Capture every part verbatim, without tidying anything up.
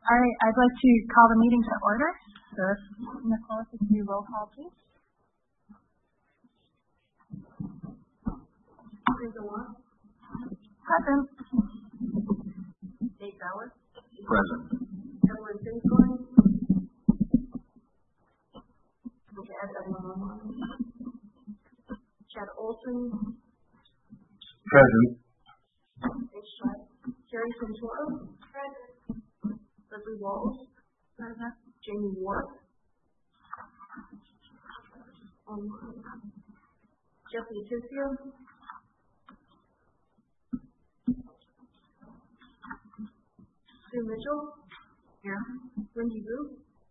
All right, I'd like to call the meeting to order. So if Nicole, if you can do roll call, please. Present. Dave Bauer. Present. Evelyn Finkelstein. Chad Olson. Present. Jerry Santoro. Present. Leslie Walls. Present. Jamie Ward. Um, Jesse Tisio. Sue Mitchell. Here. Wendy Wu.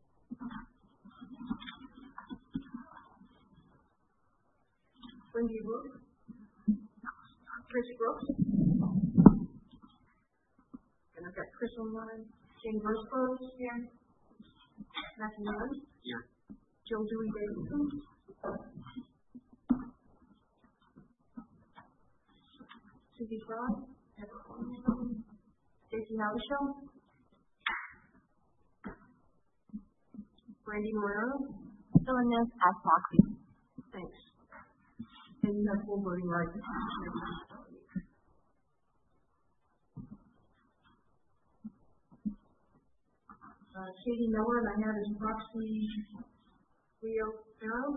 Wendy Wu. Chris Brooks. And I've got Chris online. Jane Versclose. Here. Matthew Young. Here. Joe Dewey Davidson. Susie Fry. Stacey Havishell. Brandy Morero. Still in this as Moxie. Thanks. And you have full voting rights. Uh, Katie Miller, and I have as proxy Leo Farrow.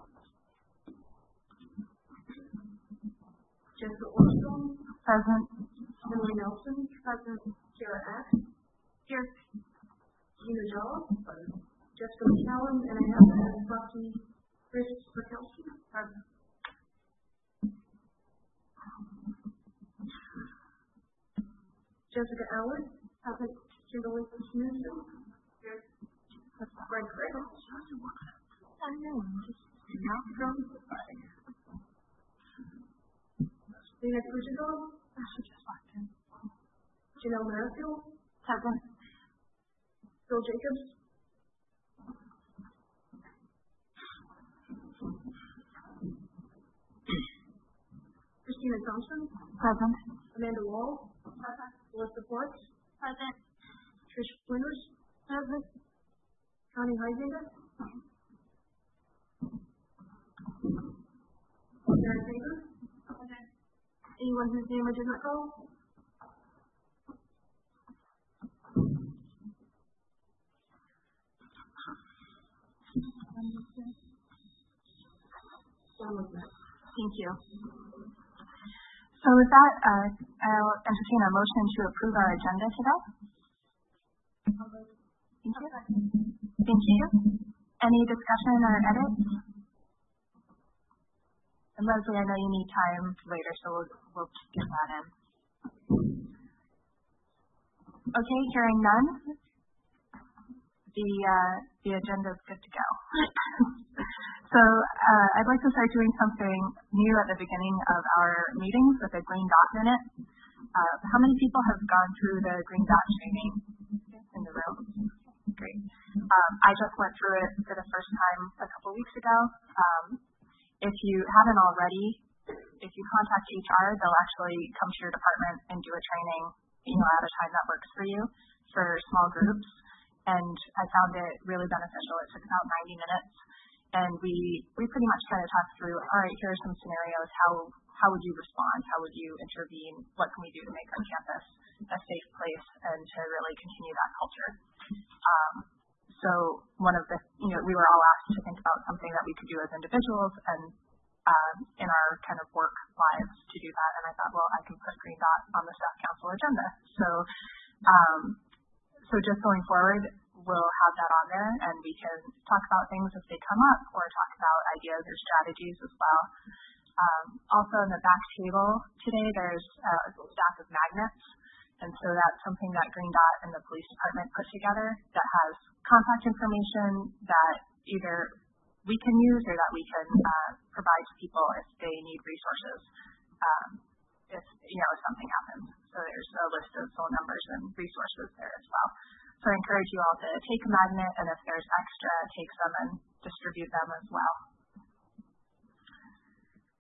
Jessica Orstrom. Present. Emily Nelson. Present. Sarah Ack. Here. Gina Jaw. Jessica McCallum, and I have as proxy Chris Perkowski. Present. Jessica Allen. Present. Kimberly Smith. Here. Greg Craig. I know, just not from the body. Lena Kujigal. She just walked in. Janelle Merrifield. Present. Phil Jacobs. Christina Thompson. Present. Amanda Wall. Present. Melissa Parks. Present. Trish Winters. Present. Connie Heisinger. Sarah Taylor. Present. Anyone whose name I did not call? Thank you. So with that, uh, I'll entertain a motion to approve our agenda today. Thank you. Thank you. Any discussion or edits? And Leslie, I know you need time later, so we'll, we'll get that in. Okay, hearing none, the uh, the agenda is good to go. So uh, I'd like to start doing something new at the beginning of our meetings with a green dot in it. Uh, how many people have gone through the green dot training in the room? Great. Um, I just went through it for the first time a couple weeks ago. Um, if you haven't already, if you contact H R, they'll actually come to your department and do a training, you know, at a time that works for you for small groups. And I found it really beneficial. It took about ninety minutes. And we, we pretty much kind of talked through, all right, here are some scenarios. How how would you respond? How would you intervene? What can we do to make our campus a safe place and to really continue that culture? Um, so one of the, you know, we were all asked to think about something that we could do as individuals and um, in our kind of work lives to do that. And I thought, well, I can put Green Dot on the staff council agenda. So, um, so just going forward, we'll have that on there and we can talk about things as they come up or talk about ideas or strategies as well. Um, also in the back table today, there's uh, a stack of magnets. And so that's something that Green Dot and the police department put together that has contact information that either we can use or that we can uh, provide to people if they need resources, um, if, you know, if something happens. So there's a list of phone numbers and resources there as well. So I encourage you all to take a magnet, and if there's extra, take some and distribute them as well.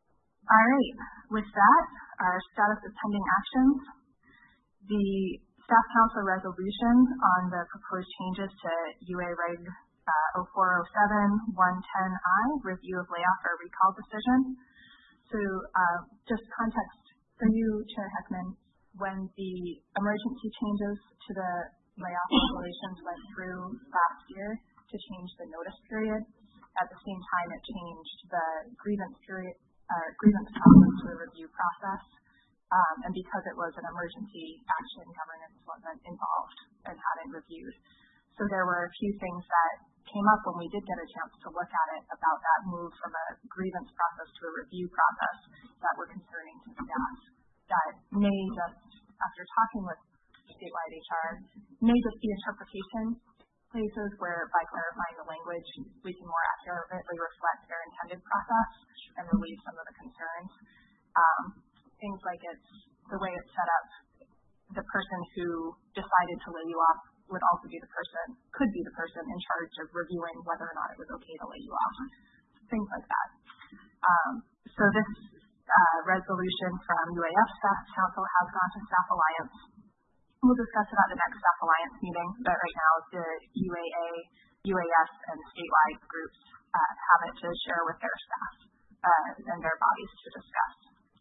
All right, with that, our status of pending actions. The Staff Council resolution on the proposed changes to U A Reg uh, oh four oh seven one ten I, review of layoff or recall decision. So uh, just context for you, Chair Heckman, when the emergency changes to the layoff regulations went through last year to change the notice period, at the same time it changed the grievance period, uh, grievance process to the review process. Um, and because it was an emergency action, governance wasn't involved and hadn't reviewed. So there were a few things that came up when we did get a chance to look at it about that move from a grievance process to a review process that were concerning to staff. That may just, after talking with statewide H R, may just be interpretation places where by clarifying the language, we can more accurately reflect their intended process and relieve some of the concerns. Um, things like it's the way it's set up, the person who decided to lay you off would also be the person, could be the person in charge of reviewing whether or not it was okay to lay you off, things like that. Um, so this uh, resolution from U A F Staff Council has gone to Staff Alliance. We'll discuss it at the next Staff Alliance meeting, but right now the U A A, U A S, and statewide groups uh, have it to share with their staff uh, and their bodies to discuss.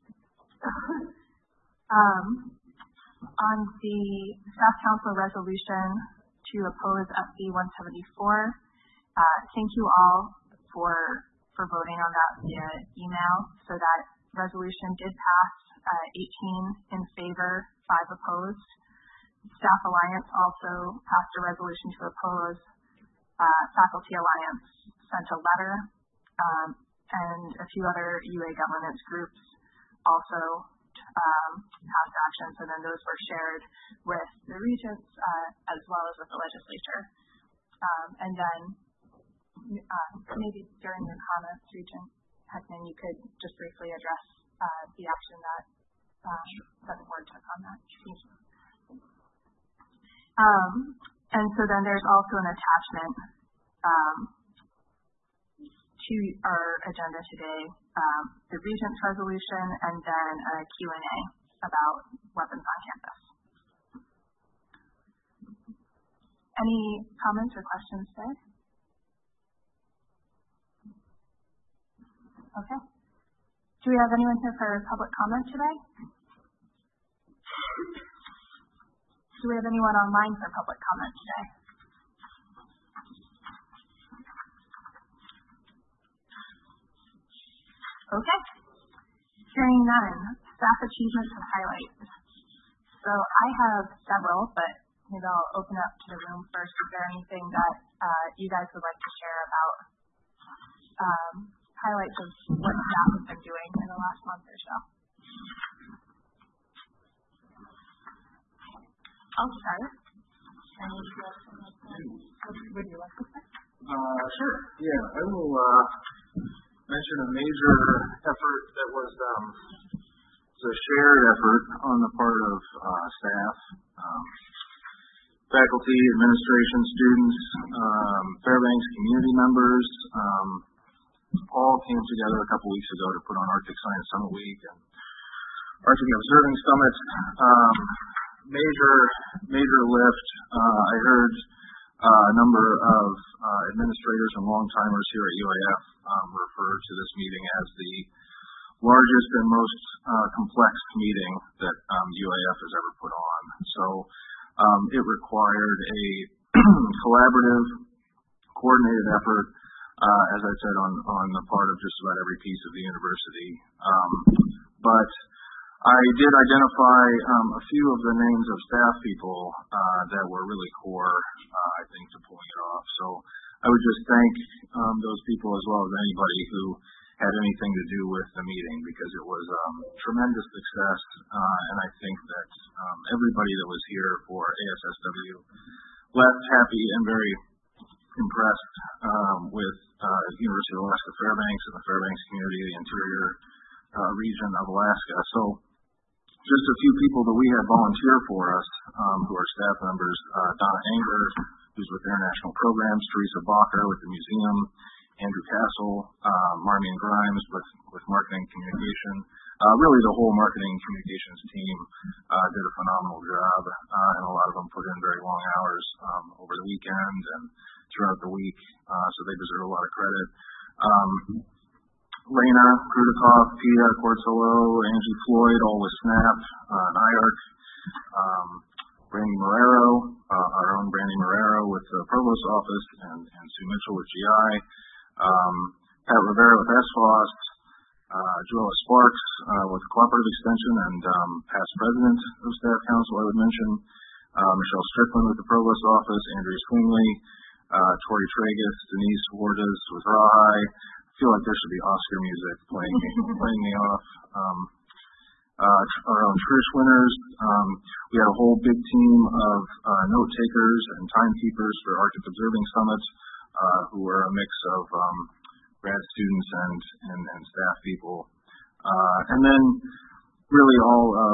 um, on the Staff Council resolution to oppose S B one seventy-four, uh, thank you all for for voting on that via email. So that resolution did pass, uh, eighteen in favor, five opposed. Staff Alliance also passed a resolution to oppose. Uh, Faculty Alliance sent a letter, um, and a few other U A governance groups also um, passed actions, and then those were shared with the regents uh, as well as with the legislature. Um, and then uh, maybe during your comments, Regent Heckman, you could just briefly address uh, the action that, um, that the board took on that. Thank you. Um, and so then there's also an attachment um, to our agenda today, um, the Regents resolution, and then a Q and A about weapons on campus. Any comments or questions today? Okay. Do we have anyone here for public comment today? Do we have anyone online for public comment today? Okay. Hearing none, staff achievements and highlights. So I have several, but maybe I'll open up to the room first. Is there anything that uh, you guys would like to share about um, highlights of what staff has been doing in the last month or so? I'll start. Would you like to start? Uh, sure. Yeah, I will uh, mention a major effort that was um, it's a shared effort on the part of uh, staff, um, faculty, administration, students, um, Fairbanks community members. Um, all came together a couple weeks ago to put on Arctic Science Summit Week and Arctic Observing Summit. Um, major, major lift. Uh, I heard uh, a number of uh, administrators and long-timers here at U A F um, refer to this meeting as the largest and most uh, complex meeting that um, U A F has ever put on. So um, it required a collaborative, coordinated effort, uh, as I said, on, on the part of just about every piece of the university. Um, but I did identify um, a few of the names of staff people uh, that were really core, uh, I think, to pulling it off. So I would just thank um, those people as well as anybody who had anything to do with the meeting, because it was um, tremendous success, uh, and I think that um, everybody that was here for A S S W left happy and very impressed um, with uh, University of Alaska Fairbanks and the Fairbanks community, the interior uh, region of Alaska. So just a few people that we had volunteer for us, um, who are staff members, uh, Donna Anger, who's with International Programs, Teresa Bacher with the museum, Andrew Castle, uh, Marmion Grimes with, with marketing communication. Uh, really, the whole marketing communications team uh, did a phenomenal job, uh, and a lot of them put in very long hours um, over the weekend and throughout the week, uh, so they deserve a lot of credit. Um, Lena Krudikoff, Pia Cortolo, Angie Floyd, all with Snap, uh, and I A R C. Um, Brandy Marrero, uh, our own Brandy Marrero with the Provost Office, and, and Sue Mitchell with G I. Um, Pat Rivera with S F O S, uh, Joella Sparks uh, with Cooperative Extension and um, past president of Staff Council, I would mention. Uh, Michelle Strickland with the Provost Office, Andrea Swingley, uh, Tori Tragus, Denise Wardes with Rawhide. I feel like there should be Oscar music playing me, playing me off. Um, uh, our own Trish winners. Um, we had a whole big team of uh, note takers and timekeepers for Arctic Observing Summit, uh, who were a mix of um, grad students and, and, and staff people. Uh, and then really all of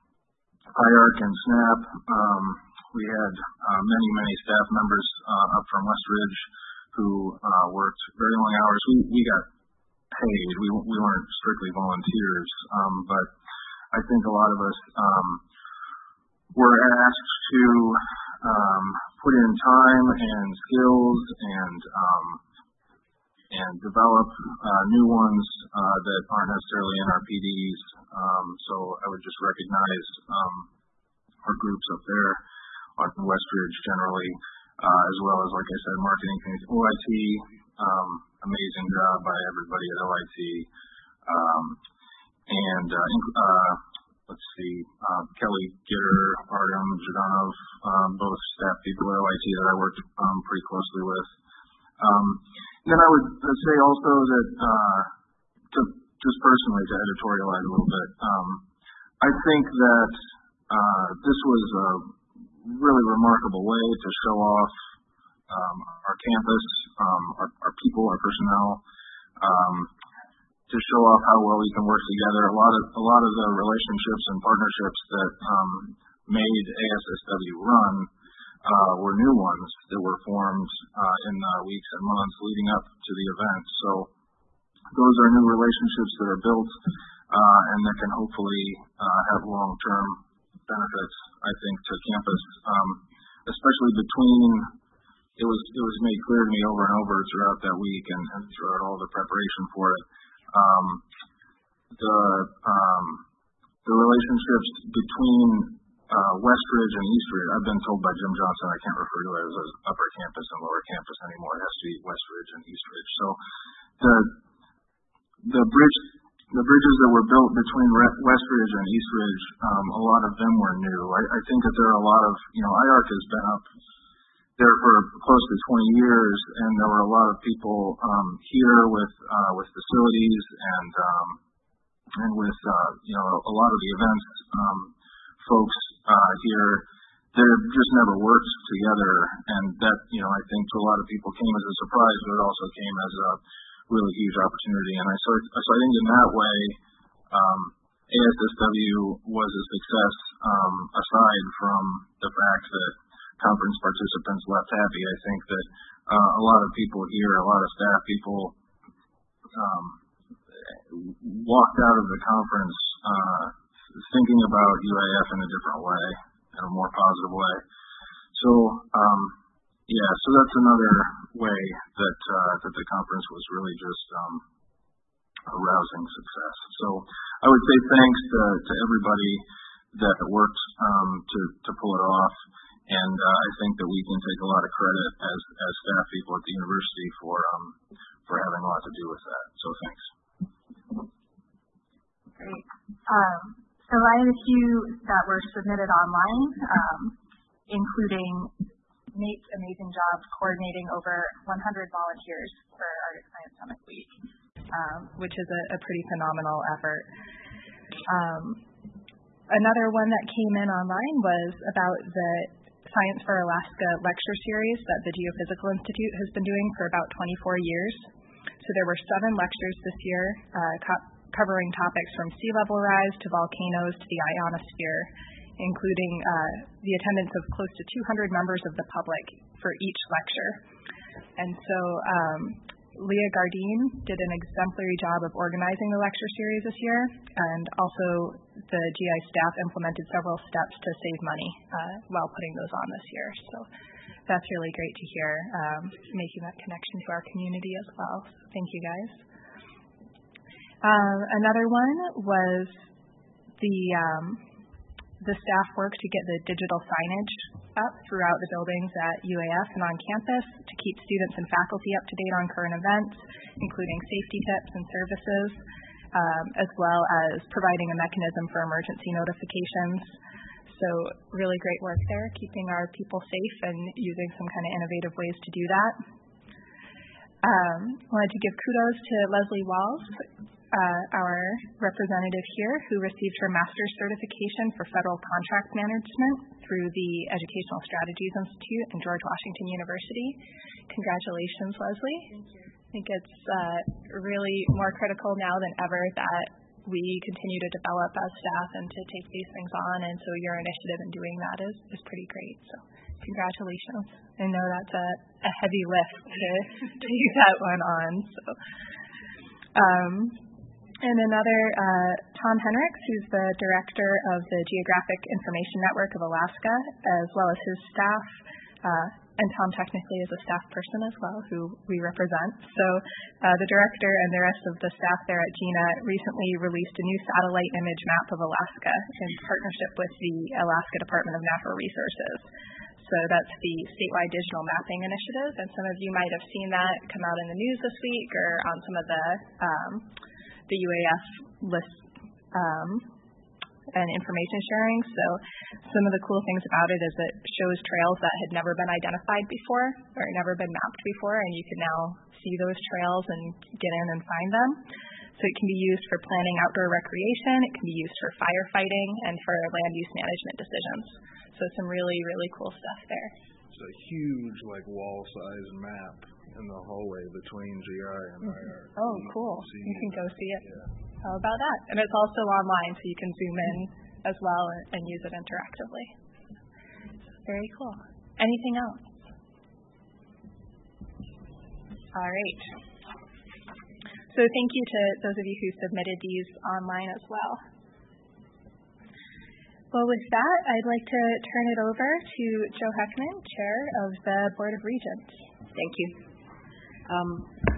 I A R C and SNAP. Um, we had uh, many, many staff members uh, up from Westridge who uh, worked very long hours. We, we got paid. We, we weren't strictly volunteers, um, but I think a lot of us um, were asked to um, put in time and skills and um, and develop uh, new ones uh, that aren't necessarily in our P Ds. Um, so I would just recognize um, our groups up there on Westridge generally, uh, as well as, like I said, marketing, O I T, um, amazing job by everybody at O I T. Um, and uh, uh, let's see, uh, Kelly Gitter, Artem Zhidanov, um, both staff people at O I T that I worked um, pretty closely with. Um, then I would say also that, uh, to, just personally to editorialize a little bit, um, I think that uh, this was a really remarkable way to show off um, our campus, um, our, our people, our personnel, um, to show off how well we can work together. A lot of a lot of the relationships and partnerships that um, made A S S W run uh, were new ones that were formed uh, in the weeks and months leading up to the event. So those are new relationships that are built uh, and that can hopefully uh, have long-term benefits, I think, to campus, um, especially between. It was it was made clear to me over and over throughout that week and, and throughout all the preparation for it. Um, the um, the relationships between uh, Westridge and Eastridge. I've been told by Jim Johnson I can't refer to it as upper campus and lower campus anymore. It has to be Westridge and Eastridge. So the the bridge the bridges that were built between Westridge and Eastridge, um, a lot of them were new. I, I think that there are a lot of you know I A R C has been up there for close to twenty years, and there were a lot of people um, here with uh, with facilities and um, and with uh, you know a lot of the events um, folks uh, here that have just never worked together, and that you know I think to a lot of people came as a surprise, but it also came as a really huge opportunity. And I sort so I think in that way, um, A S S W was a success um, aside from the fact that conference participants left happy. I think that uh, a lot of people here, a lot of staff people um, walked out of the conference uh, thinking about U A F in a different way, in a more positive way. So, um, yeah, so that's another way that uh, that the conference was really just um, a rousing success. So I would say thanks to, to everybody that worked um, to, to pull it off. And uh, I think that we can take a lot of credit as, as staff people at the university for um, for having a lot to do with that. So thanks. Great. Um, so I have a few that were submitted online, um, including Nate's amazing job coordinating over one hundred volunteers for Arctic Science Summit Week, um, which is a, a pretty phenomenal effort. Um, another one that came in online was about the Science for Alaska lecture series that the Geophysical Institute has been doing for about twenty-four years. So there were seven lectures this year uh, co- covering topics from sea level rise to volcanoes to the ionosphere, including uh, the attendance of close to two hundred members of the public for each lecture. And so um, Leah Gardine did an exemplary job of organizing the lecture series this year, and also the G I staff implemented several steps to save money uh, while putting those on this year. So that's really great to hear, um, making that connection to our community as well. So thank you guys. Um, another one was the um, the staff work to get the digital signage up throughout the buildings at U A F and on campus to keep students and faculty up to date on current events, including safety tips and services, um, as well as providing a mechanism for emergency notifications. So really great work there, keeping our people safe and using some kind of innovative ways to do that. Um, I wanted to give kudos to Leslie Walls, uh, our representative here, who received her master's certification for federal contract management through the Educational Strategies Institute and George Washington University. Congratulations, Leslie. Thank you. I think it's uh, really more critical now than ever that we continue to develop as staff and to take these things on, and so your initiative in doing that is, is pretty great. So congratulations. I know that's a, a heavy lift to take that one on. So, um, and another, uh, Tom Henricks, who's the director of the Geographic Information Network of Alaska, as well as his staff, uh, and Tom technically is a staff person as well, who we represent. So uh, the director and the rest of the staff there at GINA recently released a new satellite image map of Alaska in partnership with the Alaska Department of Natural Resources. So that's the statewide digital mapping initiative, and some of you might have seen that come out in the news this week or on some of the um, the U A F list um, and information sharing. So some of the cool things about it is it shows trails that had never been identified before or never been mapped before, and you can now see those trails and get in and find them. So it can be used for planning outdoor recreation, it can be used for firefighting, and for land use management decisions. So some really, really cool stuff there. It's a huge, like, wall-size map in the hallway between G I and I R. Oh, cool. You can go see it. Yeah. How about that? And it's also online, so you can zoom in as well and, and use it interactively. Very cool. Anything else? All right. So thank you to those of you who submitted these online as well. Well, with that, I'd like to turn it over to Joe Heckman, Chair of the Board of Regents. Thank you. Um,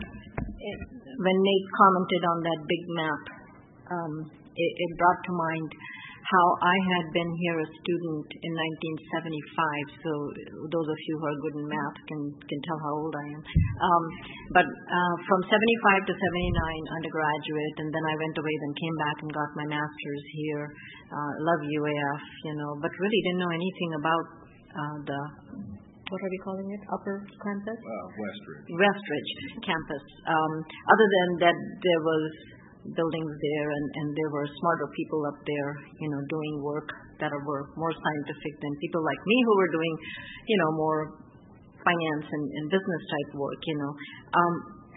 it, when Nate commented on that big map, um, it, it brought to mind how I had been here a student in nineteen seventy-five, so those of you who are good in math can, can tell how old I am. Um, but uh, from seventy-five to seventy-nine, undergraduate, and then I went away, then came back and got my master's here. Uh, love U A F, you know, but really didn't know anything about uh, the, what are we calling it, upper campus? Uh, Westridge. Westridge campus. Um, other than that, there was buildings there, and, and there were smarter people up there, you know, doing work that were more scientific than people like me who were doing, you know, more finance and, and business type work, you know. Um,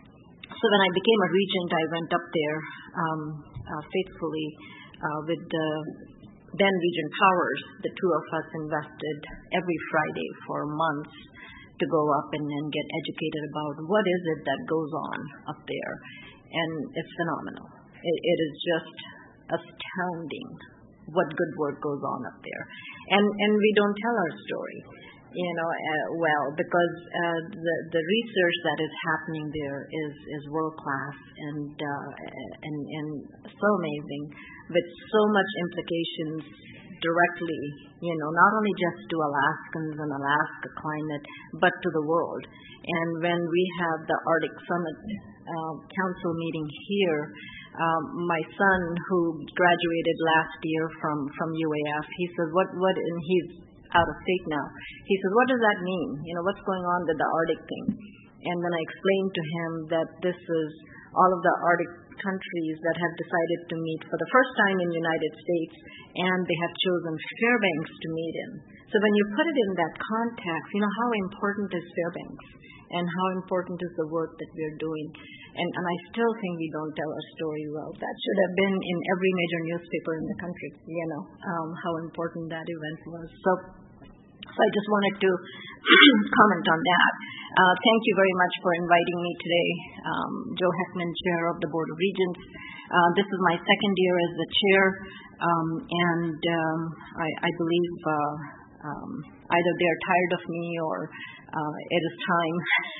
so when I became a regent, I went up there um, uh, faithfully uh, with the then Regent Powers. The two of us invested every Friday for months to go up and, and get educated about what is it that goes on up there. And it's phenomenal. It, it is just astounding what good work goes on up there. And and we don't tell our story, you know, uh, well, because uh, the the research that is happening there is, is world class and, uh, and and so amazing, with so much implications directly, you know, not only just to Alaskans and Alaska climate, but to the world. And when we have the Arctic Summit uh, Council meeting here, um, my son, who graduated last year from, from U A F, he says, what, what, and he's out of state now, he says, what does that mean? You know, what's going on with the Arctic thing? And then I explained to him that this is all of the Arctic countries that have decided to meet for the first time in the United States, and they have chosen Fairbanks to meet in. So when you put it in that context, you know, how important is Fairbanks, and how important is the work that we're doing. And, and I still think we don't tell our story well. That should have been in every major newspaper in the country, you know, um, how important that event was. So So I just wanted to comment on that. Uh, thank you very much for inviting me today. Um, Joe Heckman, Chair of the Board of Regents. Uh, this is my second year as the Chair, um, and um, I, I believe uh, um, either they're tired of me or uh, it is time.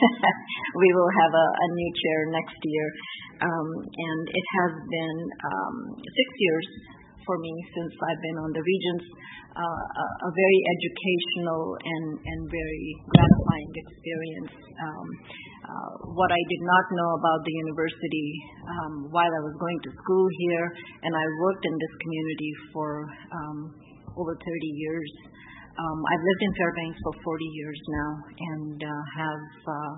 We will have a, a new Chair next year. Um, and it has been um, six years for me since I've been on the Regents, uh, a, a very educational and, and very gratifying experience. Um, uh, what I did not know about the university um, while I was going to school here, and I worked in this community for um, over thirty years. Um, I've lived in Fairbanks for forty years now and uh, have uh,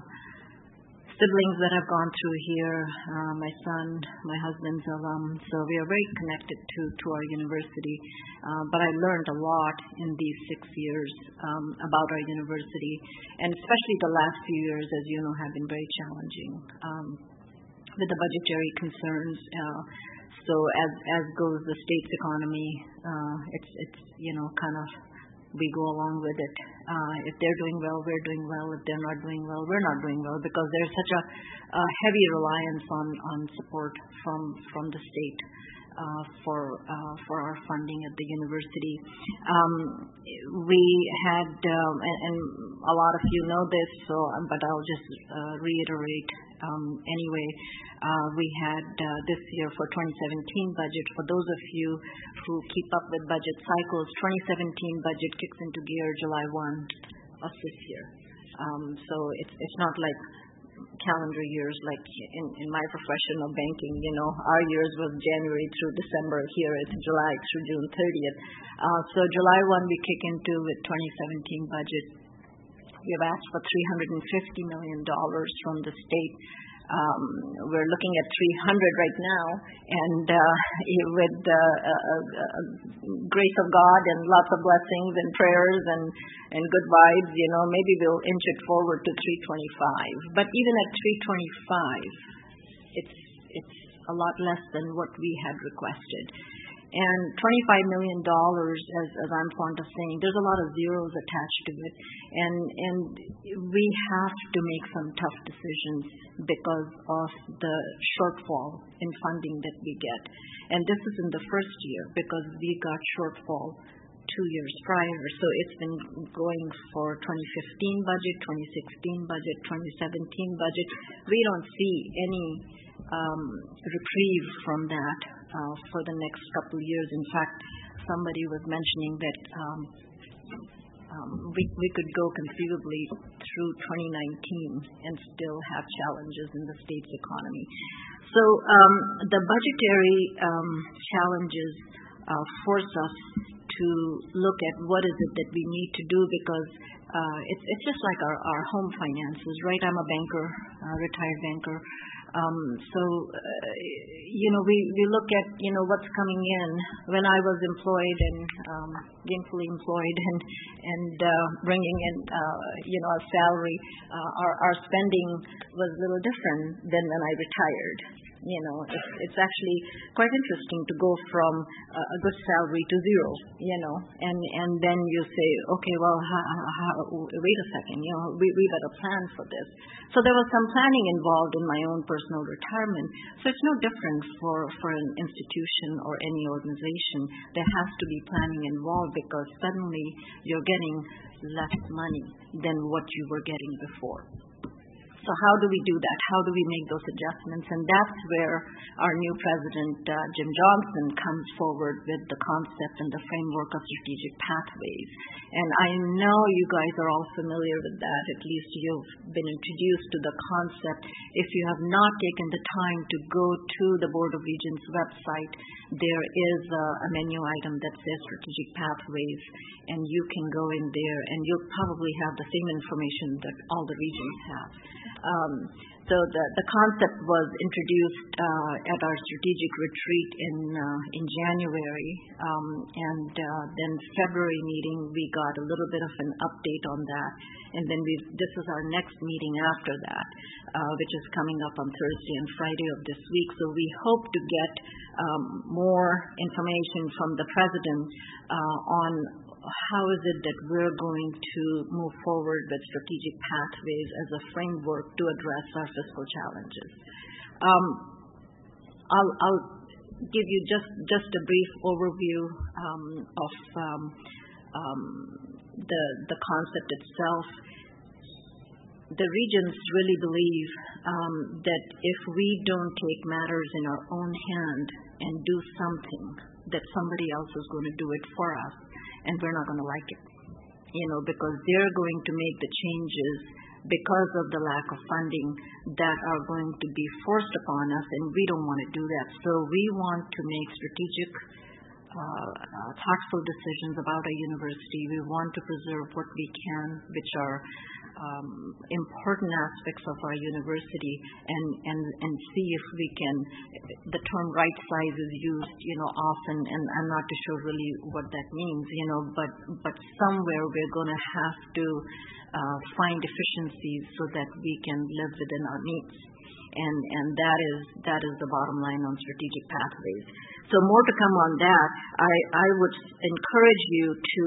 siblings that have gone through here, uh, my son, my husband's alum, so we are very connected to, to our university. Uh, but I learned a lot in these six years um, about our university, and especially the last few years, as you know, have been very challenging um, with the budgetary concerns. Uh, so as as goes the state's economy, uh, it's it's you know kind of we go along with it. Uh, if they're doing well, we're doing well. If they're not doing well, we're not doing well, because there's such a, a heavy reliance on, on support from from the state uh, for uh, for our funding at the university. Um, we had, um, and, and a lot of you know this, so but I'll just uh, reiterate um, anyway. Uh, we had uh, this year for twenty seventeen budget. For those of you who keep up with budget cycles, twenty seventeen budget kicks into gear July first of this year. Um, so it's it's not like calendar years like in, in my profession of banking. You know, our years was January through December. Here it's July through June thirtieth. Uh, so July first we kick into with twenty seventeen budget. We have asked for three hundred fifty million dollars from the state. Um, we're looking at three hundred right now, and uh, with the uh, uh, uh, grace of God and lots of blessings and prayers and, and good vibes, you know, maybe we'll inch it forward to three twenty-five. But even at three twenty-five, it's it's a lot less than what we had requested. And twenty-five million dollars, as, as I'm fond of saying, there's a lot of zeros attached to it. And, and we have to make some tough decisions because of the shortfall in funding that we get. And this is in the first year because we got shortfall two years prior. So it's been going for twenty fifteen budget, twenty sixteen budget, twenty seventeen budget. We don't see any um, reprieve from that uh, for the next couple of years. In fact, somebody was mentioning that um, um, we, we could go conceivably through twenty nineteen and still have challenges in the state's economy. So um, the budgetary um, challenges uh, force us to look at what is it that we need to do, because uh, it's it's just like our, our home finances, right? I'm a banker, a retired banker. Um, so, uh, you know, we, we look at, you know, what's coming in. When I was employed and um, gainfully employed and, and uh, bringing in, uh, you know, a salary, uh, our, our spending was a little different than when I retired. You know, it's, it's actually quite interesting to go from a, a good salary to zero, you know, and, and then you say, okay, well, ha, ha, ha, wait a second, you know, we, we got a plan for this. So there was some planning involved in my own personal retirement. So it's no different for, for an institution or any organization. There has to be planning involved, because suddenly you're getting less money than what you were getting before. So how do we do that? How do we make those adjustments? And that's where our new president, uh, Jim Johnson, comes forward with the concept and the framework of strategic pathways. And I know you guys are all familiar with that. At least you've been introduced to the concept. If you have not taken the time to go to the Board of Regents website, there is a, a menu item that says strategic pathways, and you can go in there and you'll probably have the same information that all the regions have. Um, so the, the concept was introduced uh, at our strategic retreat in uh, in January, um, and uh, then February meeting we got a little bit of an update on that, and then we this is our next meeting after that, uh, which is coming up on Thursday and Friday of this week. So we hope to get um, more information from the president uh, on how is it that we're going to move forward with strategic pathways as a framework to address our fiscal challenges. Um, I'll, I'll give you just, just a brief overview um, of um, um, the, the concept itself. The regions really believe um, that if we don't take matters in our own hand and do something, that somebody else is going to do it for us, and we're not going to like it, you know, because they're going to make the changes because of the lack of funding that are going to be forced upon us, and we don't want to do that. So we want to make strategic, uh, uh, thoughtful decisions about a university. We want to preserve what we can, which are um, important aspects of our university, and, and, and see if we can, the term right size is used, you know, often, and I'm not too sure really what that means, you know, but, but somewhere we're going to have to uh, find efficiencies so that we can live within our means. And, and that is, that is the bottom line on strategic pathways. So more to come on that. I, I would encourage you to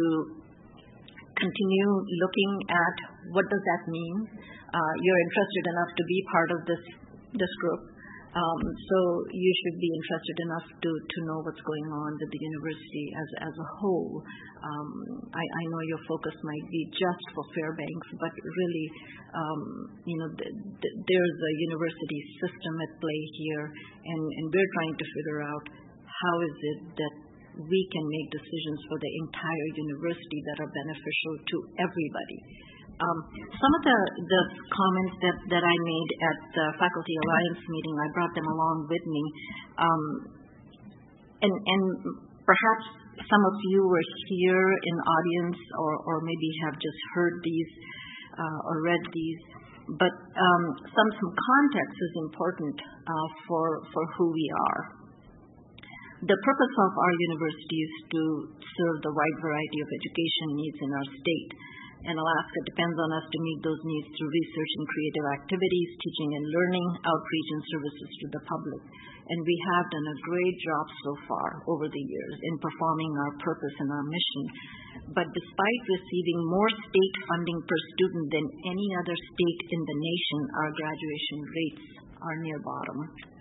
continue looking at what does that mean. Uh, you're interested enough to be part of this this group, um, so you should be interested enough to, to know what's going on with the university as as a whole. Um, I, I know your focus might be just for Fairbanks, but really, um, you know, th- th- there's a university system at play here, and, and we're trying to figure out how is it that we can make decisions for the entire university that are beneficial to everybody. Um, some of the, the comments that, that I made at the Faculty Alliance meeting, I brought them along with me. Um, and, and perhaps some of you were here in audience or, or maybe have just heard these uh, or read these. But um, some, some context is important uh, for, for who we are. The purpose of our university is to serve the wide variety of education needs in our state. And Alaska depends on us to meet those needs through research and creative activities, teaching and learning, outreach and services to the public. And we have done a great job so far over the years in performing our purpose and our mission. But despite receiving more state funding per student than any other state in the nation, our graduation rates are near bottom.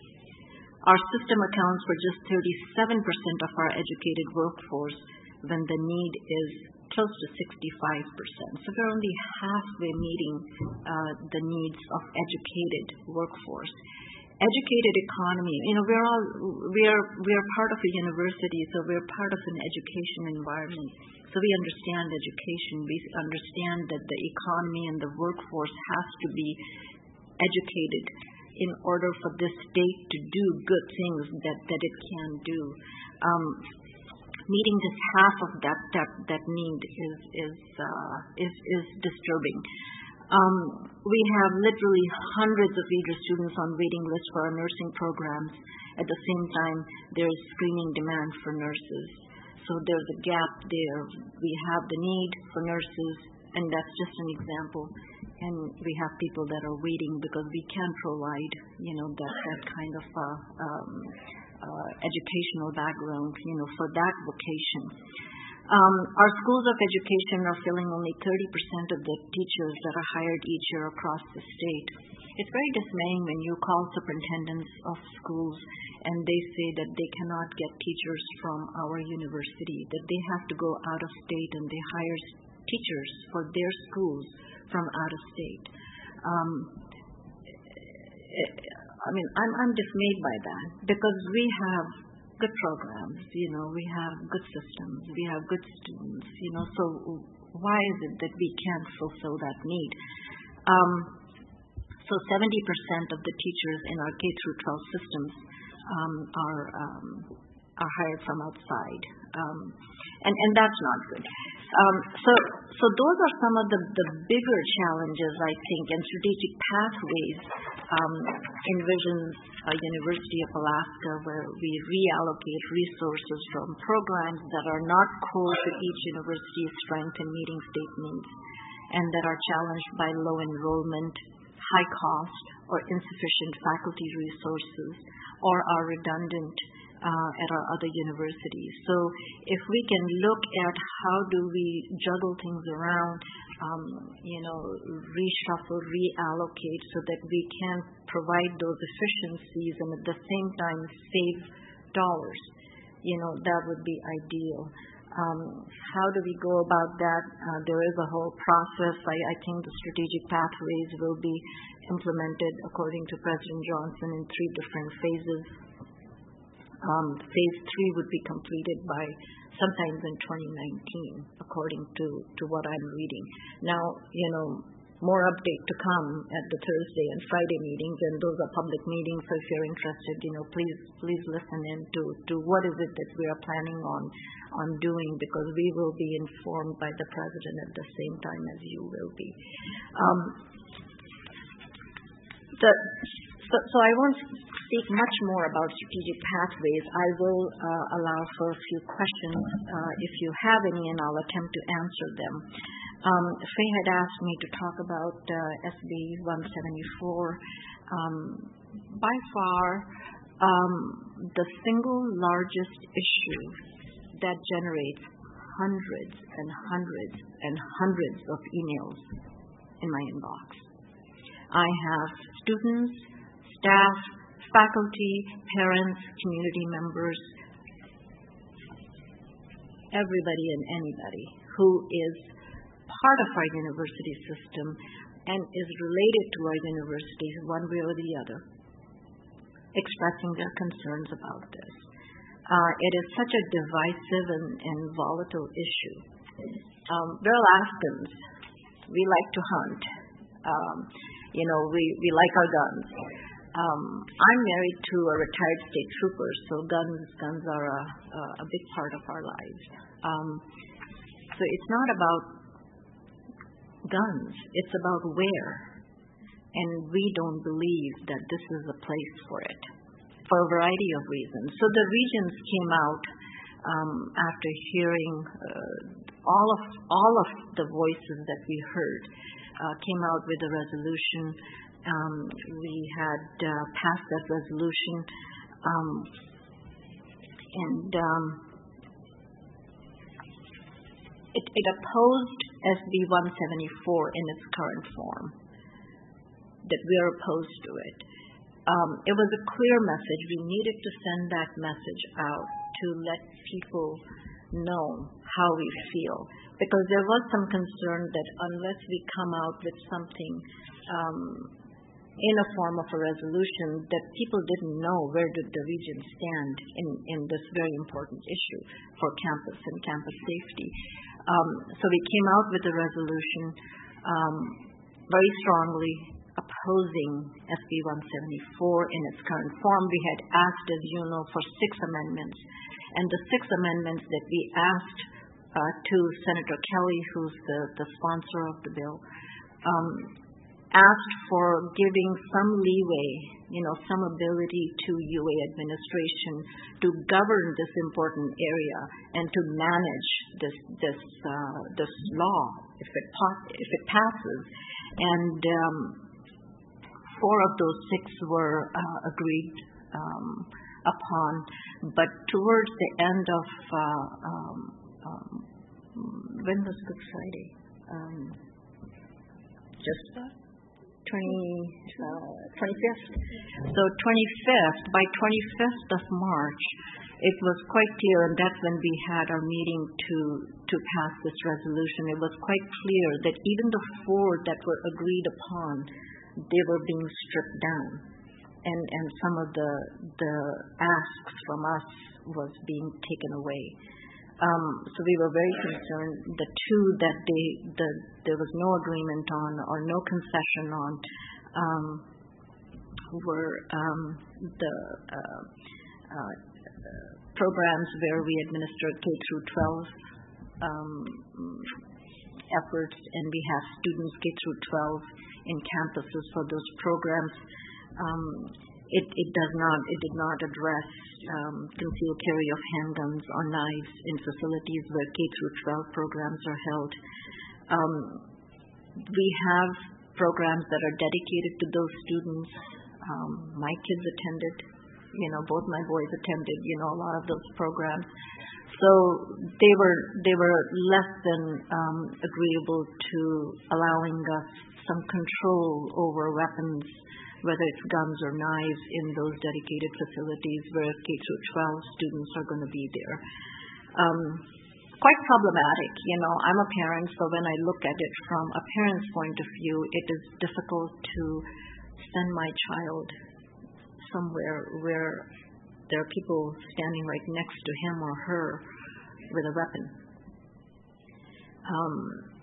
Our system accounts for just thirty-seven percent of our educated workforce when the need is close to sixty-five percent. So we're only halfway meeting uh, the needs of educated workforce. Educated economy, you know, we're all, we're, we're part of a university, so we're part of an education environment. So we understand education. We understand that the economy and the workforce has to be educated in order for this state to do good things that, that it can do. Um, meeting just half of that that, that need is is, uh, is is disturbing. Um, we have literally hundreds of eager students on waiting lists for our nursing programs. At the same time, there is screaming demand for nurses. So there's a gap there. We have the need for nurses, and that's just an example. And we have people that are waiting because we can provide, you know, that, that kind of uh, um, uh, educational background, you know, for that vocation. Um, our schools of education are filling only thirty percent of the teachers that are hired each year across the state. It's very dismaying when you call superintendents of schools and they say that they cannot get teachers from our university, that they have to go out of state and they hire teachers for their schools from out of state. Um, I mean, I'm, I'm dismayed by that because we have good programs, you know, we have good systems, we have good students, you know, so why is it that we can't fulfill that need? Um, so seventy percent of the teachers in our K through twelve systems um, are um, are hired from outside, um, and and that's not good. Um, so so those are some of the, the bigger challenges, I think, and strategic pathways um, envisions a University of Alaska where we reallocate resources from programs that are not core to each university's strength in meeting state needs, and that are challenged by low enrollment, high cost, or insufficient faculty resources, or are redundant uh, at our other universities. So if we can look at how do we juggle things around, um, you know, reshuffle, reallocate so that we can provide those efficiencies and at the same time save dollars, you know, that would be ideal. Um, how do we go about that? Uh, there is a whole process. I, I think the strategic pathways will be implemented according to President Johnson in three different phases. Um, phase three would be completed by sometimes in twenty nineteen, according to, to what I'm reading. Now, you know, more update to come at the Thursday and Friday meetings, and those are public meetings, so if you're interested, you know, please please listen in to, to what is it that we are planning on, on doing, because we will be informed by the President at the same time as you will be. Um, the, so, so I won't speak much more about strategic pathways. I will uh, allow for a few questions uh, if you have any, and I'll attempt to answer them. Um, Faye had asked me to talk about uh, S B one seventy-four. Um, by far, um, the single largest issue that generates hundreds and hundreds and hundreds of emails in my inbox. I have students, staff, faculty, parents, community members, everybody and anybody who is part of our university system and is related to our universities one way or the other, expressing their concerns about this. Uh, it is such a divisive and, and volatile issue. Um, we're Alaskans. We like to hunt. Um, you know, we, we like our guns. Um, I'm married to a retired state trooper, so guns guns are a, a big part of our lives. Um, so it's not about guns, it's about where. And we don't believe that this is a place for it, for a variety of reasons. So the regions came out um, after hearing uh, all of all of the voices that we heard, uh, came out with a resolution. Um, we had uh, passed that resolution, um, and um, it, it opposed S B one seventy-four in its current form, that we are opposed to it. Um, it was a clear message. We needed to send that message out to let people know how we feel, because there was some concern that unless we come out with something um, in a form of a resolution, that people didn't know where did the region stand in, in this very important issue for campus and campus safety. Um, so we came out with a resolution um, very strongly opposing S B one seventy-four in its current form. We had asked, as you know, for six amendments, and the six amendments that we asked uh, to Senator Kelly, who's the, the sponsor of the bill, um, asked for giving some leeway, you know, some ability to U A administration to govern this important area and to manage this this uh, this law if it if it passes. And um, four of those six were uh, agreed um, upon, but towards the end of uh, um, um, when was Good Friday? Um, just twenty, uh, twenty-fifth. So twenty-fifth, by twenty-fifth of March, it was quite clear, and that's when we had our meeting to to pass this resolution. It was quite clear that even the four that were agreed upon, they were being stripped down, and and some of the the asks from us was being taken away. Um, so we were very concerned. The two that they the there was no agreement on or no concession on um, were um, the uh, uh, programs where we administer K through twelve um, efforts, and we have students K through twelve in campuses for those programs. Um, it, it does not, it did not address um, concealed carry of handguns or knives in facilities where K through twelve programs are held. Um, we have programs that are dedicated to those students. Um, my kids attended you know, both my boys attended, you know, a lot of those programs. So they were they were less than um, agreeable to allowing us some control over weapons, whether it's guns or knives, in those dedicated facilities where K through twelve students are going to be there. Um, quite problematic, you know. I'm a parent, so when I look at it from a parent's point of view, it is difficult to send my child somewhere where there are people standing right next to him or her with a weapon. Um,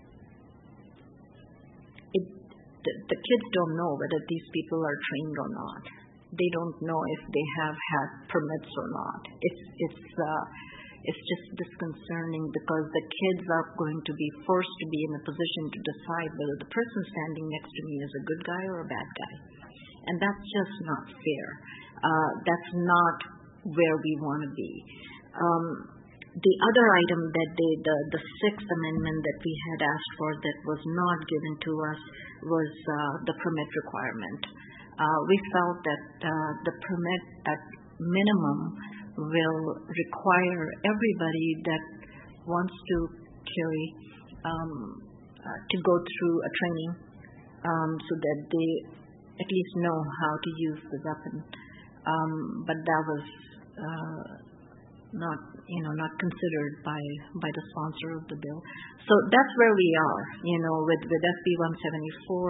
it, the, the kids don't know whether these people are trained or not. They don't know if they have had permits or not. It's it's uh, it's just disconcerting because the kids are going to be forced to be in a position to decide whether the person standing next to me is a good guy or a bad guy, and that's just not fair. Uh, that's not where we want to be. Um, the other item that they, the, the Sixth Amendment that we had asked for that was not given to us was uh, the permit requirement. Uh, we felt that uh, the permit at minimum will require everybody that wants to carry um, uh, to go through a training um, so that they at least know how to use the weapon. Um, but that was uh, not, you know, not considered by by the sponsor of the bill. So that's where we are, you know, with with S B one seventy-four.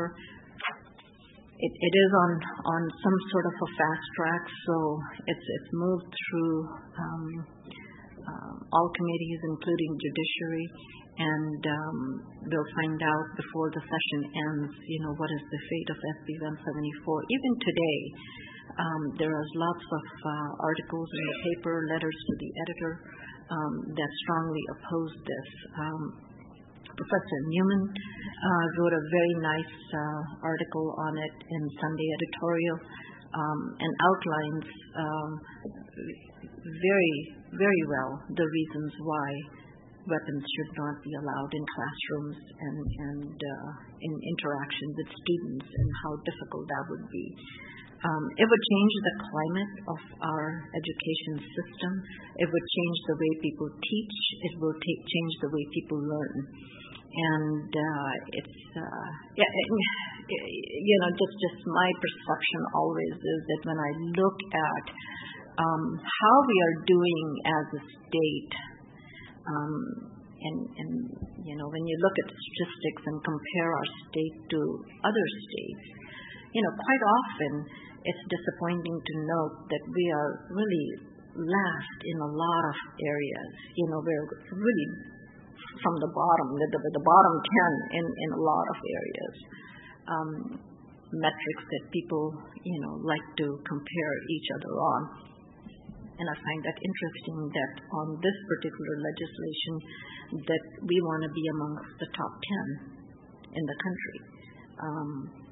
It, it is on on some sort of a fast track, so it's it's moved through um, um, all committees, including judiciary, and um, we'll find out before the session ends, you know, what is the fate of S B one seventy-four. Even today, um, there are lots of uh, articles in the paper, letters to the editor um, that strongly oppose this. Um, Professor Newman uh, wrote a very nice uh, article on it in Sunday Editorial um, and outlines um, very, very well the reasons why weapons should not be allowed in classrooms and, and uh, in interaction with students and how difficult that would be. Um, it would change the climate of our education system. It would change the way people teach. It will take, change the way people learn. And uh, it's, uh, yeah, it, you know, just, just my perception always is that when I look at um, how we are doing as a state, um, and, and, you know, when you look at statistics and compare our state to other states, you know, quite often it's disappointing to note that we are really last in a lot of areas. You know, we're really from the bottom, the, the, the bottom ten in, in a lot of areas. Um, metrics that people, you know, like to compare each other on. And I find that interesting that on this particular legislation that we want to be amongst the top ten in the country. Um,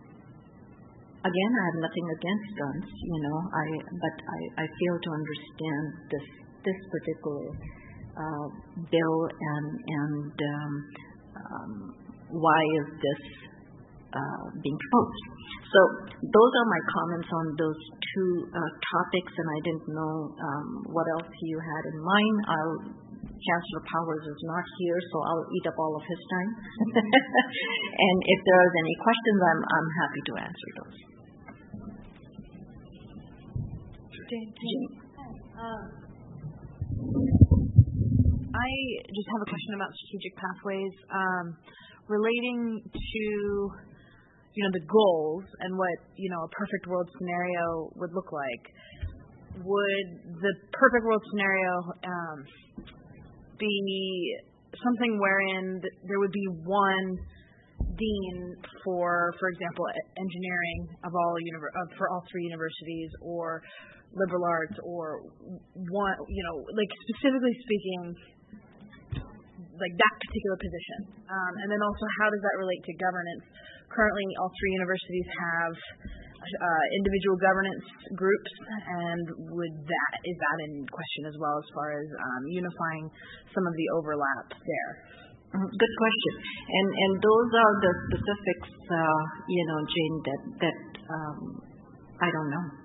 again, I have nothing against guns, you know, I but I, I fail to understand this this particular uh, bill and and um, um, why is this uh, being proposed. So those are my comments on those two uh, topics, and I didn't know um, what else you had in mind. I'll, Chancellor Powers is not here, so I'll eat up all of his time. And if there are any questions, I'm I'm happy to answer those. Jane. Jane. Um, I just have a question about strategic pathways um, relating to, you know, the goals and what, you know, a perfect world scenario would look like. Would the perfect world scenario um, be something wherein th- there would be one dean for, for example, engineering of all univer- uh, for all three universities, or liberal arts, or one, you know, like specifically speaking, like that particular position. Um, and then also, how does that relate to governance? Currently, all three universities have uh, individual governance groups, and would that is that in question as well, as far as um, unifying some of the overlaps there? Good question, and and those are the specifics, uh, you know, Jane, that that um, I don't know.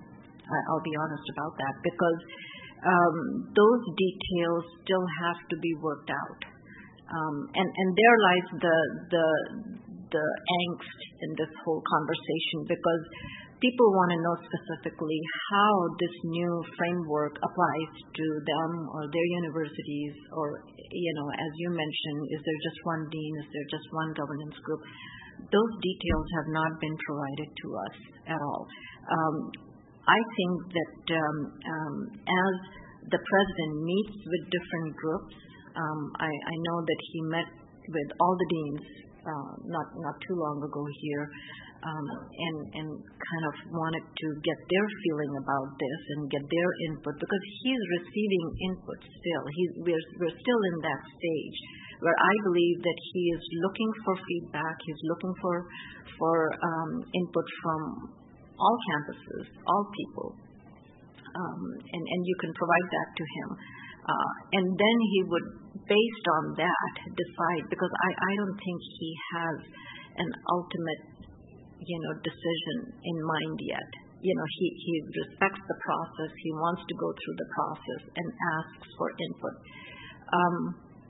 I, I'll be honest about that, because um, those details still have to be worked out. Um, and, and there lies the, the, the angst in this whole conversation, because people want to know specifically how this new framework applies to them or their universities, or, you know, as you mentioned, is there just one dean, is there just one governance group? Those details have not been provided to us at all. Um, I think that um, um, as the president meets with different groups, um, I, I know that he met with all the deans uh, not not too long ago here, um, and and kind of wanted to get their feeling about this and get their input, because he's receiving input still. He's we're we're still in that stage where I believe that he is looking for feedback. He's looking for for um, input from all campuses, all people, um, and and you can provide that to him, uh, and then he would, based on that, decide. Because I I don't think he has an ultimate, you know, decision in mind yet. You know, he he respects the process. He wants to go through the process and asks for input. Um,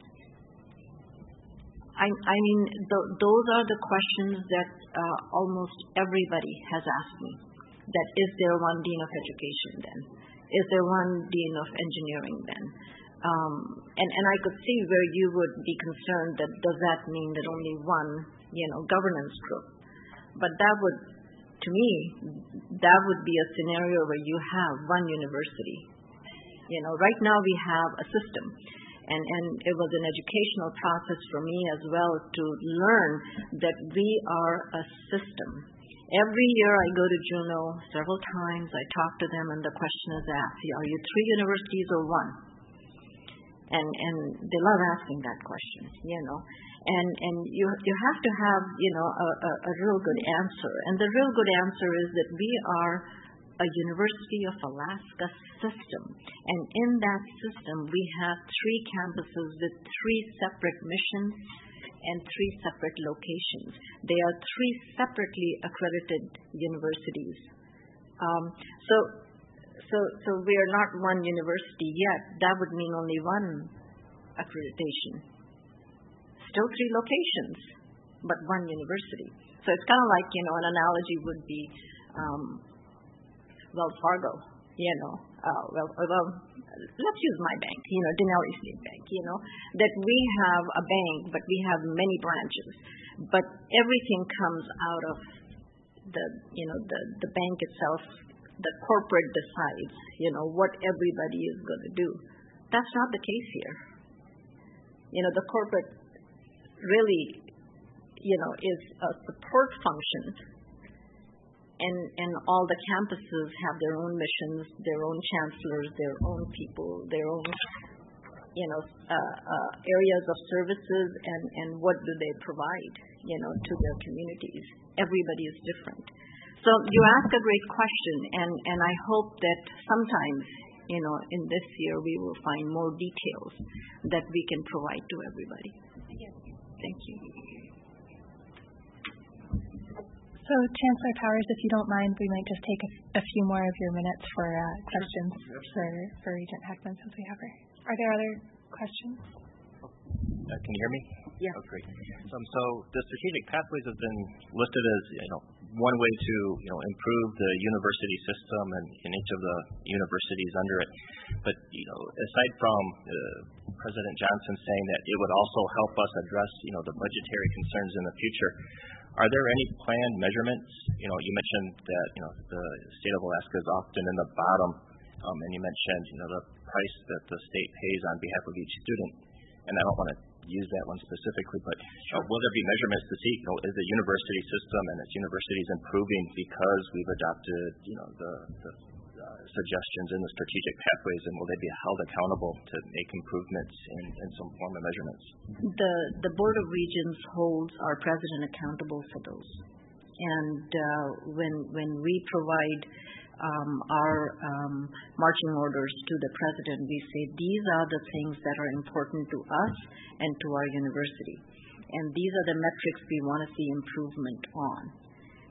I, I mean, th- those are the questions that uh, almost everybody has asked me. That is there one dean of education then? Is there one dean of engineering then? Um, and, and I could see where you would be concerned that does that mean that only one, you know, governance group? But that would, to me, that would be a scenario where you have one university. You know, right now we have a system. And, and it was an educational process for me as well to learn that we are a system. Every year I go to Juneau several times. I talk to them, and the question is asked, are you three universities or one? And and they love asking that question, you know. And and you you have to have, you know, a, a, a real good answer. And the real good answer is that we are a University of Alaska system. And in that system, we have three campuses with three separate missions and three separate locations. They are three separately accredited universities. Um, so, so, so we are not one university yet. That would mean only one accreditation. Still three locations, but one university. So it's kind of like, you know, an analogy would be um, Wells Fargo, you know, uh, well, well, let's use my bank, you know, Denali State Bank, you know, that we have a bank, but we have many branches, but everything comes out of the, you know, the, the bank itself. The corporate decides, you know, what everybody is going to do. That's not the case here. You know, the corporate really, you know, is a support function. And, and all the campuses have their own missions, their own chancellors, their own people, their own, you know, uh, uh, areas of services, and, and what do they provide, you know, to their communities. Everybody is different. So you ask a great question, and, and I hope that sometimes, you know, in this year we will find more details that we can provide to everybody. Thank you. So, Chancellor Powers, if you don't mind, we might just take a, a few more of your minutes for uh, questions for, for Regent Heckman, since we have her. Are there other questions? Uh, can you hear me? Yeah. Oh, great. Um, so the strategic pathways have been listed as, you know, one way to, you know, improve the university system and in each of the universities under it. But, you know, aside from uh, President Johnson saying that it would also help us address, you know, the budgetary concerns in the future, are there any planned measurements? You know, you mentioned that, you know, the state of Alaska is often in the bottom, um, and you mentioned, you know, the price that the state pays on behalf of each student. And I don't want to use that one specifically, but uh, will there be measurements to see, you know, is the university system and its universities improving because we've adopted, you know, the, the uh, suggestions in the strategic pathways, and will they be held accountable to make improvements in, in some form of measurements? The the Board of Regents holds our president accountable for those, and uh, when when we provide um, our um, marching orders to the president, we say these are the things that are important to us and to our university, and these are the metrics we want to see improvement on.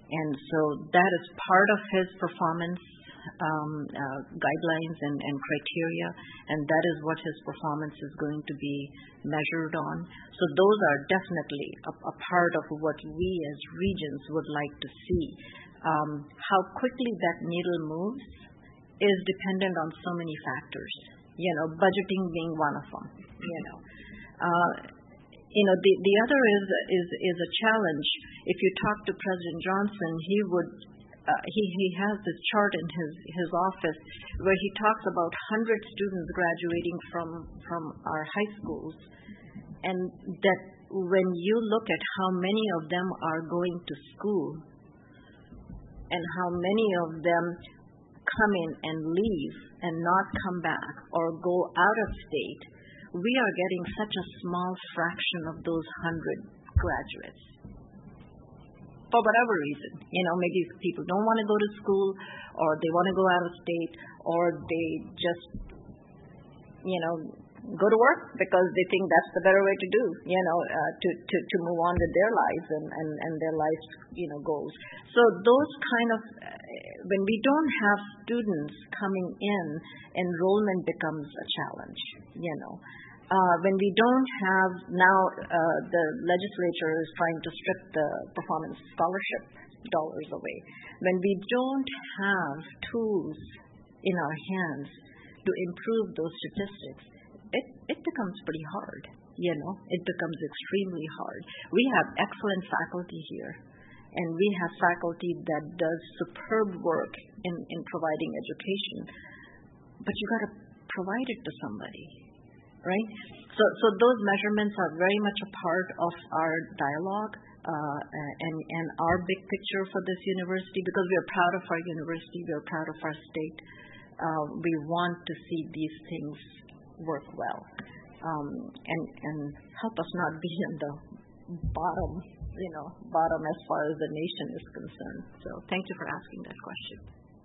And so that is part of his performance um, uh, guidelines and, and criteria, and that is what his performance is going to be measured on. So those are definitely a, a part of what we as regions would like to see. Um, how quickly that needle moves is dependent on so many factors, you know, budgeting being one of them, you know. Uh, you know, the, the other is, is, is a challenge. If you talk to President Johnson, he would Uh, he, he has this chart in his, his office where he talks about one hundred students graduating from, from our high schools, and that when you look at how many of them are going to school and how many of them come in and leave and not come back or go out of state, we are getting such a small fraction of those one hundred graduates. For whatever reason, you know, maybe people don't want to go to school, or they want to go out of state, or they just, you know, go to work because they think that's the better way to do, you know, uh, to, to, to move on with their lives and, and, and their life, you know, goals. So those kind of, uh, when we don't have students coming in, enrollment becomes a challenge, you know. Uh, when we don't have now, uh, the legislature is trying to strip the performance scholarship dollars away. When we don't have tools in our hands to improve those statistics, it, it becomes pretty hard, you know. It becomes extremely hard. We have excellent faculty here, and we have faculty that does superb work in, in providing education, but you got to provide it to somebody. Right? So, so those measurements are very much a part of our dialogue uh, and, and our big picture for this university, because we are proud of our university, we are proud of our state. Uh, we want to see these things work well um, and, and help us not be in the bottom, you know, bottom as far as the nation is concerned. So thank you for asking that question.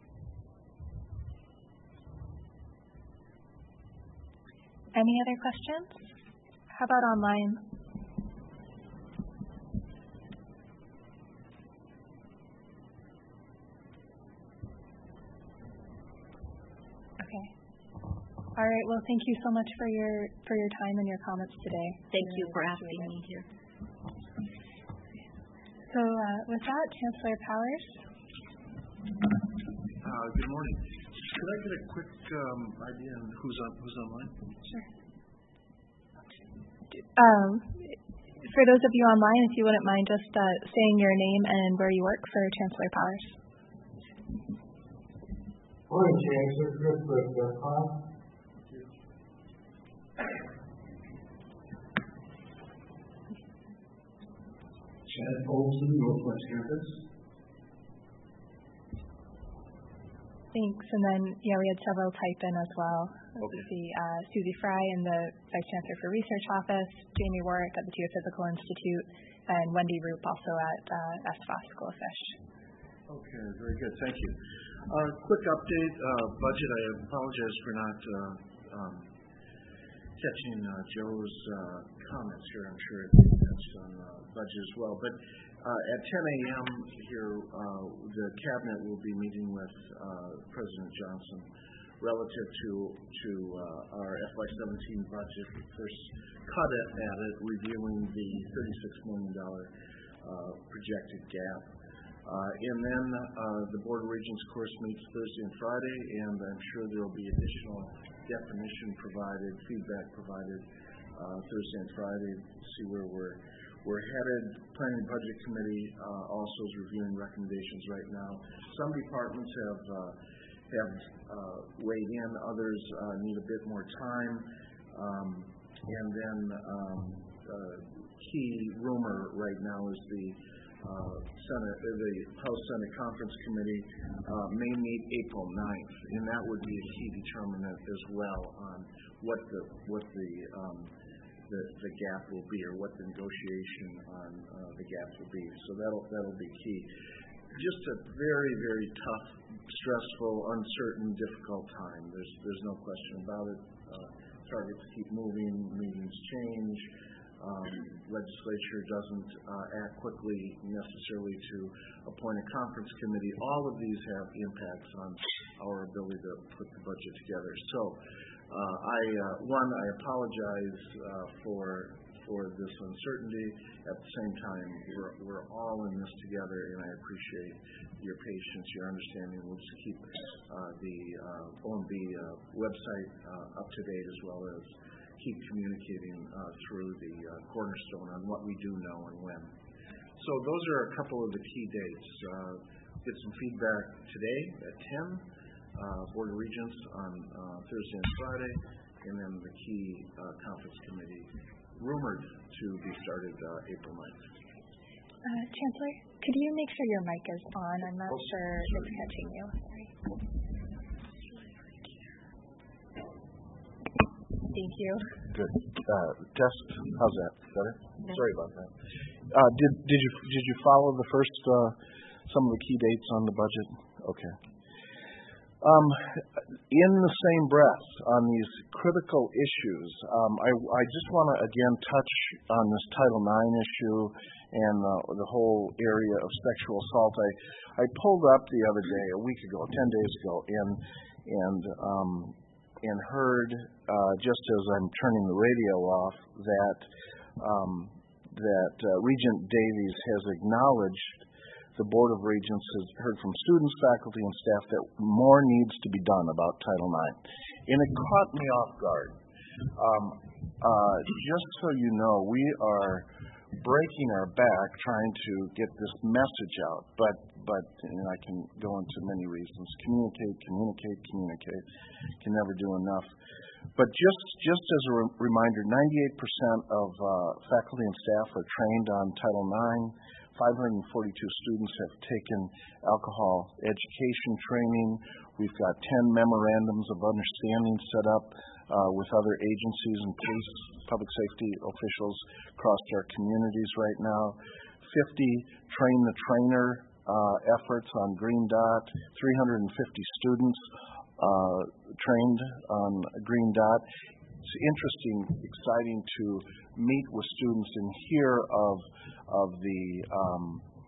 Any other questions? How about online? Okay. All right. Well, thank you so much for your for your time and your comments today. Thank you for asking me here. So uh, with that, Chancellor Powers. Uh, good morning. Could I get a quick um, idea on who's on who's online? Sure. Um, for those of you online, if you wouldn't mind just uh, saying your name and where you work for Chancellor Powers. Morning, Chancellor. Chris Whitcomb. Chad Olson, Northwest Campus. Thanks. And then, yeah, we had several type in as well. Okay. See, uh, Susie Fry in the Vice Chancellor for Research Office, Jamie Warwick at the Geophysical Institute, and Wendy Roop also at uh, S F A S School of Fish. Okay, very good. Thank you. Uh, quick update, uh, budget. I apologize for not uh, um, catching uh, Joe's uh, comments here. I'm sure it touched on uh, budget as well. But uh, at ten a.m. here, uh, the Cabinet will be meeting with uh, President Johnson relative to to uh, our F Y seventeen budget. First cut at, at it, reviewing the thirty-six million dollars uh, projected gap. Uh, and then uh, the Board of Regents, of course, meets Thursday and Friday, and I'm sure there will be additional definition provided, feedback provided uh, Thursday and Friday to see where we're we're headed. Planning and Budget Committee uh, also is reviewing recommendations right now. Some departments have uh, have uh, weighed in, others uh, need a bit more time, um, and then um, uh, key rumor right now is the Uh, Senate, uh, the House Senate Conference Committee uh, may meet April ninth, and that would be a key determinant as well on what the what the um, the, the gap will be, or what the negotiation on uh, the gap will be. So that'll that'll be key. Just a very very tough, stressful, uncertain, difficult time. There's there's no question about it. Uh, targets keep moving, meetings change. um, legislature doesn't uh, act quickly necessarily to appoint a conference committee. All of these have impacts on our ability to put the budget together. So, uh, I uh, one, I apologize uh, for for this uncertainty. At the same time, we're, we're all in this together, and I appreciate your patience, your understanding. We'll just keep uh, the uh, O M B uh, website uh, up to date, as well as keep communicating uh, through the uh, Cornerstone on what we do know and when. So those are a couple of the key dates. Uh, get some feedback today at ten, uh, Board of Regents on uh, Thursday and Friday, and then the key uh, conference committee rumored to be started uh, April ninth. Uh, Chancellor, could you make sure your mic is on? I'm not oh, sure sorry. it's catching you. Sorry. Thank you. Good. Uh, test. How's that? Better? No. Sorry about that. Uh, did did you did you follow the first uh, some of the key dates on the budget? Okay. Um, in the same breath, on these critical issues, um, I, I just want to again touch on this Title nine issue and uh, the whole area of sexual assault. I, I pulled up the other day, a week ago, ten days ago, and and um, and heard uh, just as I'm turning the radio off that um, that uh, Regent Davies has acknowledged. The Board of Regents has heard from students, faculty, and staff that more needs to be done about Title nine. And it caught me off guard. Um, uh, just so you know, we are breaking our back trying to get this message out. But, but and I can go into many reasons. Communicate, communicate, communicate. Can never do enough. But just, just as a re- reminder, ninety-eight percent of uh, faculty and staff are trained on Title nine. five hundred forty-two students have taken alcohol education training. We've got ten memorandums of understanding set up uh, with other agencies and police, public safety officials across our communities right now. fifty train the trainer uh, efforts on Green Dot. three hundred fifty students uh, trained on Green Dot. It's interesting, exciting to meet with students and hear of of the um,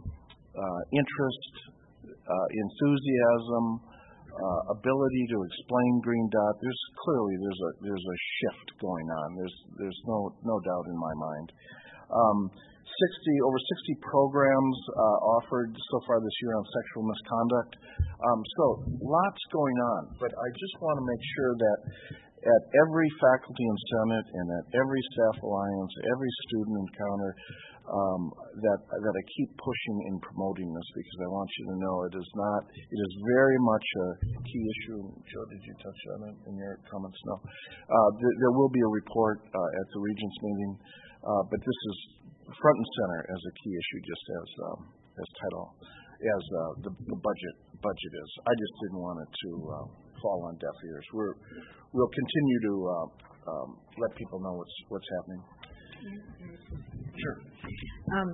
uh, interest, uh, enthusiasm, uh, ability to explain Green Dot. There's clearly there's a there's a shift going on. There's there's no no doubt in my mind. Um, sixty over sixty programs uh, offered so far this year on sexual misconduct. Um, so lots going on, but I just want to make sure that at every faculty and senate and at every staff alliance, every student encounter, um, that that I keep pushing and promoting this, because I want you to know it is not, it is very much a key issue. Joe, did you touch on it in your comments? No. Uh, th- there will be a report uh, at the Regents meeting, uh, but this is front and center as a key issue, just as um, as title, as uh, the, the budget budget is. I just didn't want it to uh, fall on deaf ears. We're we'll continue to uh, um, let people know what's what's happening. Sure. Um,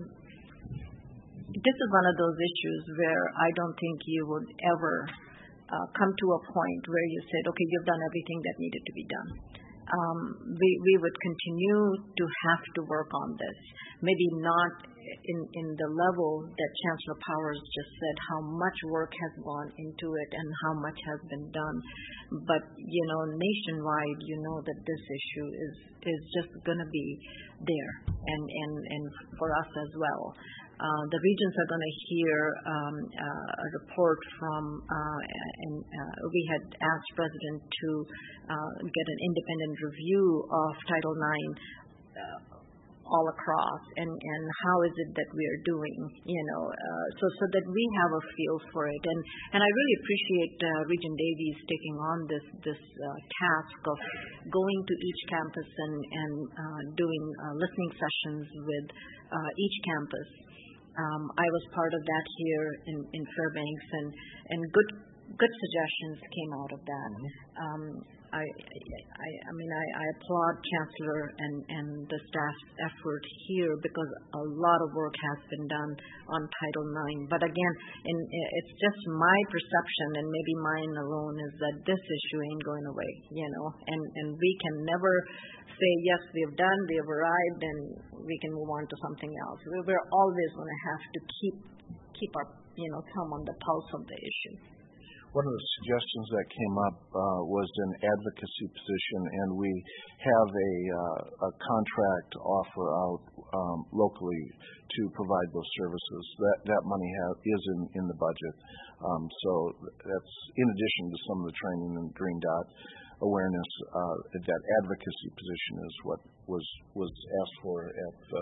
this is one of those issues where I don't think you would ever uh, come to a point where you said, okay, you've done everything that needed to be done. Um, we, we would continue to have to work on this. Maybe not in, in the level that Chancellor Powers just said, how much work has gone into it and how much has been done. But, you know, nationwide, you know that this issue is, is just going to be there, and, and, and for us as well. Uh, the Regents are going to hear um, uh, a report from, uh, and uh, we had asked President to uh, get an independent review of Title nine uh, all across, and, and how is it that we are doing, you know, uh, so so that we have a feel for it. And, and I really appreciate uh, Regent Davies taking on this this uh, task of going to each campus and, and uh, doing uh, listening sessions with uh, each campus. Um, I was part of that here in, in Fairbanks, and, and good good suggestions came out of that. Um, I, I, I mean, I, I applaud Chancellor and, and the staff's effort here because a lot of work has been done on Title nine. But again, in, it's just my perception, and maybe mine alone, is that this issue ain't going away, you know, and, and we can never say, yes, we have done, we have arrived, and we can move on to something else. We're always going to have to keep, keep our, you know, thumb on the pulse of the issue. One of the suggestions that came up uh, was an advocacy position, and we have a, uh, a contract offer out um, locally to provide those services. That that money have, is in, in the budget. Um, so that's in addition to some of the training and Green Dot awareness. Uh, that advocacy position is what was was asked for at the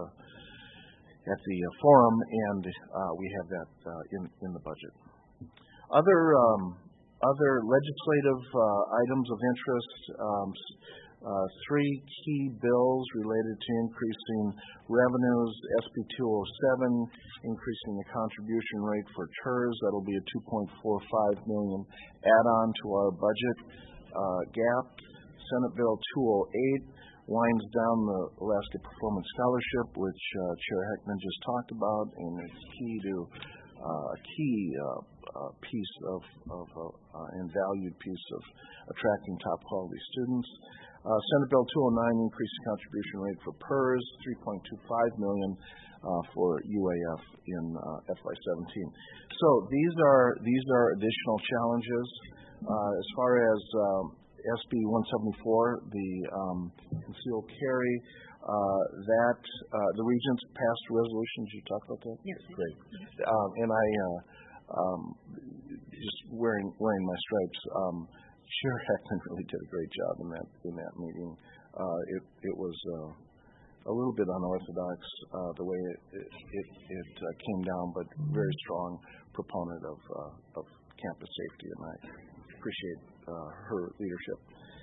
at the uh, forum, and uh, we have that uh, in in the budget. Other um, other legislative uh, items of interest, um, uh, three key bills related to increasing revenues. S B two oh seven, increasing the contribution rate for T E R S. That'll be a two point four five million dollars add-on to our budget uh, gap. Senate Bill two oh eight winds down the Alaska Performance Scholarship, which uh, Chair Heckman just talked about, and it's key to uh, a key uh, uh, piece of, of uh, and valued piece of attracting top quality students. Uh, Senate Bill two oh nine increased contribution rate for P E R S, three point two five million dollars uh, for U A F in uh, F Y seventeen. So these are these are additional challenges. Uh, as far as um, S B one seventy-four, the um, concealed carry, uh, that uh, the Regents passed resolutions. You talked about that? Yes. Great. Um, and I uh, um, just wearing wearing my stripes. Um, Chair Heckman really did a great job in that in that meeting. Uh, it it was uh, a little bit unorthodox uh, the way it it, it, it uh, came down, but very strong proponent of uh, of campus safety, and I appreciate uh, her leadership.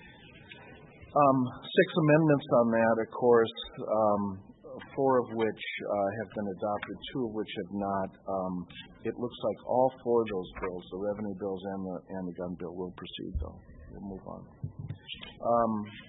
Um, six amendments on that, of course, um, four of which uh, have been adopted, two of which have not. Um, it looks like all four of those bills, the revenue bills and the and the gun bill, will proceed, though. We'll move on. Um,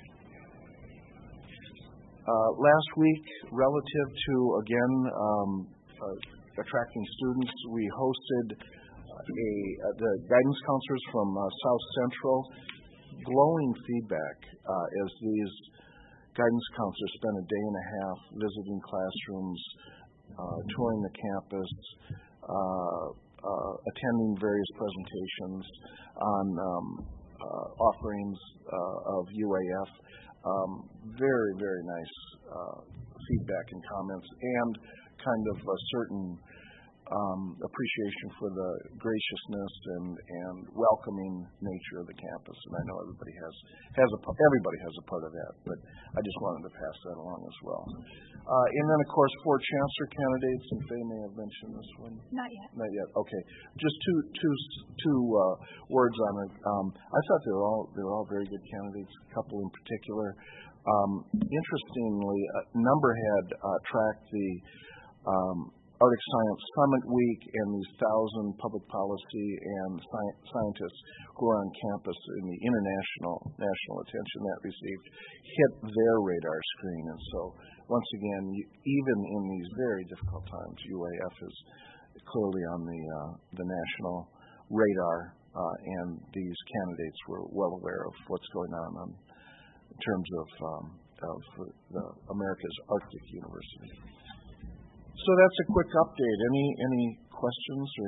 uh, last week, relative to, again, um, uh, attracting students, we hosted a, uh, the guidance counselors from uh, South Central. Glowing feedback uh, as these guidance counselors spent a day and a half visiting classrooms, uh, touring the campus, uh, uh, attending various presentations on um, uh, offerings uh, of U A F. Um, very, very nice uh, feedback and comments, and kind of a certain Um, appreciation for the graciousness and, and welcoming nature of the campus, and I know everybody has has a everybody has a part of that, but I just wanted to pass that along as well. Uh, and then, of course, four chancellor candidates, and Faye may have mentioned this one. Not yet. Not yet. Okay, just two two two uh, words on it. Um, I thought they were all they were all very good candidates. A couple in particular. Um, interestingly, a number had uh, tracked the um, Arctic Science Summit Week, and these thousand public policy and sci- scientists who are on campus in the international national attention that received hit their radar screen. And so, once again, you, even in these very difficult times, U A F is clearly on the uh, the national radar, uh, and these candidates were well aware of what's going on, on in terms of um, of the America's Arctic University. So that's a quick update. Any any questions or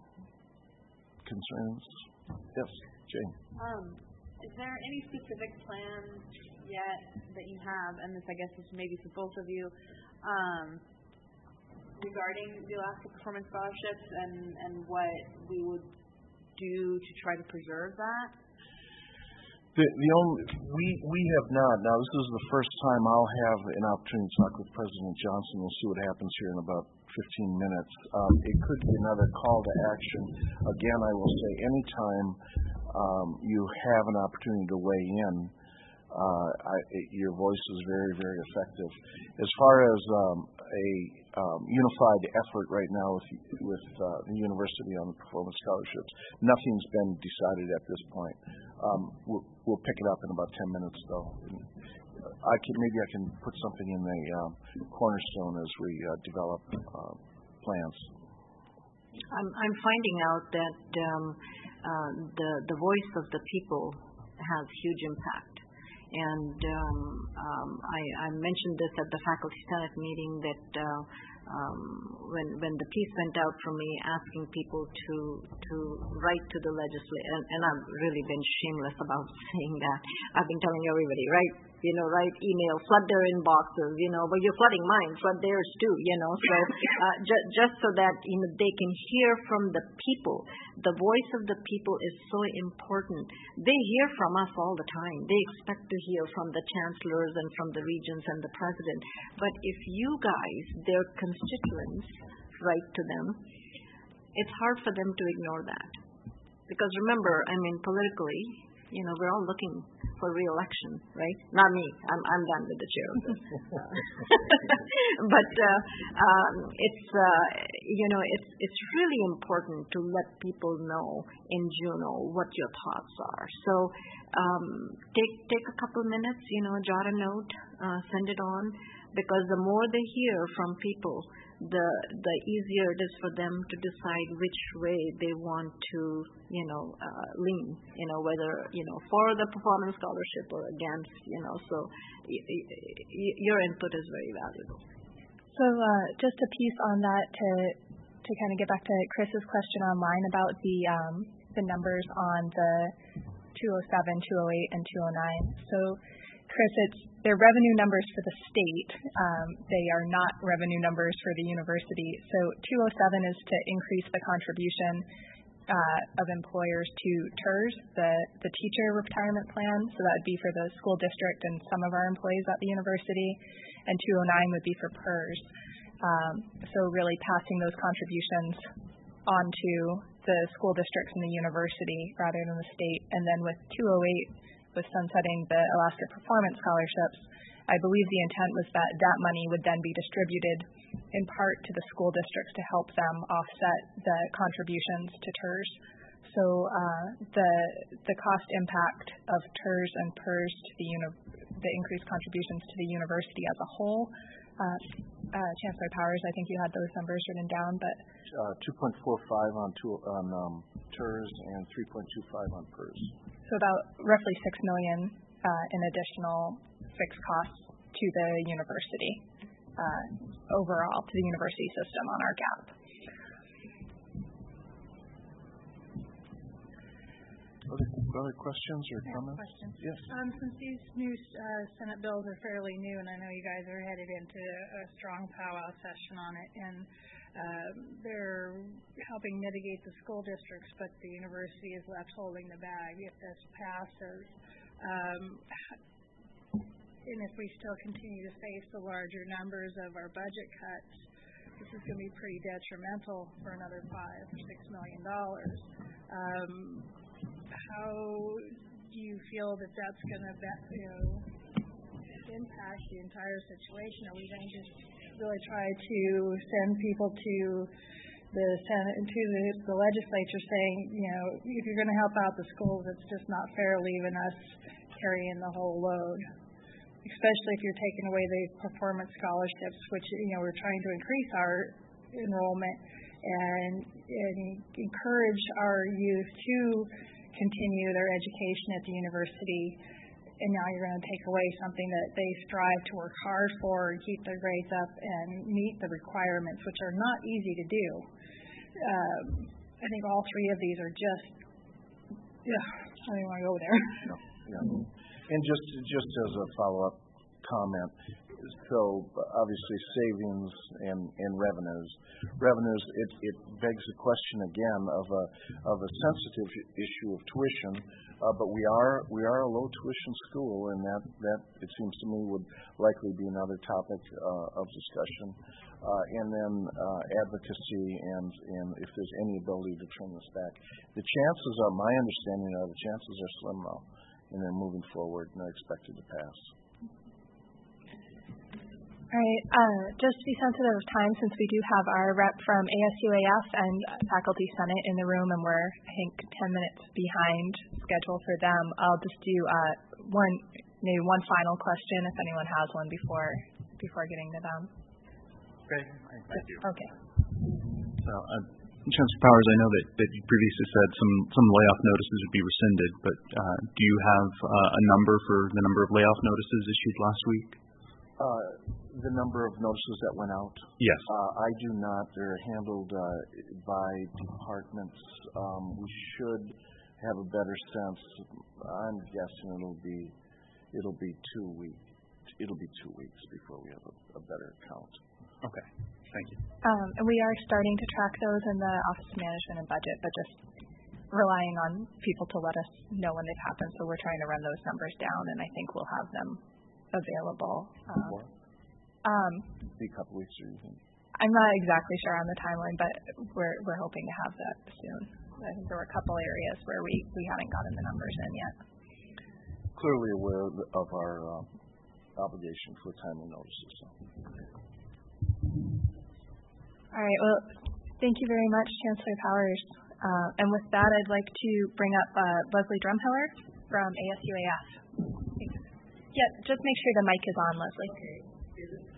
concerns? Yes, Jane. Um, is there any specific plans yet that you have, and this I guess is maybe for both of you, um, regarding the Alaska Performance Scholarships and, and what we would do to try to preserve that? The, the only we we have not. Now this is the first time I'll have an opportunity to talk with President Johnson. We'll see what happens here in about fifteen minutes. Um, it could be another call to action. Again, I will say, anytime um, you have an opportunity to weigh in, uh, I, it, your voice is very, very effective. As far as um, a um, unified effort right now with with uh, the university on the performance scholarships. Nothing's been decided at this point. Um, we'll, we'll pick it up in about ten minutes, though. And I can maybe I can put something in the um, cornerstone as we uh, develop uh, plans. I'm, I'm finding out that um, uh, the the voice of the people has huge impact. And um, um, I, I mentioned this at the faculty senate meeting that uh, um, when when the piece went out from me asking people to to write to the legislature, and, and I've really been shameless about saying that. I've been telling everybody, write, you know, write email, flood their inboxes, you know, but you're flooding mine, flood theirs too, you know. So uh, ju- just so that you know they can hear from the people. The voice of the people is so important. They hear from us all the time. They expect to hear from the chancellors and from the regents and the president. But if you guys, their constituents, write to them, it's hard for them to ignore that. Because remember, I mean, politically, you know, we're all looking for re-election, right? Not me. I'm I'm done with the chair of this. but uh, um, it's uh, you know it's it's really important to let people know in Juneau what your thoughts are. So um, take take a couple minutes, you know, jot a note, uh, send it on, because the more they hear from people, the the easier it is for them to decide which way they want to, you know, uh, lean, you know, whether, you know, for the performance scholarship or against, you know, so y- y- your input is very valuable. So uh, just a piece on that to to kind of get back to Chris's question online about the um, the numbers on the two oh seven, two oh eight, and two oh nine. So Chris, it's they're revenue numbers for the state. Um, they are not revenue numbers for the university. So two oh seven is to increase the contribution uh, of employers to T E R S, the, the teacher retirement plan. So that would be for the school district and some of our employees at the university. And two oh nine would be for P E R S. Um, so really passing those contributions onto the school districts and the university rather than the state. And then with two oh eight, with sunsetting the Alaska Performance Scholarships, I believe the intent was that that money would then be distributed in part to the school districts to help them offset the contributions to T E R S. So uh, the the cost impact of T E R S and P E R S to the uni- the increased contributions to the university as a whole, uh, uh, Chancellor Powers, I think you had those numbers written down, but uh, two point four five on two, on um, T E R S and three point two five on P E R S. So about roughly six million uh, in additional fixed costs to the university uh, overall, to the university system on our gap. Other, other questions or comments? Questions. Yes. Um, since these new uh, Senate bills are fairly new, and I know you guys are headed into a strong powwow session on it, and uh, they're helping mitigate the school districts, but the university is left holding the bag if this passes. Um, and if we still continue to face the larger numbers of our budget cuts, this is going to be pretty detrimental for another five or six million dollars. Um, how do you feel that that's going to, you know, impact the entire situation? Are we going to just really try to send people to the Senate and to the, the legislature saying, you know, if you're going to help out the schools, it's just not fair leaving us carrying the whole load, especially if you're taking away the performance scholarships, which, you know, we're trying to increase our enrollment and, and encourage our youth to continue their education at the university, and now you're going to take away something that they strive to work hard for and keep their grades up and meet the requirements, which are not easy to do. Um, I think all three of these are just, yeah, I don't even want to go there. No, yeah. And just just as a follow-up comment, so obviously savings and, and revenues. Revenues, it, it begs the question again of a of a sensitive issue of tuition, uh, but we are we are a low tuition school, and that, that it seems to me would likely be another topic uh, of discussion. Uh, and then uh, advocacy, and, and if there's any ability to turn this back. The chances are, my understanding are the chances are slim now, and they're moving forward and they're expected to pass. All right. Uh, just to be sensitive of time, since we do have our rep from A S U A F and Faculty Senate in the room, and we're, I think, ten minutes behind schedule for them, I'll just do uh, one, maybe one final question if anyone has one before before getting to them. Okay. Thank you. Okay. So, uh, Chancellor Powers, I know that, that you previously said some, some layoff notices would be rescinded, but uh, do you have uh, a number for the number of layoff notices issued last week? Uh, the number of notices that went out? Yes. Uh, I do not. They're handled uh, by departments. Um, we should have a better sense. I'm guessing it'll be it'll be two weeks. It'll be two weeks before we have a, a better count. Okay. Thank you. Um, and we are starting to track those in the Office of Management and Budget, but just relying on people to let us know when they've happened. So we're trying to run those numbers down, and I think we'll have them available. Um, um, be a couple weeks or anything. I'm not exactly sure on the timeline, but we're we're hoping to have that soon. I think there were a couple areas where we, we haven't gotten the numbers in yet. Clearly aware of our uh, obligation for timely notices. So. All right. Well, thank you very much, Chancellor Powers. Uh, and with that, I'd like to bring up uh, Leslie Drumheller from A S U A F. Thanks. Yeah, just make sure the mic is on, Leslie. Okay. Is it?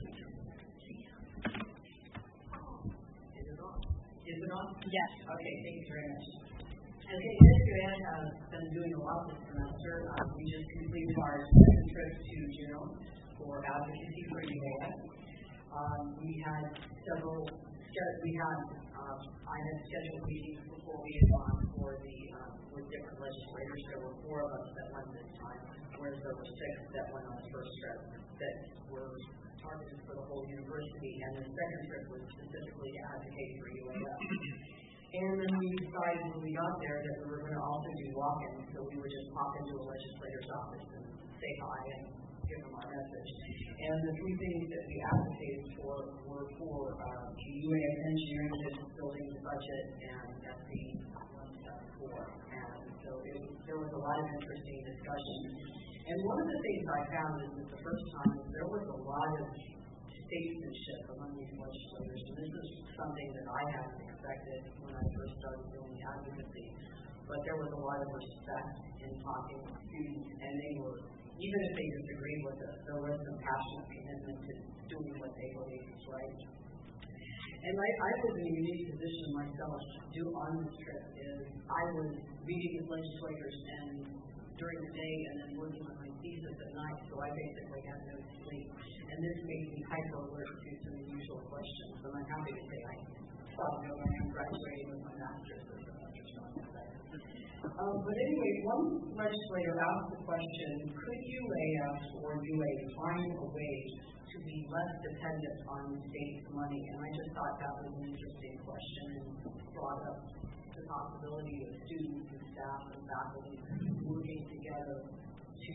Is it on? Is it on? Yes. Okay, thank you very much. As A S U A F has been doing a lot this semester, uh, we just completed our second trip to Juneau for advocacy for U A F. Um, we had several, we had, um, I had scheduled meetings before we had gone for the, um, with different legislators. There were four of us that went this time, whereas there were six that went on the first trip that were targeted for the whole university, and the second trip was specifically to advocate for U A F. And then we decided when we got there that we were going to also do walk-ins, so we would just pop into a legislator's office and say hi and give them our message. And the three things that we advocated for were for uh, the U A F engineering business building budget and F B one seventy-four. And so it, there was a lot of interesting discussion. And one of the things I found is that the first time there was a lot of statesmanship among these legislators. And this is something that I hadn't expected when I first started doing the advocacy. But there was a lot of respect in talking with students, and they were, even if they disagreed with us, there was some passionate commitment to doing what they believe is right. And I, I was in a unique position myself to do on this trip is I was meeting with legislators and during the day and then working on my thesis at night, so I basically had no sleep. And this made me hyper alert to some unusual questions. And I'm happy to say I thought no I am graduating with my master's or master's master's. Um, but anyway, one legislator asked the question, could U A F or U A find a way to be less dependent on the state's money? And I just thought that was an interesting question and brought up the possibility of students and staff and faculty working together to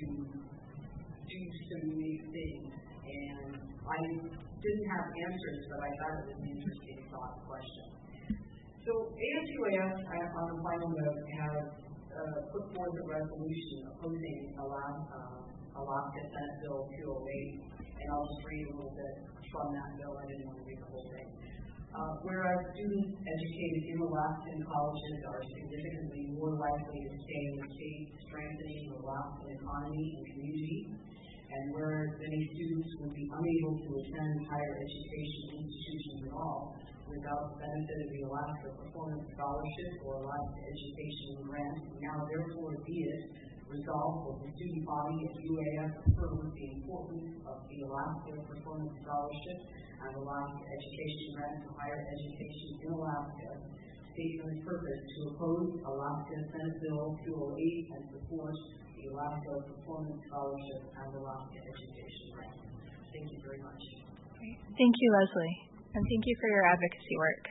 do some unique things. And I didn't have answers, but I thought it was an interesting thought question. So A S U A F, on the final note, has uh, put forth a resolution opposing Alaska, uh, Alaska Senate Bill two oh eight, and I'll just read a little bit from that bill. I didn't want to read the whole thing. Uh, whereas students educated in Alaskan colleges are significantly more likely to stay in the state, strengthening the Alaskan economy and community, and whereas many students will be unable to attend higher education institutions at all without the benefit of the Alaska Performance Scholarship or Alaska Education Grant, now therefore be it resolved that the student body at U A F affirms the importance of the Alaska Performance Scholarship and Alaska Education Grant to higher education in Alaska, statement purpose to oppose Alaska Senate Bill two oh eight and support the Alaska Performance Scholarship and Alaska Education Grant. Thank you very much. Thank you, Leslie, and thank you for your advocacy work.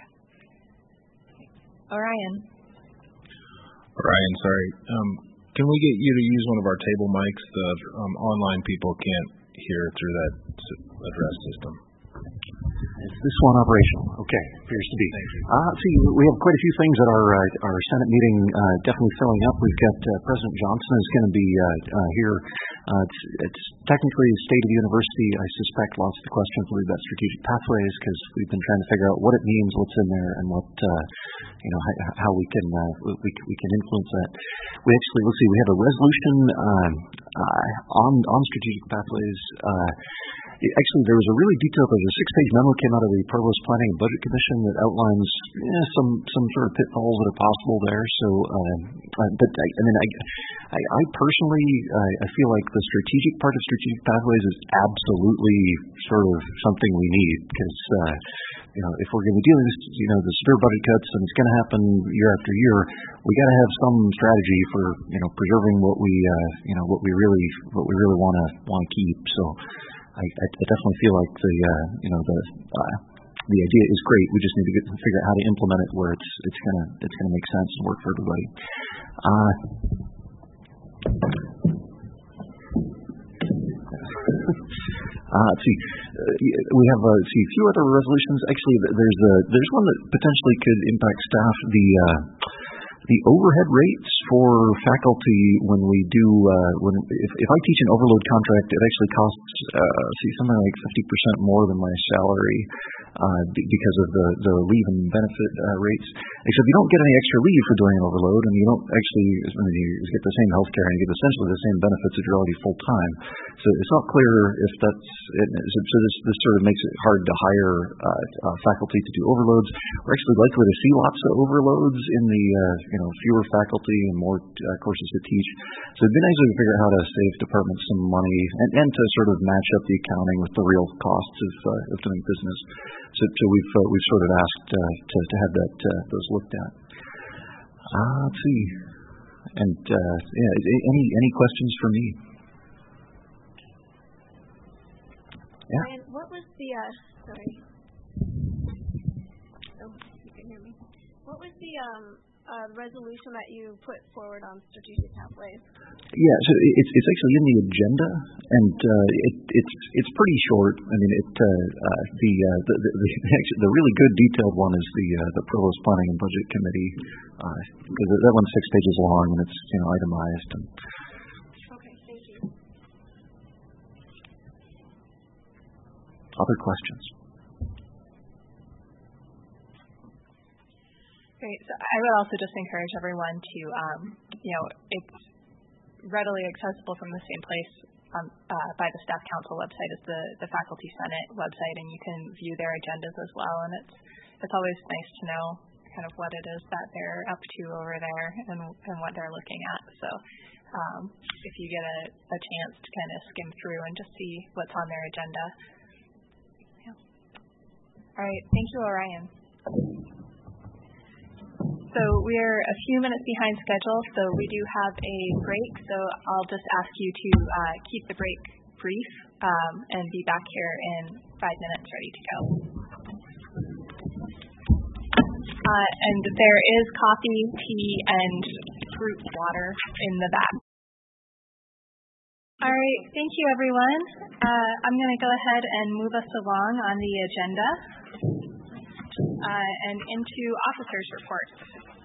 Orion. Orion, sorry. Um, can we get you to use one of our table mics? The um, online people can't hear through that address system. Is this one operational? Okay, appears to be. Uh, let's see, we have quite a few things at our uh, our Senate meeting uh, definitely filling up. We've got uh, President Johnson is going to be uh, uh, here. Uh, it's, it's technically State of the University. I suspect lots of the questions will be about strategic pathways because we've been trying to figure out what it means, what's in there, and what uh, you know how, how we can uh, we we can influence that. We actually let's see, we have a resolution uh, uh, on on strategic pathways. Uh, Actually, there was a really detailed, there's a six-page memo came out of the Provost Planning and Budget Commission that outlines eh, some some sort of pitfalls that are possible there. So, uh, uh, but I, I mean, I, I, I personally, uh, I feel like the strategic part of strategic pathways is absolutely sort of something we need because, uh, you know, if we're going to be dealing with, you know, the severe budget cuts and it's going to happen year after year, we got to have some strategy for, you know, preserving what we, uh, you know, what we really, what we really want to want to keep. So. I, I definitely feel like the uh, you know the uh, the idea is great. We just need to get, figure out how to implement it where it's it's gonna it's gonna make sense and work for everybody. Uh, uh, let's see. Uh, we have uh, see a few other resolutions. Actually, there's a there's one that potentially could impact staff. The uh, The overhead rates for faculty when we do, uh, when if, if I teach an overload contract, it actually costs, uh, see, something like fifty percent more than my salary uh, b- because of the, the leave and benefit uh, rates. Except you don't get any extra leave for doing an overload, and you don't actually I mean, you get the same health care and you get essentially the same benefits if you're already full time. So it's not clear if that's it. So, so this, this sort of makes it hard to hire uh, uh, faculty to do overloads. We're actually likely to see lots of overloads in the uh, you know, fewer faculty and more uh, courses to teach. So it'd be nice to figure out how to save departments some money and, and to sort of match up the accounting with the real costs of, uh, of doing business. So, so we've uh, we've sort of asked uh, to to have that uh, those looked at. Uh, let's see. And uh, yeah, any any questions for me? Yeah. Ryan, what was the uh, sorry? Oh, you can hear me. What was the um. Uh, resolution that you put forward on strategic pathways? Yeah, so it's it's actually in the agenda, and uh, it it's it's pretty short. I mean, it uh, uh, the, uh, the the the actually the really good detailed one is the uh, the Provost Planning and Budget Committee uh, because that one's six pages long and it's you know itemized. And okay, thank you. Other questions? Great. So I would also just encourage everyone to, um, you know, it's readily accessible from the same place um, uh, by the Staff Council website as the, the Faculty Senate website, and you can view their agendas as well. And it's it's always nice to know kind of what it is that they're up to over there and, and what they're looking at. So um, if you get a, a chance to kind of skim through and just see what's on their agenda. Yeah. All right. Thank you, Orion. So we're a few minutes behind schedule, so we do have a break. So I'll just ask you to uh, keep the break brief um, and be back here in five minutes ready to go. Uh, and there is coffee, tea, and fruit water in the back. All right, thank you, everyone. Uh, I'm going to go ahead and move us along on the agenda. Uh, and into officers' reports.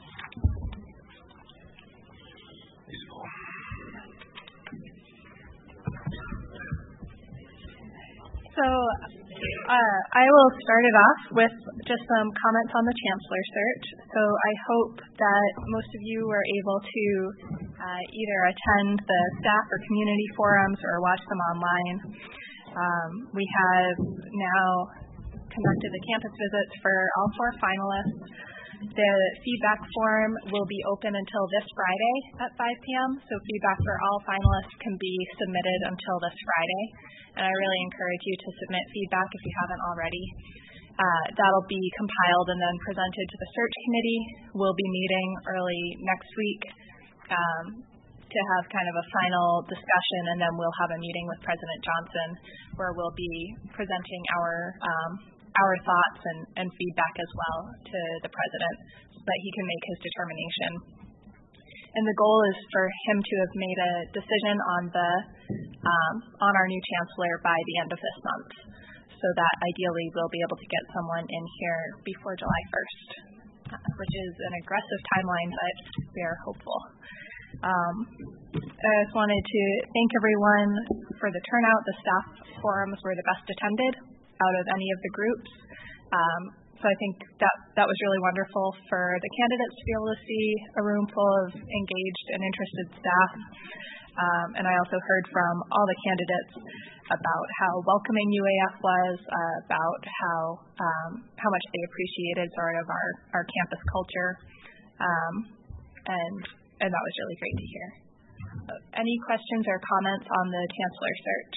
So uh, I will start it off with just some comments on the Chancellor search. So I hope that most of you were able to uh, either attend the staff or community forums or watch them online. Um, we have now conducted the campus visits for all four finalists. The feedback form will be open until this Friday at five p.m., so feedback for all finalists can be submitted until this Friday, and I really encourage you to submit feedback if you haven't already. Uh, that'll be compiled and then presented to the search committee. We'll be meeting early next week um, to have kind of a final discussion, and then we'll have a meeting with President Johnson where we'll be presenting our um, our thoughts and, and feedback as well to the President so that he can make his determination. And the goal is for him to have made a decision on the um, on our new Chancellor by the end of this month. so that ideally we'll be able to get someone in here before July first, which is an aggressive timeline, but we are hopeful. Um, I just wanted to thank everyone for the turnout. The staff forums were the best attended out of any of the groups. Um, so I think that that was really wonderful for the candidates to be able to see a room full of engaged and interested staff. Um, and I also heard from all the candidates about how welcoming U A F was, uh, about how um, how much they appreciated sort of our, our campus culture, um, and and that was really great to hear. Uh, any questions or comments on the chancellor search?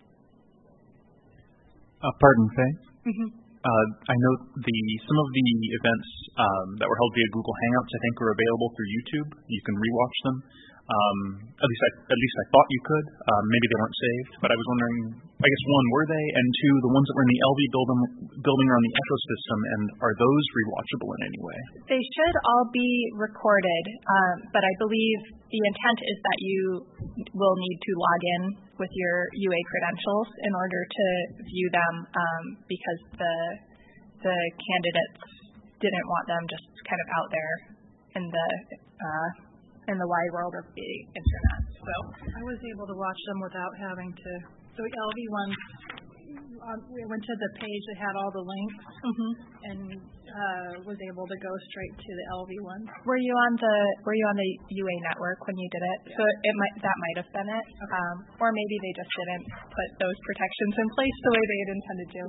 Uh, pardon, Faye? Mm-hmm. Uh, I know the some of the events um, that were held via Google Hangouts, I think, are available through YouTube. You can rewatch them. Um, at least, I, at least I thought you could. Um, maybe they weren't saved, but I was wondering. I guess one, were they? And two, the ones that were in the L V building, building are on the ecosystem, and are those rewatchable in any way? They should all be recorded, um, but I believe the intent is that you will need to log in with your U A credentials in order to view them, um, because the the candidates didn't want them just kind of out there in the uh, in the wide world of the internet. So I was able to watch them without having to. The L V ones, um, we went to the page that had all the links, mm-hmm. and uh, was able to go straight to the L V ones. Were you on the Were you on the U A network when you did it? So it might that might have been it, Okay. um, or maybe they just didn't put those protections in place the way they had intended to.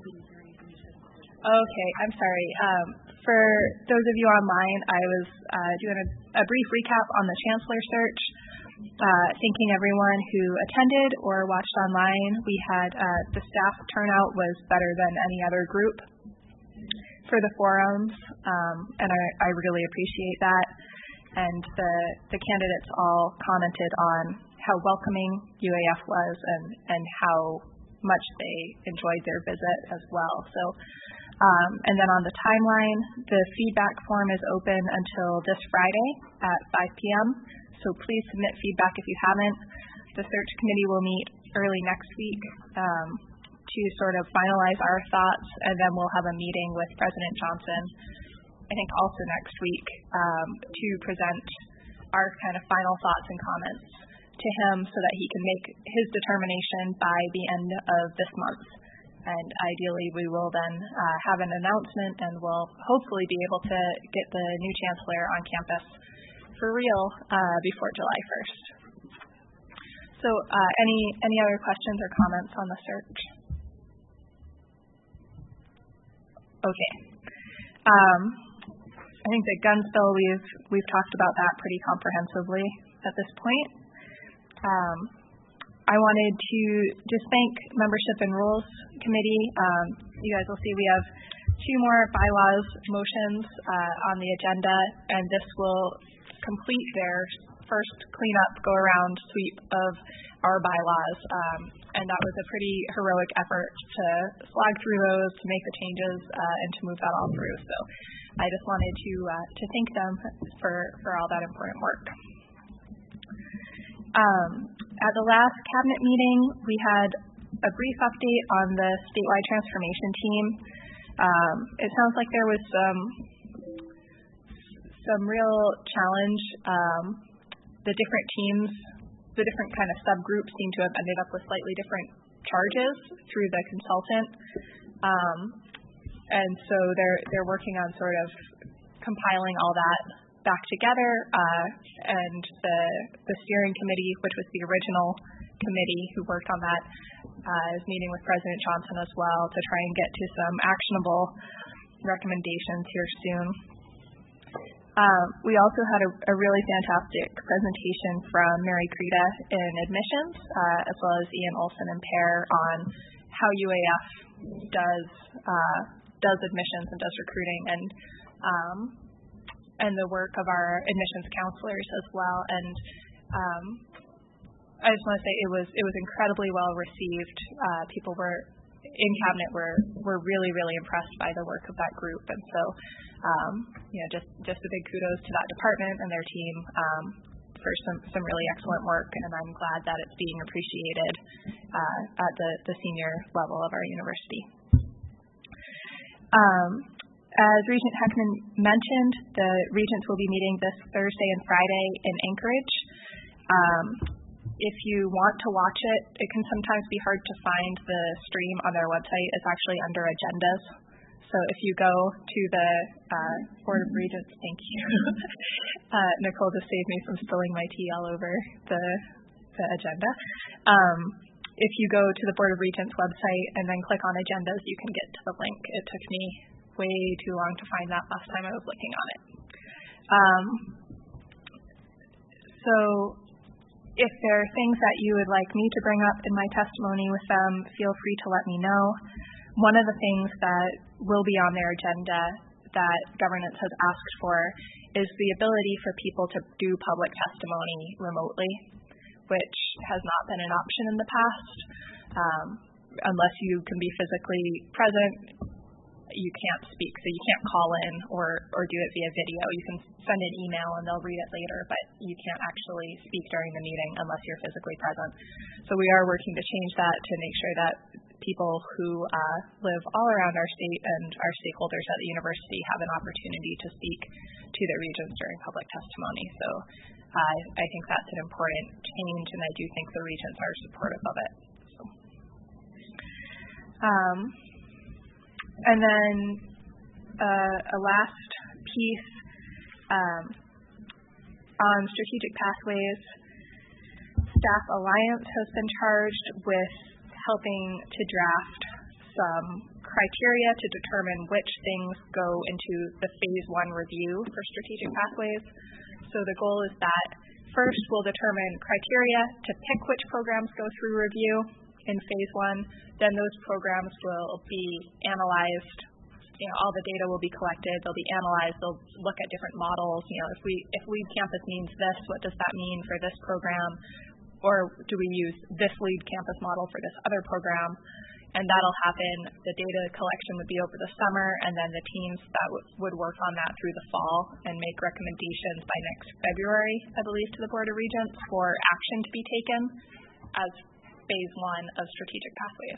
Okay, I'm sorry. Um, for those of you online, I was uh, doing a, a brief recap on the chancellor search. Uh, thanking everyone who attended or watched online. We had uh, the staff turnout was better than any other group for the forums, um, and I, I really appreciate that. And the the candidates all commented on how welcoming U A F was and, and how much they enjoyed their visit as well. So, um, and then on the timeline, the feedback form is open until this Friday at five p.m., so please submit feedback if you haven't. The search committee will meet early next week um, to sort of finalize our thoughts, and then we'll have a meeting with President Johnson, I think also next week, um, to present our kind of final thoughts and comments to him so that he can make his determination by the end of this month. And ideally, we will then uh, have an announcement, and we'll hopefully be able to get the new chancellor on campus for real uh, before July first. So uh, any any other questions or comments on the search? Okay. Um, I think the guns bill, we've we've talked about that pretty comprehensively at this point. Um, I wanted to just thank Membership and Rules Committee. Um, you guys will see we have two more bylaws motions uh, on the agenda, and this will complete their first cleanup, go-around sweep of our bylaws. Um, and that was a pretty heroic effort to slog through those, to make the changes, uh, and to move that all through. So I just wanted to uh, to thank them for, for all that important work. Um, at the last cabinet meeting, we had a brief update on the statewide transformation team. Um, it sounds like there was some some real challenge. Um, the different teams, the different kind of subgroups seem to have ended up with slightly different charges through the consultant. Um, and so they're they're working on sort of compiling all that back together. Uh, and the the steering committee, which was the original committee who worked on that, uh, is meeting with President Johnson as well to try and get to some actionable recommendations here soon. Um, we also had a, a really fantastic presentation from Mary Creta in admissions, uh, as well as Ian Olson and Pear on how U A F does uh, does admissions and does recruiting, and um, and the work of our admissions counselors as well. And um, I just want to say it was it was incredibly well received. Uh, people were in cabinet were were really really impressed by the work of that group, and so um, you know just just a big kudos to that department and their team um, for some some really excellent work, and I'm glad that it's being appreciated uh, at the the senior level of our university. Um, as Regent Heckman mentioned, the Regents will be meeting this Thursday and Friday in Anchorage. Um, if you want to watch it, it can sometimes be hard to find the stream on their website. It's actually under agendas. So if you go to the uh, Board of Regents, thank you. uh, Nicole just saved me from spilling my tea all over the, the agenda. Um, if you go to the Board of Regents website and then click on agendas, you can get to the link. It took me way too long to find that last time I was looking on it. Um, so if there are things that you would like me to bring up in my testimony with them, feel free to let me know. One of the things that will be on their agenda that governance has asked for is the ability for people to do public testimony remotely, which has not been an option in the past. Um, unless you can be physically present, you can't speak, so you can't call in or, or do it via video. You can send an email and they'll read it later, but you can't actually speak during the meeting unless you're physically present. So we are working to change that to make sure that people who uh, live all around our state and our stakeholders at the university have an opportunity to speak to their Regents during public testimony. So uh, I think that's an important change, and I do think the Regents are supportive of it. So, um, and then uh, a last piece um, on strategic pathways. Staff Alliance has been charged with helping to draft some criteria to determine which things go into the phase one review for strategic pathways. So the goal is that first we'll determine criteria to pick which programs go through review in phase one. Then those programs will be analyzed. You know, all the data will be collected. They'll be analyzed. They'll look at different models. You know, if we if Lead Campus means this, what does that mean for this program? Or do we use this Lead Campus model for this other program? And that'll happen. The data collection would be over the summer, and then the teams that w- would work on that through the fall and make recommendations by next February, I believe, to the Board of Regents for action to be taken as phase one of strategic pathways.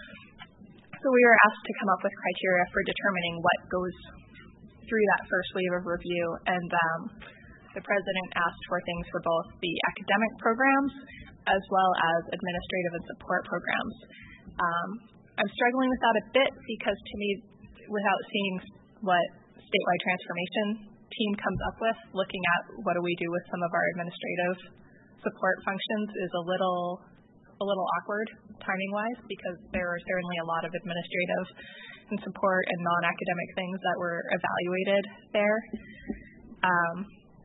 So we were asked to come up with criteria for determining what goes through that first wave of review, and um, the President asked for things for both the academic programs as well as administrative and support programs. Um, I'm struggling with that a bit because, to me, without seeing what statewide transformation team comes up with, looking at what do we do with some of our administrative support functions is a little a little awkward timing-wise, because there are certainly a lot of administrative and support and non-academic things that were evaluated there. Um,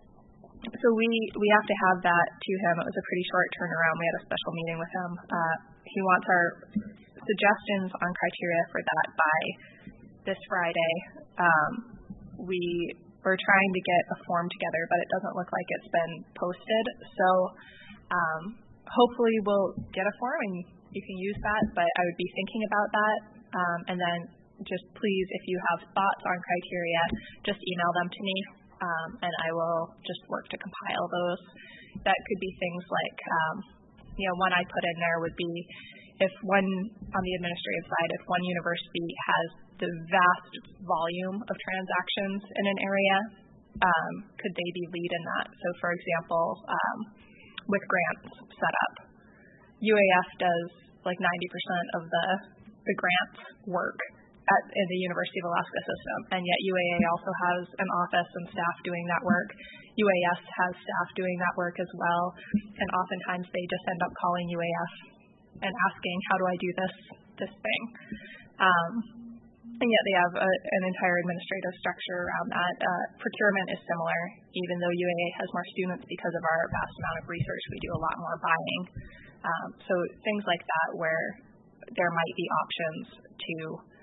so we we have to have that to him. It was a pretty short turnaround. We had a special meeting with him. Uh, he wants our suggestions on criteria for that by this Friday. Um, we we're trying to get a form together, but it doesn't look like it's been posted. So um, hopefully we'll get a form and you can use that, but I would be thinking about that. Um, and then just please, if you have thoughts on criteria, just email them to me, um, and I will just work to compile those. That could be things like, um, you know, one I put in there would be if one, on the administrative side, if one university has the vast volume of transactions in an area, um, could they be lead in that? So, for example, um, with grants set up, U A F does like ninety percent of the the grants work at, in the University of Alaska system, and yet U A A also has an office and staff doing that work. U A S has staff doing that work as well, and oftentimes they just end up calling U A F and asking, how do I do this this thing? Um, and yet they have a, an entire administrative structure around that. Uh, procurement is similar, even though U A A has more students because of our vast amount of research. We do a lot more buying. Um, so things like that where there might be options to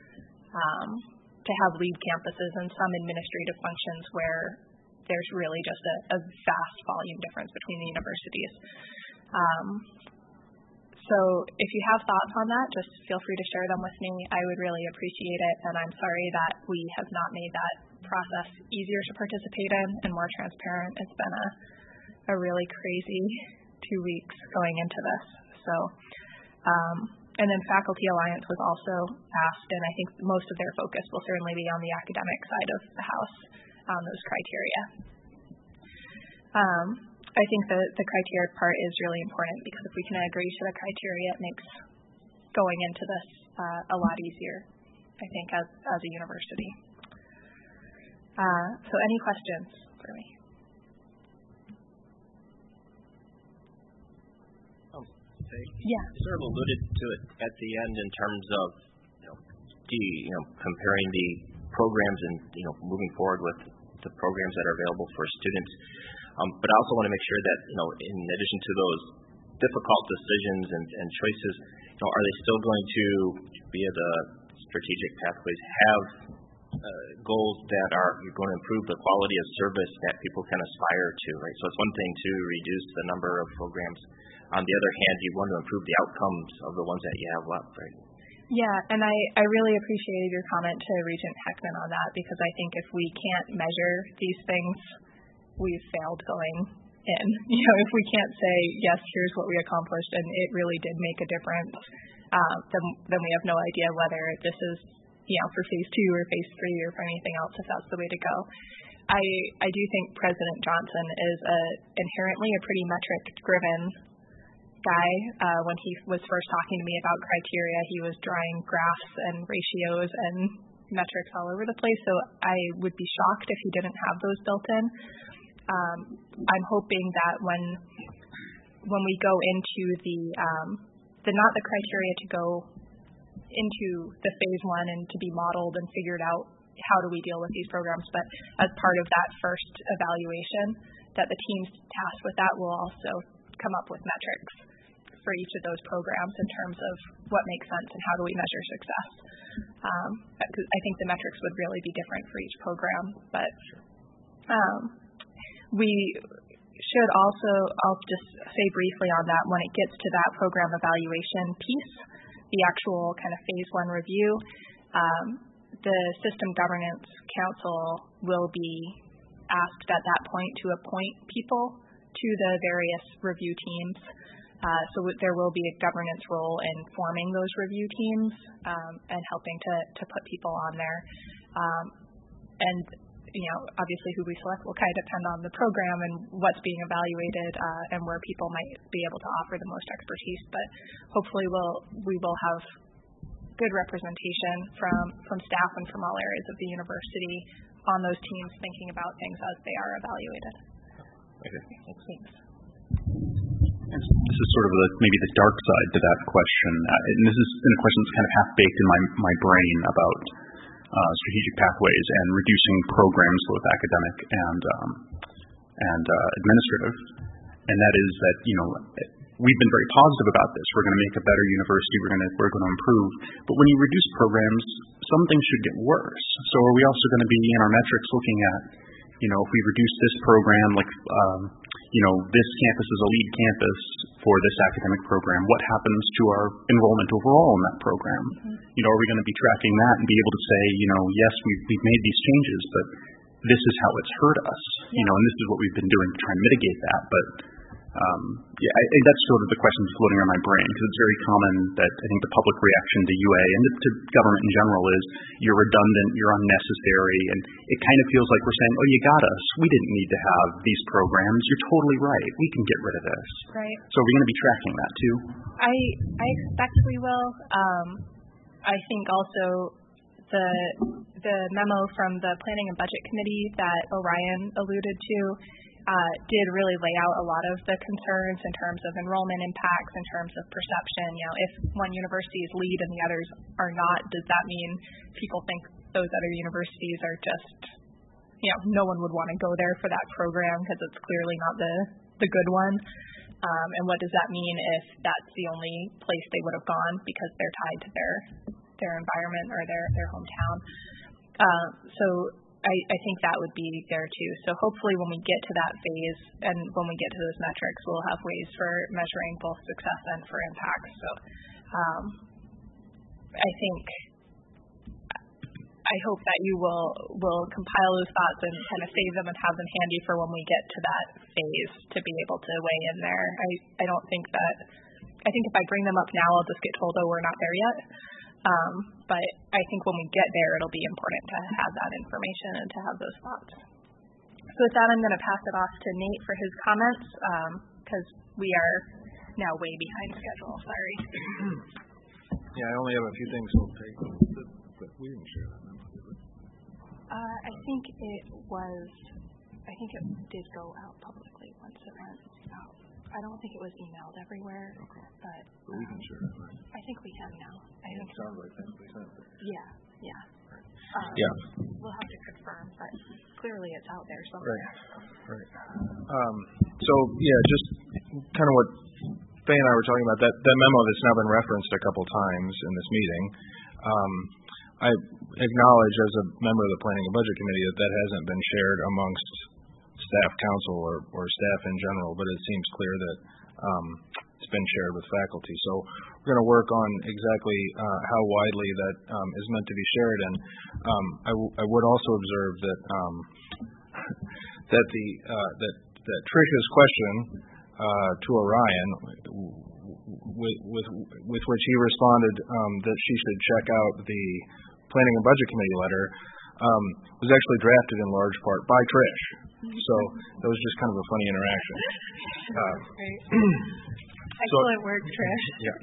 um, to have lead campuses and some administrative functions where there's really just a, a vast volume difference between the universities. Um, So if you have thoughts on that, just feel free to share them with me. I would really appreciate it, and I'm sorry that we have not made that process easier to participate in and more transparent. It's been a, a really crazy two weeks going into this. So um, and then Faculty Alliance was also asked, and I think most of their focus will certainly be on the academic side of the house on those criteria. Um, I think the, the criteria part is really important because if we can agree to the criteria, it makes going into this uh, a lot easier, I think, as, as a university. Uh, so any questions for me? Um, yeah. You sort of alluded to it at the end in terms of, you know, the, you know, comparing the programs and, you know, moving forward with the programs that are available for students. Um, but I also want to make sure that, you know, in addition to those difficult decisions and, and choices, you know, are they still going to, via the strategic pathways, have uh, goals that are going to improve the quality of service that people can aspire to, right? So it's one thing to reduce the number of programs. On the other hand, you want to improve the outcomes of the ones that you have left, right? Yeah, and I, I really appreciated your comment to Regent Heckman on that, because I think if we can't measure these things, we've failed going in. You know, if we can't say, yes, here's what we accomplished, and it really did make a difference, uh, then, then we have no idea whether this is, you know, for phase two or phase three or for anything else, if that's the way to go. I, I do think President Johnson is a, inherently a pretty metric-driven guy. Uh, when he was first talking to me about criteria, he was drawing graphs and ratios and metrics all over the place, so I would be shocked if he didn't have those built in. Um, I'm hoping that when when we go into the um, the not the criteria to go into the phase one and to be modeled and figured out how do we deal with these programs, but as part of that first evaluation, that the teams tasked with that will also come up with metrics for each of those programs in terms of what makes sense and how do we measure success. Um, I think the metrics would really be different for each program, but um, we should also, I'll just say briefly on that, when it gets to that program evaluation piece, the actual kind of phase one review, um, the System Governance Council will be asked at that point to appoint people to the various review teams. Uh, so there will be a governance role in forming those review teams um, and helping to, to put people on there. Um, and, you know, obviously who we select will kind of depend on the program and what's being evaluated uh, and where people might be able to offer the most expertise. But hopefully we'll, we will have good representation from, from staff and from all areas of the university on those teams thinking about things as they are evaluated. Okay, thanks. Thanks. This is sort of the, maybe the dark side to that question, uh, and this has been a question that's kind of half baked in my, my brain about uh, strategic pathways and reducing programs, both academic and um, and uh, administrative, and that is that, you know, we've been very positive about this. We're going to make a better university. We're going to we're going to improve. But when you reduce programs, some things should get worse. So are we also going to be in our metrics looking at, you know, if we reduce this program, like, um, you know, this campus is a lead campus for this academic program, what happens to our enrollment overall in that program? Mm-hmm. You know, are we going to be tracking that and be able to say, you know, yes, we've, we've made these changes, but this is how it's hurt us, yeah. You know, and this is what we've been doing to try and mitigate that. But Um, yeah, I, I, that's sort of the question that's floating around my brain, because it's very common that I think the public reaction to U A and to government in general is you're redundant, you're unnecessary, and it kind of feels like we're saying, oh, you got us. We didn't need to have these programs. You're totally right. We can get rid of this. Right. So are we going to be tracking that too? I I expect we will. Um, I think also the the memo from the Planning and Budget Committee that Orion alluded to Uh, did really lay out a lot of the concerns in terms of enrollment impacts, in terms of perception. You know, if one university is lead and the others are not, does that mean people think those other universities are just, you know, no one would want to go there for that program because it's clearly not the, the good one? Um, and what does that mean if that's the only place they would have gone because they're tied to their their environment or their, their hometown? Uh, so I, I think that would be there too. So hopefully when we get to that phase and when we get to those metrics, we'll have ways for measuring both success and for impacts. So um, I think, I hope that you will, will compile those thoughts and kind of save them and have them handy for when we get to that phase to be able to weigh in there. I, I don't think that I think if I bring them up now, I'll just get told, oh, we're not there yet. Um, but I think when we get there, it'll be important to have that information and to have those thoughts. So with that, I'm going to pass it off to Nate for his comments, because um, we are now way behind schedule. Sorry. Yeah, I only have a few things we'll take, but we didn't share that memo, did we? Uh, I think it was, I think it did go out publicly once it went out. I don't think it was emailed everywhere, okay. but But we can share it, right? I think we can now. I Yeah, think it sounds like that. We sent it. Yeah, yeah. Um, Yeah. We'll have to confirm, but clearly it's out there somewhere. Right, right. Um, so, yeah, just kind of what Faye and I were talking about, that, that memo that's now been referenced a couple times in this meeting, um, I acknowledge as a member of the Planning and Budget Committee that that hasn't been shared amongst staff, council, or, or staff in general, but it seems clear that um, it's been shared with faculty. So we're going to work on exactly uh, how widely that um, is meant to be shared. And um, I, w- I would also observe that um, that the uh, that that Trish's question uh, to Orion, with, with with which he responded um, that she should check out the Planning and Budget Committee letter, um, was actually drafted in large part by Trish. So that was just kind of a funny interaction. Uh, Excellent so, work, Trish. Yeah.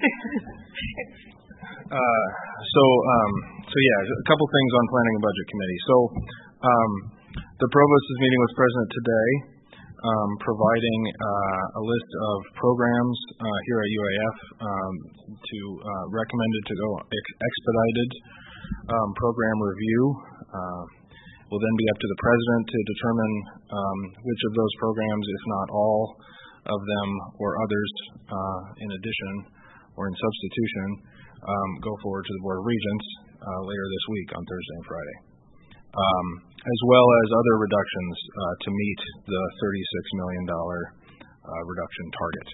uh, so um, so yeah, a couple things on Planning and Budget Committee. So um, the provost is meeting with the president today, um, providing uh, a list of programs uh, here at U A F um, to uh, recommended to go ex- expedited um, program review. Uh, will then be up to the president to determine um, which of those programs, if not all of them or others uh, in addition or in substitution, um, go forward to the Board of Regents uh, later this week on Thursday and Friday, um, as well as other reductions uh, to meet the thirty-six million dollars uh, reduction target.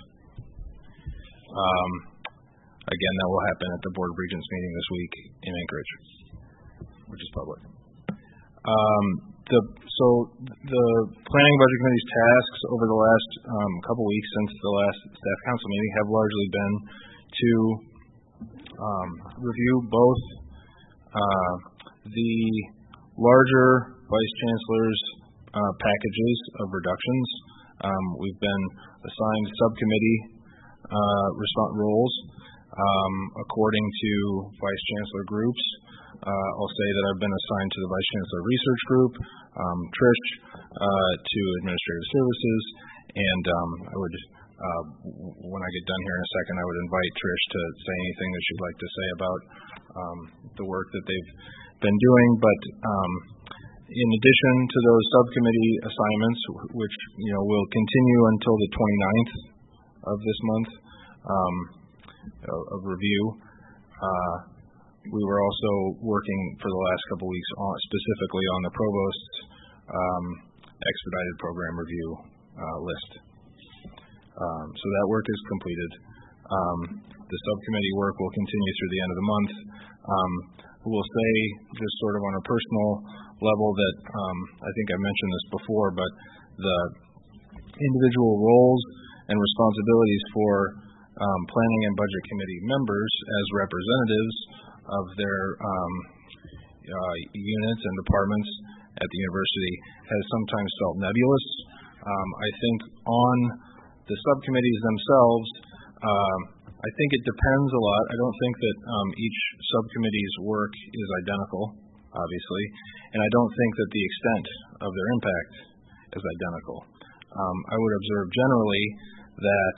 Um, again, that will happen at the Board of Regents meeting this week in Anchorage, which is public. Um, the, so the Planning and Budget Committee's tasks over the last um, couple weeks since the last staff council meeting have largely been to um, review both uh, the larger Vice Chancellor's uh, packages of reductions. Um, we've been assigned subcommittee uh, response roles um, according to Vice Chancellor groups. Uh, I'll say that I've been assigned to the Vice Chancellor Research Group, um, Trish uh, to Administrative Services, and um, I would, uh, when I get done here in a second, I would invite Trish to say anything that she'd like to say about um, the work that they've been doing. But um, in addition to those subcommittee assignments, which you know will continue until the twenty-ninth of this month um, of review. Uh, We were also working for the last couple of weeks on, specifically on the Provost's um, expedited program review uh, list. Um, so that work is completed. Um, the subcommittee work will continue through the end of the month. Um, we'll say, just sort of on a personal level, that um, I think I mentioned this before, but the individual roles and responsibilities for um, Planning and Budget Committee members as representatives of their um, uh, units and departments at the university has sometimes felt nebulous. Um, I think on the subcommittees themselves, uh, I think it depends a lot. I don't think that um, each subcommittee's work is identical, obviously, and I don't think that the extent of their impact is identical. Um, I would observe generally that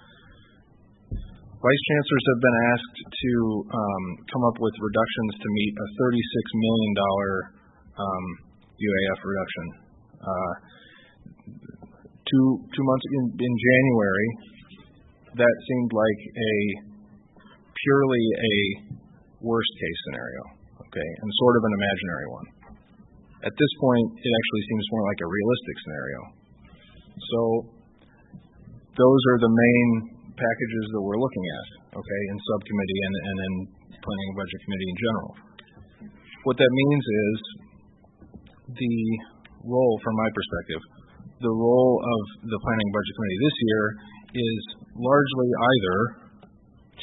Vice Chancellors have been asked to um, come up with reductions to meet a thirty-six million dollars um, U A F reduction. Uh, two two months in, in January, that seemed like a purely a worst case scenario, okay, and sort of an imaginary one. At this point, it actually seems more like a realistic scenario. So those are the main packages that we're looking at, okay, in subcommittee and, and in Planning and Budget Committee in general. What that means is the role, from my perspective, the role of the Planning and Budget Committee this year is largely either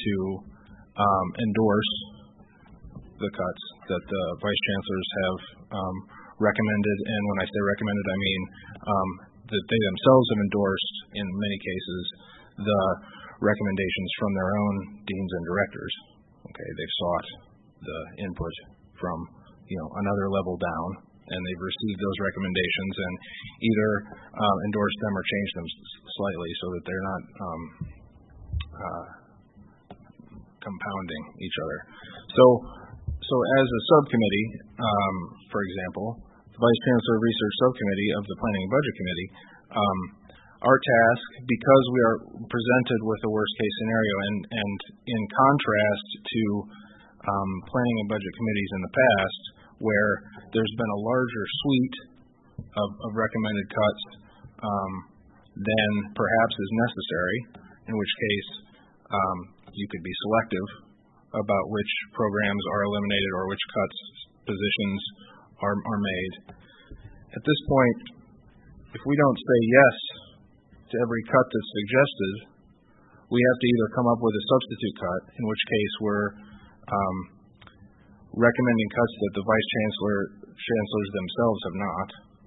to um, endorse the cuts that the vice chancellors have um, recommended. And when I say recommended, I mean um, that they themselves have endorsed, in many cases, the recommendations from their own deans and directors. Okay, they've sought the input from, you know, another level down, and they've received those recommendations and either um, endorsed them or changed them slightly so that they're not um, uh, compounding each other. So, so as a subcommittee, um, for example, the Vice Chancellor Research Subcommittee of the Planning and Budget Committee, um, our task, because we are presented with a worst case scenario, and, and in contrast to um, planning and budget committees in the past, where there's been a larger suite of, of recommended cuts um, than perhaps is necessary, in which case um, you could be selective about which programs are eliminated or which cuts positions are, are made. At this point, if we don't say yes to every cut that's suggested, we have to either come up with a substitute cut, in which case we're um, recommending cuts that the vice chancellor chancellors themselves have not,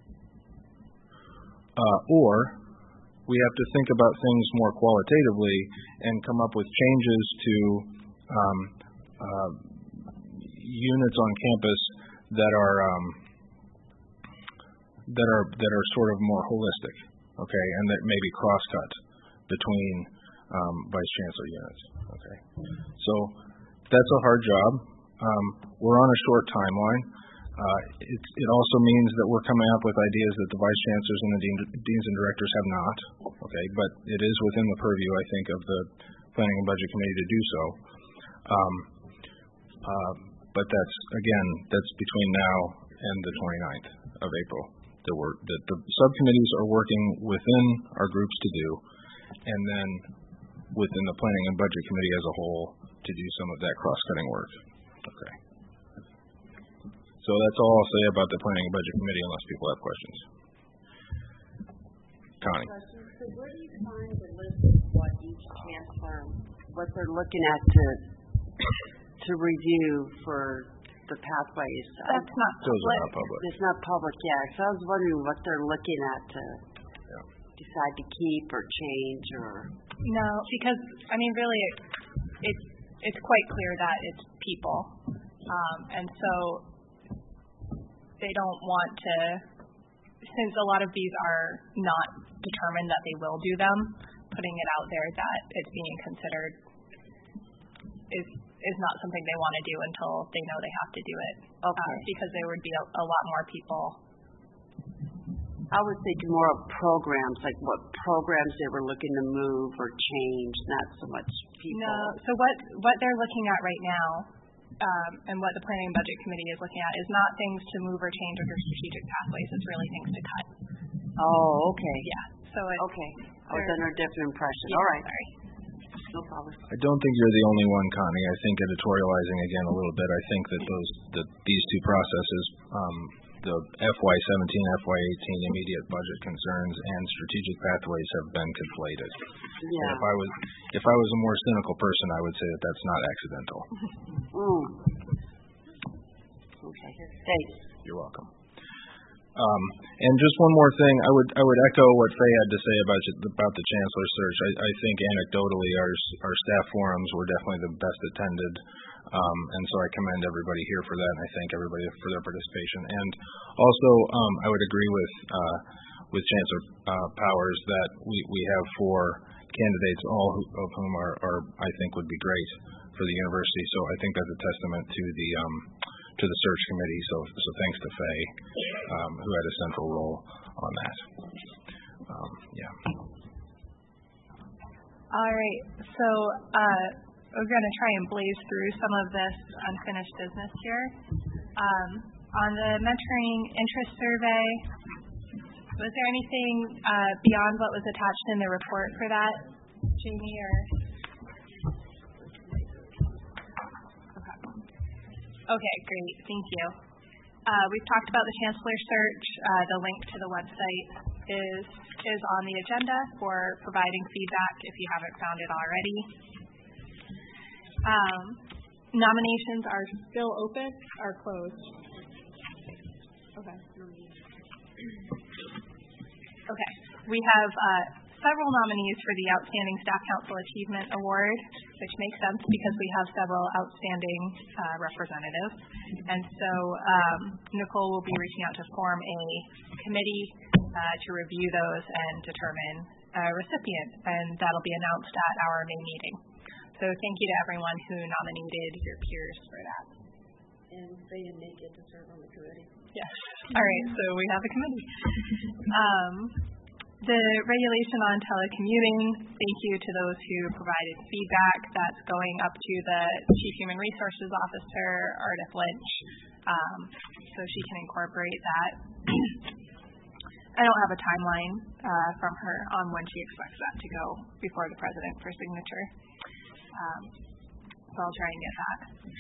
uh, or we have to think about things more qualitatively and come up with changes to um, uh, units on campus that are um, that are that are sort of more holistic, okay, and that maybe cross-cut between um, vice chancellor units. Okay, so that's a hard job. Um, we're on a short timeline. Uh, it, it also means that we're coming up with ideas that the vice chancellors and the dean, deans and directors have not. Okay, but it is within the purview, I think, of the Planning and Budget Committee to do so. Um, uh, but that's, again, that's between now and the twenty-ninth of April that, we're, that the subcommittees are working within our groups to do, and then within the Planning and Budget Committee as a whole to do some of that cross-cutting work. Okay. So that's all I'll say about the Planning and Budget Committee, unless people have questions. Connie. So where do you find the list of what each chancellor, what they're looking at to to review for the pathways? That's not Those are not public. It's not public, yeah. So I was wondering what they're looking at to yeah. decide to keep or change or. No, because I mean, really, it, it's it's quite clear that it's people, um, and so they don't want to. Since a lot of these are not determined that they will do them, putting it out there that it's being considered is is not something they want to do until they know they have to do it. Okay. Uh, because there would be a, a lot more people. I was thinking more of programs, like what programs they were looking to move or change, not so much people. No. So what what they're looking at right now, um, and what the Planning and Budget Committee is looking at, is not things to move or change under strategic pathways. It's really things to cut. Oh, okay. Yeah. So it's, okay. I was under a different impression. Yeah, All right. Sorry. No problem. I don't think you're the only one, Connie. I think editorializing again a little bit. I think that those that these two processes, um, the F Y seventeen, F Y eighteen immediate budget concerns and strategic pathways, have been conflated. Yeah. And if I was if I was a more cynical person, I would say that that's not accidental. Mm. Okay. Thanks. You're welcome. Um, and just one more thing, I would I would echo what Faye had to say about about the chancellor search. I, I think anecdotally, our our staff forums were definitely the best attended, um, and so I commend everybody here for that, and I thank everybody for their participation. And also, um, I would agree with uh, with Chancellor uh, Powers that we we have four candidates, all who, of whom are, are I think would be great for the university. So I think that's a testament to the um, to the search committee, so so thanks to Faye, um, who had a central role on that. Um, yeah. All right, so uh, we're going to try and blaze through some of this unfinished business here. Um, on the mentoring interest survey, was there anything uh, beyond what was attached in the report for that, Jamie, or? Okay, great. Thank you. Uh, we've talked about the Chancellor search. Uh, the link to the website is is on the agenda for providing feedback if you haven't found it already. Um, nominations are still open or closed? Okay. Okay. We have uh, several nominees for the Outstanding Staff Council Achievement Award, which makes sense because we have several outstanding uh, representatives. And so um, Nicole will be reaching out to form a committee uh, to review those and determine a recipient, and that'll be announced at our May meeting. So thank you to everyone who nominated your peers for that. And they didn't make it to serve on the committee. Yes. All right, so we have a committee. Um, the regulation on telecommuting, thank you to those who provided feedback. That's going up to the Chief Human Resources Officer, Ardith Lynch, um, so she can incorporate that. I don't have a timeline uh, from her on when she expects that to go before the President for signature. Um, so I'll try and get that.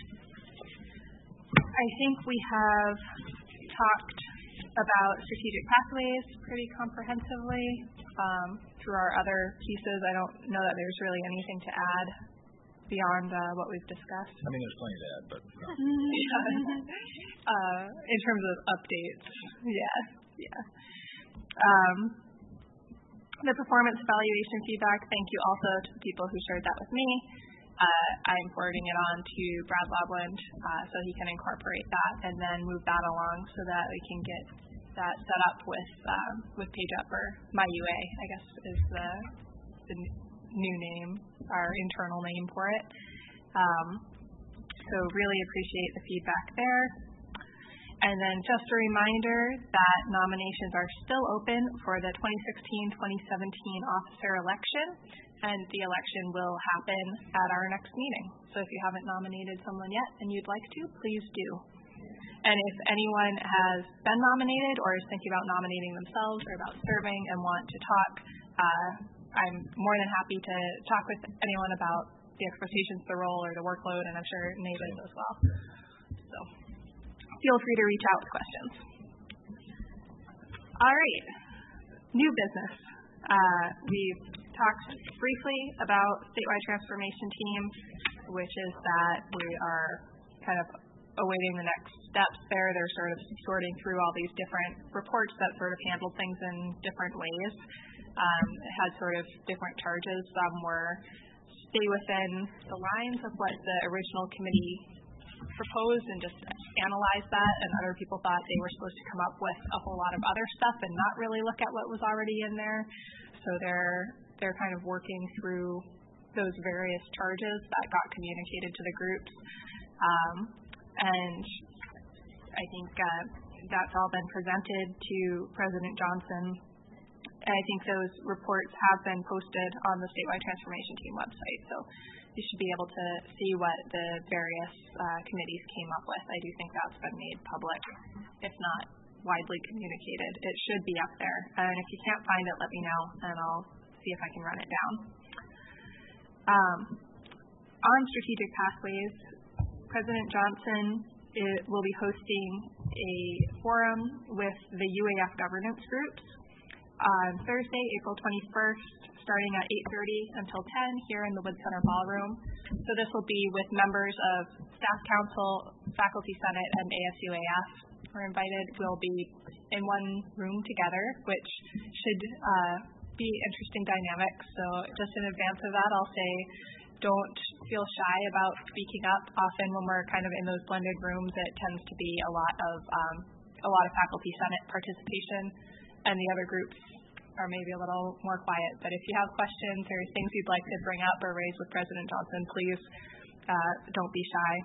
I think we have talked about strategic pathways pretty comprehensively um, through our other pieces. I don't know that there's really anything to add beyond uh, what we've discussed. I mean, there's plenty to add, but no. uh, in terms of updates, yeah, yeah. Um, the performance evaluation feedback, thank you also to the people who shared that with me. Uh, I'm forwarding it on to Brad Lobland uh, so he can incorporate that and then move that along so that we can get that set up with um, with PageUp, or MyUA, I guess is the, the new name, our internal name for it. Um, so really appreciate the feedback there. And then just a reminder that nominations are still open for the twenty sixteen twenty seventeen officer election, and the election will happen at our next meeting. So if you haven't nominated someone yet and you'd like to, please do. And if anyone has been nominated or is thinking about nominating themselves or about serving and want to talk, uh, I'm more than happy to talk with anyone about the expectations of the role or the workload, and I'm sure Nate is as well. So feel free to reach out with questions. All right, new business. Uh, we've talked briefly about statewide transformation team, which is that we are kind of awaiting the next steps there. They're sort of sorting through all these different reports that sort of handle things in different ways. Um, it had sort of different charges. Some were stay within the lines of what the original committee proposed and just analyze that, and other people thought they were supposed to come up with a whole lot of other stuff and not really look at what was already in there. So they're they're kind of working through those various charges that got communicated to the groups. Um, and I think uh, that's all been presented to President Johnson. And I think those reports have been posted on the statewide transformation team website. So you should be able to see what the various uh, committees came up with. I do think that's been made public, if not widely communicated. It should be up there. And if you can't find it, let me know, and I'll see if I can run it down. Um, on strategic pathways, President Johnson is, will be hosting a forum with the U A F governance groups on Thursday, April twenty-first, starting at eight thirty until ten here in the Wood Center Ballroom. So this will be with members of Staff Council, Faculty Senate, and A S U A F. We're invited. We'll be in one room together, which should uh, be interesting dynamics. So just in advance of that, I'll say don't feel shy about speaking up. Often when we're kind of in those blended rooms, it tends to be a lot of um, a lot of Faculty Senate participation, and the other groups are maybe a little more quiet. But if you have questions or things you'd like to bring up or raise with President Johnson, please uh, don't be shy.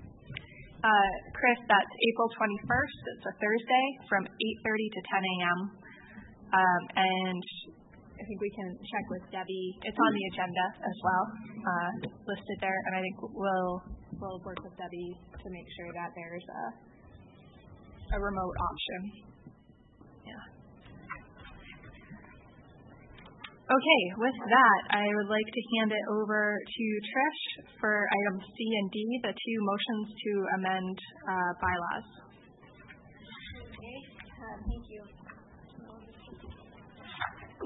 Uh, Chris, that's April twenty-first. It's a Thursday from eight thirty to ten a.m. Um, and I think we can check with Debbie. It's on the agenda as well, uh, listed there. And I think we'll we'll work with Debbie to make sure that there's a a remote option. Yeah. Okay, with that, I would like to hand it over to Trish for items C and D, the two motions to amend uh, bylaws. Okay, uh, thank you.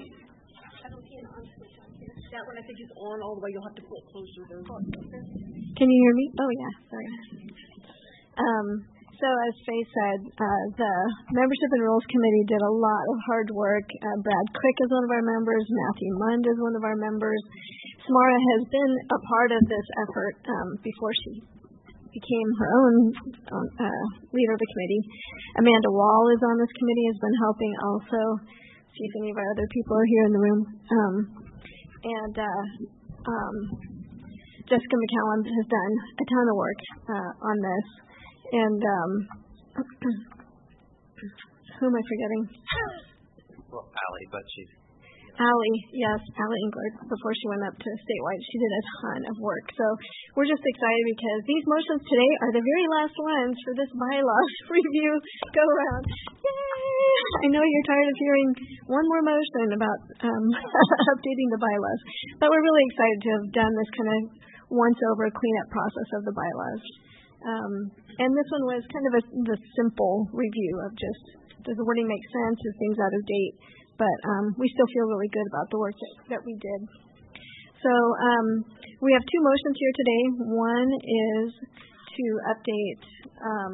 I don't see an on switch on here. That one I think is on all the way. You'll have to pull it closer though. Can you hear me? Oh, yeah, sorry. Um, so as Faye said, uh, the Membership and Rules Committee did a lot of hard work. Uh, Brad Crick is one of our members. Matthew Mund is one of our members. Samara has been a part of this effort um, before she became her own uh, leader of the committee. Amanda Wall is on this committee, has been helping also. See if any of our other people are here in the room. Um, and uh, um, Jessica McCallum has done a ton of work uh, on this. And um, who am I forgetting? Well, Allie, but she's... Allie, yes, Allie Englert, before she went up to statewide, she did a ton of work. So we're just excited because these motions today are the very last ones for this bylaws review go around. Yay! I know you're tired of hearing one more motion about um, updating the bylaws, but we're really excited to have done this kind of once-over cleanup process of the bylaws. Um, and this one was kind of a the simple review of just, does the wording make sense? Is things out of date? But um, we still feel really good about the work that, that we did. So um, we have two motions here today. One is to update, um,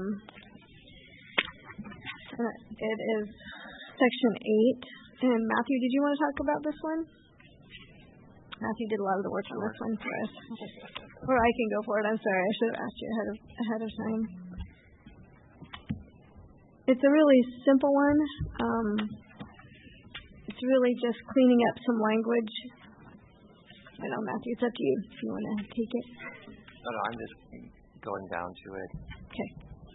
it is section eight. And Matthew, did you want to talk about this one? Matthew did a lot of the work on this one for us. Or I can go for it. I'm sorry. I should have asked you ahead of, ahead of time. It's a really simple one. Um, It's really just cleaning up some language. I don't know, Matthew, it's up to you if you want to take it. No, no, I'm just going down to it. Okay.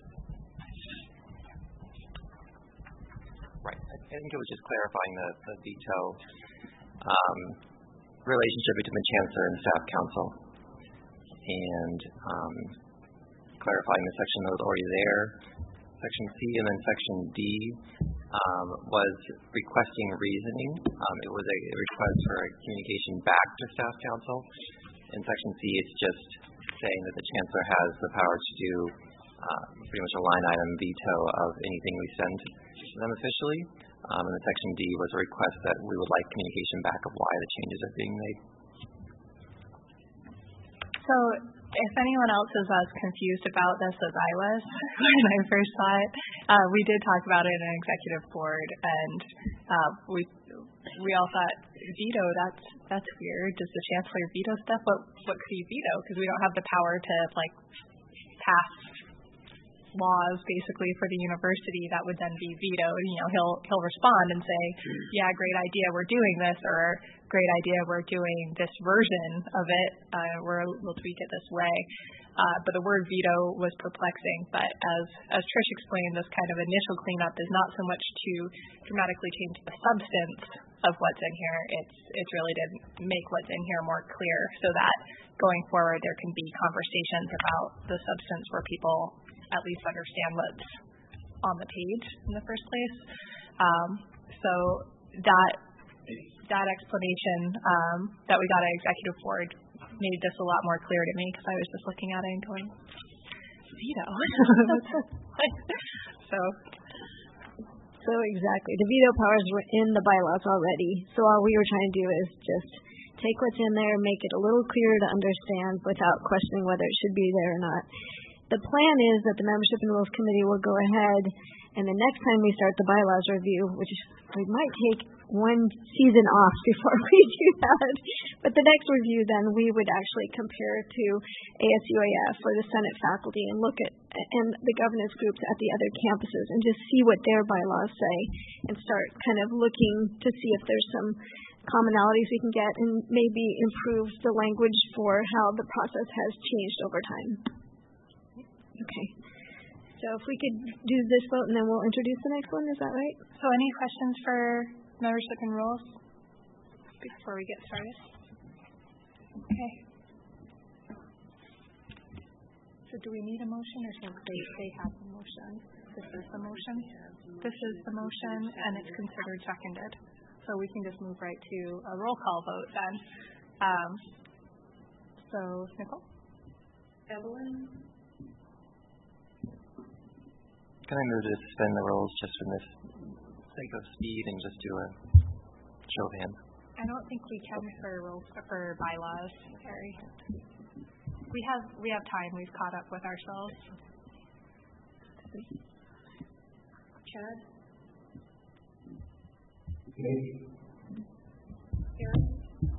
Right. I think it was just clarifying the, the veto um, relationship between the Chancellor and Staff Council and um, clarifying the section that was already there, Section C, and then Section D. Um, was requesting reasoning. Um, it was a request for a communication back to Staff Council. In Section C, it's just saying that the Chancellor has the power to do uh, pretty much a line item veto of anything we send to them officially. Um, and then Section D was a request that we would like communication back of why the changes are being made. So if anyone else is as confused about this as I was when I first saw it, uh, we did talk about it in an executive board, and uh, we we all thought, veto, that's that's weird. Does the Chancellor veto stuff? What what could he veto? Because we don't have the power to like pass laws basically for the university that would then be vetoed. You know, he'll he'll respond and say, yeah, great idea, we're doing this, or great idea, we're doing this version of it, uh, we're, we'll tweak it this way. Uh, but the word veto was perplexing. But as as Trish explained, this kind of initial cleanup is not so much to dramatically change the substance of what's in here. It's it's really to make what's in here more clear, so that going forward there can be conversations about the substance where people at least understand what's on the page in the first place. Um, so that that explanation um, that we got at executive board made this a lot more clear to me, because I was just looking at it and going, veto. so, so exactly, the veto powers were in the bylaws already. So all we were trying to do is just take what's in there, make it a little clearer to understand without questioning whether it should be there or not. The plan is that the Membership and Rules Committee will go ahead, and the next time we start the bylaws review, which we might take one season off before we do that, but the next review then we would actually compare to A S U A F or the Senate faculty and look at and the governance groups at the other campuses and just see what their bylaws say and start kind of looking to see if there's some commonalities we can get and maybe improve the language for how the process has changed over time. Okay. So if we could do this vote and then we'll introduce the next one, is that right? So any questions for Membership and Rules before we get started? Okay. So do we need a motion, or should they, they have the motion? This is the motion? This is the motion, and it's considered seconded. So we can just move right to a roll call vote then. Um, so, Nicole? Evelyn? Can I move to suspend the rules just for this sake of speed and just do a show of hands? I don't think we can for rules for bylaws, Harry. We have we have time. We've caught up with ourselves. Chad? Jake? Karen?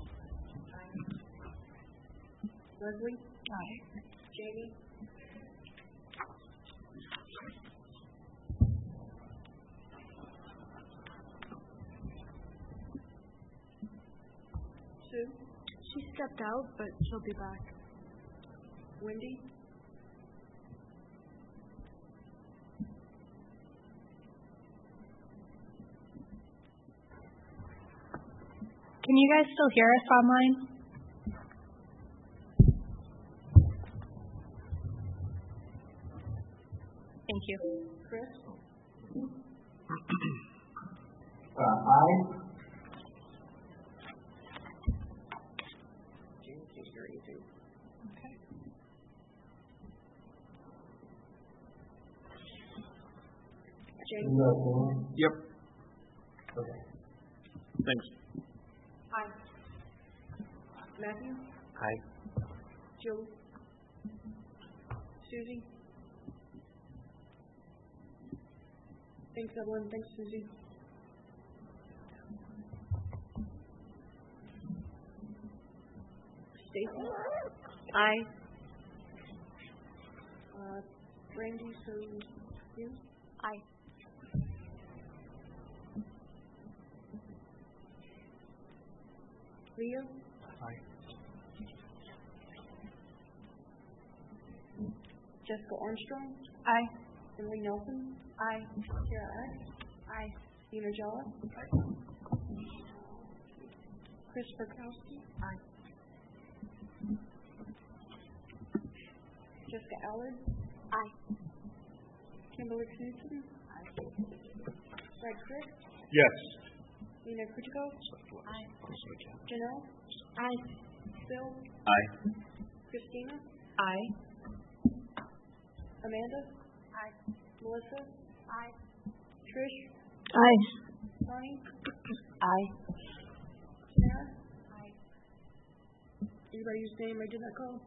Leslie? Aye. Jamie? Sue? She stepped out, but she'll be back. Wendy? Can you guys still hear us online? Thank you. Chris? Uh, aye. Jamie? Yep. Okay. Thanks. Aye. Matthew? Aye. Joe? Susie? Thanks, Evelyn. Thanks, Susie. Stacy? Aye. Uh, Brandy, so you? Aye. Leo? Aye. Jessica Armstrong? Aye. Emily Nelson? Aye. Kara Ack? Aye. Nina Jala? Aye. Chris Burkowski? Aye. Jessica Allard? Aye. Kimberly Knudsen? Aye. Brad Crick? Yes. Nina Krutikov? Aye. Janelle? Aye. Bill? Aye. Christina? Aye. Amanda? Aye. Melissa? Aye. Trish? Aye. Connie? Aye. Sarah? Aye. Anybody whose name I did not call?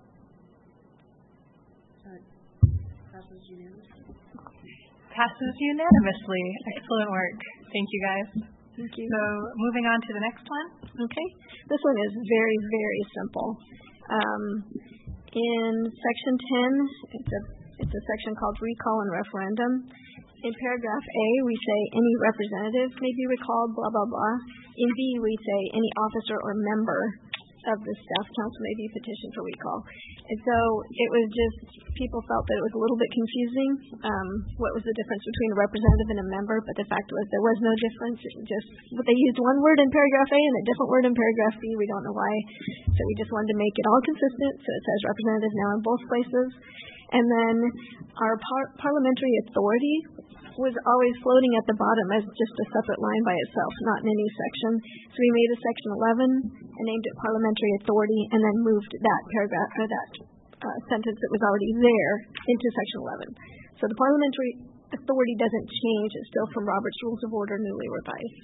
That passes unanimously. Passes unanimously. Excellent work. Thank you, guys. Thank you. So moving on to the next one. Okay. This one is very, very simple. Um, in section ten, it's a it's a section called recall and referendum. In paragraph A, we say any representative may be recalled, blah, blah, blah. In B, we say any officer or member of the staff council may be petitioned for recall. And so it was just, people felt that it was a little bit confusing. Um, what was the difference between a representative and a member? But the fact was there was no difference. It was just, they used one word in paragraph A and a different word in paragraph B. We don't know why. So we just wanted to make it all consistent. So it says representative now in both places. And then our par- parliamentary authority was always floating at the bottom as just a separate line by itself, not in any section. So we made a section eleven and named it parliamentary authority, and then moved that paragraph or that uh, sentence that was already there into section eleven. So the parliamentary authority doesn't change; it's still from Robert's Rules of Order, newly revised.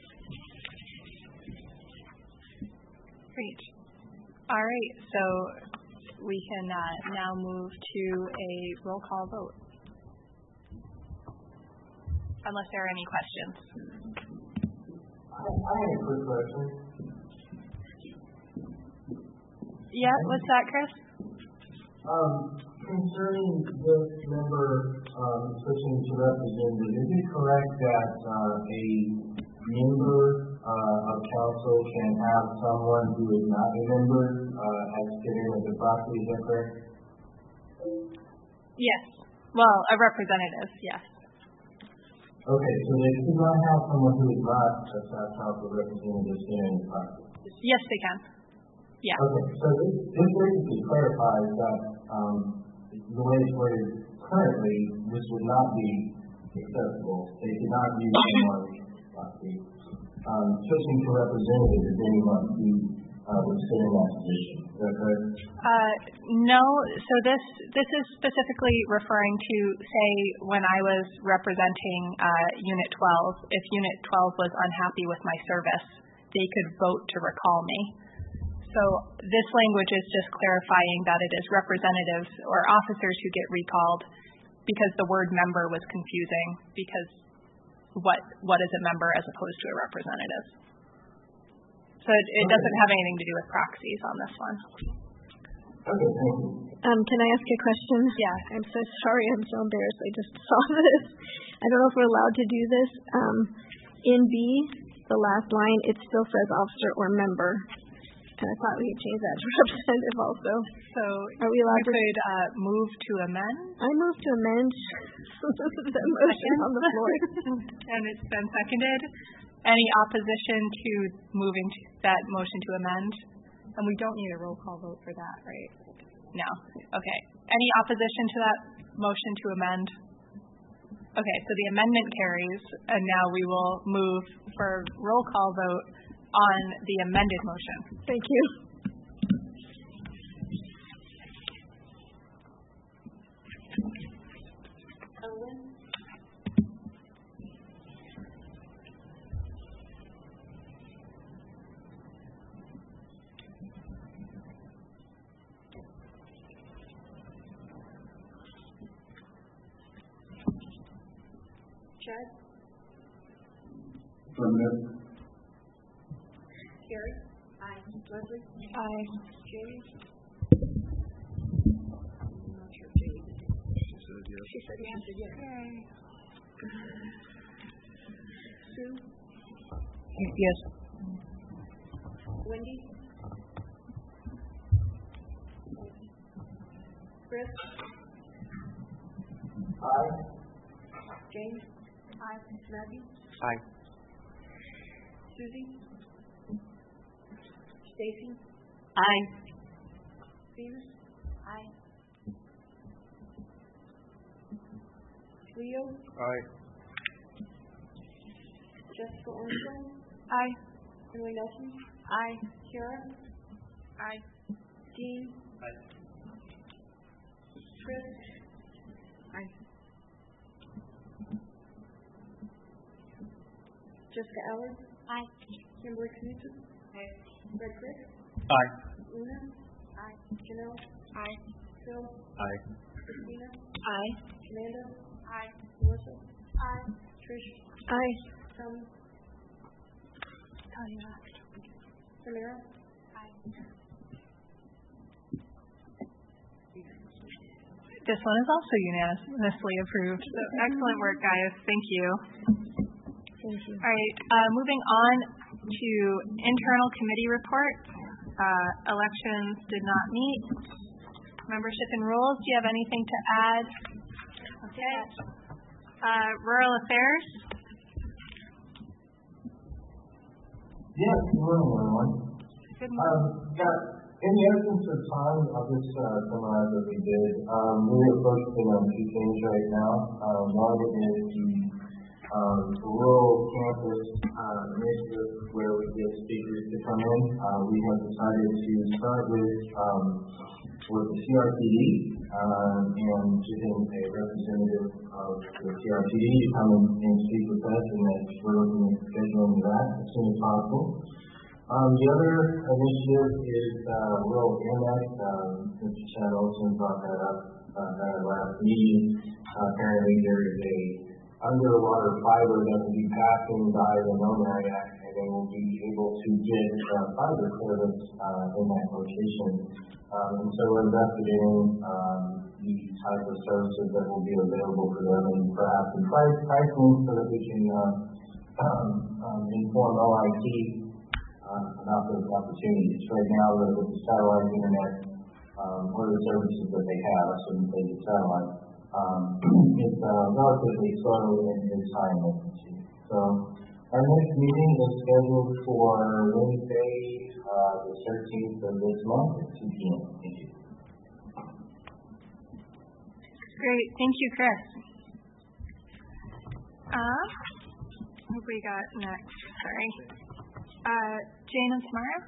Great. All right. So we can uh, now move to a roll call vote. Unless there are any questions. I, I have a quick question. Yeah, what's that, Chris? Um, concerning this member um, switching to representative, is it correct that uh, a member uh, of council can have someone who is not a member uh, as fit in as a proxy? Is that correct? Yes. Well, a representative, yes. Okay, so they could not have someone who is not a staff council representative in a proxy? Yes, they can. Yeah. Okay, so this, this basically clarifies that um, the way it's worded currently, this would not be acceptable. They could not use someone proxy. Um, switching to representative is anyone who uh, would sit in that position. Is that correct? Uh, no. So this this is specifically referring to, say, when I was representing uh, Unit twelve. If Unit twelve was unhappy with my service, they could vote to recall me. So this language is just clarifying that it is representatives or officers who get recalled because the word member was confusing because what what is a member as opposed to a representative. So it, it doesn't have anything to do with proxies on this one. Okay, thank you. Um, can I ask a question? Yeah. I'm so sorry. I'm so embarrassed. I just saw this. I don't know if we're allowed to do this. Um, in B, the last line, it still says officer or member. And I thought we could change that to representative also. So are we allowed we to? could uh, move to amend? I move to amend the motion on the floor. And it's been seconded. Any opposition to moving to that motion to amend? And we don't need a roll call vote for that, right? No. Okay. Any opposition to that motion to amend? Okay, so the amendment carries, and now we will move for roll call vote on the amended motion. Thank you. Owen? Chad? Affirmative. Carrie? Aye. Leslie? Aye. Jamie? I'm not sure Jamie. She said yes. She said yes. She said yes. Sue? Yes. Wendy? Chris? Aye. James? Aye. Maggie? Aye. Susie? Stacy? Aye. Venus? Aye. Leo? Aye. Jessica Armstrong? Aye. Emily Nelson? Aye. Kara? Aye. Dean? Aye. Chris? Aye. Jessica Allard? Aye. Kimberly Knudsen? Aye. Red Chris? Aye. Una? Aye. Janelle? Aye. Phil? Aye. Christina? Aye. Amanda? Aye. Melissa? Aye. Trish? Aye. Tommy? Talia. Samara? Aye. This one is also unanimously approved. So excellent work, guys. Thank you. Thank you. All right, uh, moving on to internal committee reports. Uh, elections did not meet. Membership and rules. Do you have anything to add? Okay. Uh, rural affairs. Yes, good morning, everyone. Good morning. Um, yeah, in the essence of time, I'll just uh, summarize what we did. Um, we are focusing on two things right now. Um, one is the um, rural campus uh, initiative where we get speakers to come in. Uh, we have decided to start with um, with the C R P D um, and getting a representative of the C R P D to come in and speak with us, and that we're looking at scheduling that as soon as possible. Um, the other initiative is uh, rural internet. Um, Mister Chad Olson brought that up uh, at our last meeting. Uh, apparently, there is a underwater fiber that will be passing by the known area, and they will be able to get uh, fiber service uh, in that location. Um, and so we're investigating um, the type of services that will be available for them, and perhaps the price pricing so that we can uh, um, um, inform O I T uh, about those opportunities. Right now, with the satellite internet, um, or the services that they have, I shouldn't say the satellite, um, it's uh, relatively slow in its time latency. So our next meeting is scheduled for Wednesday, uh, the thirteenth of this month at two p m Thank you. Great. Thank you, Chris. Uh, who we got next? Sorry. Uh, Jane and Tamara?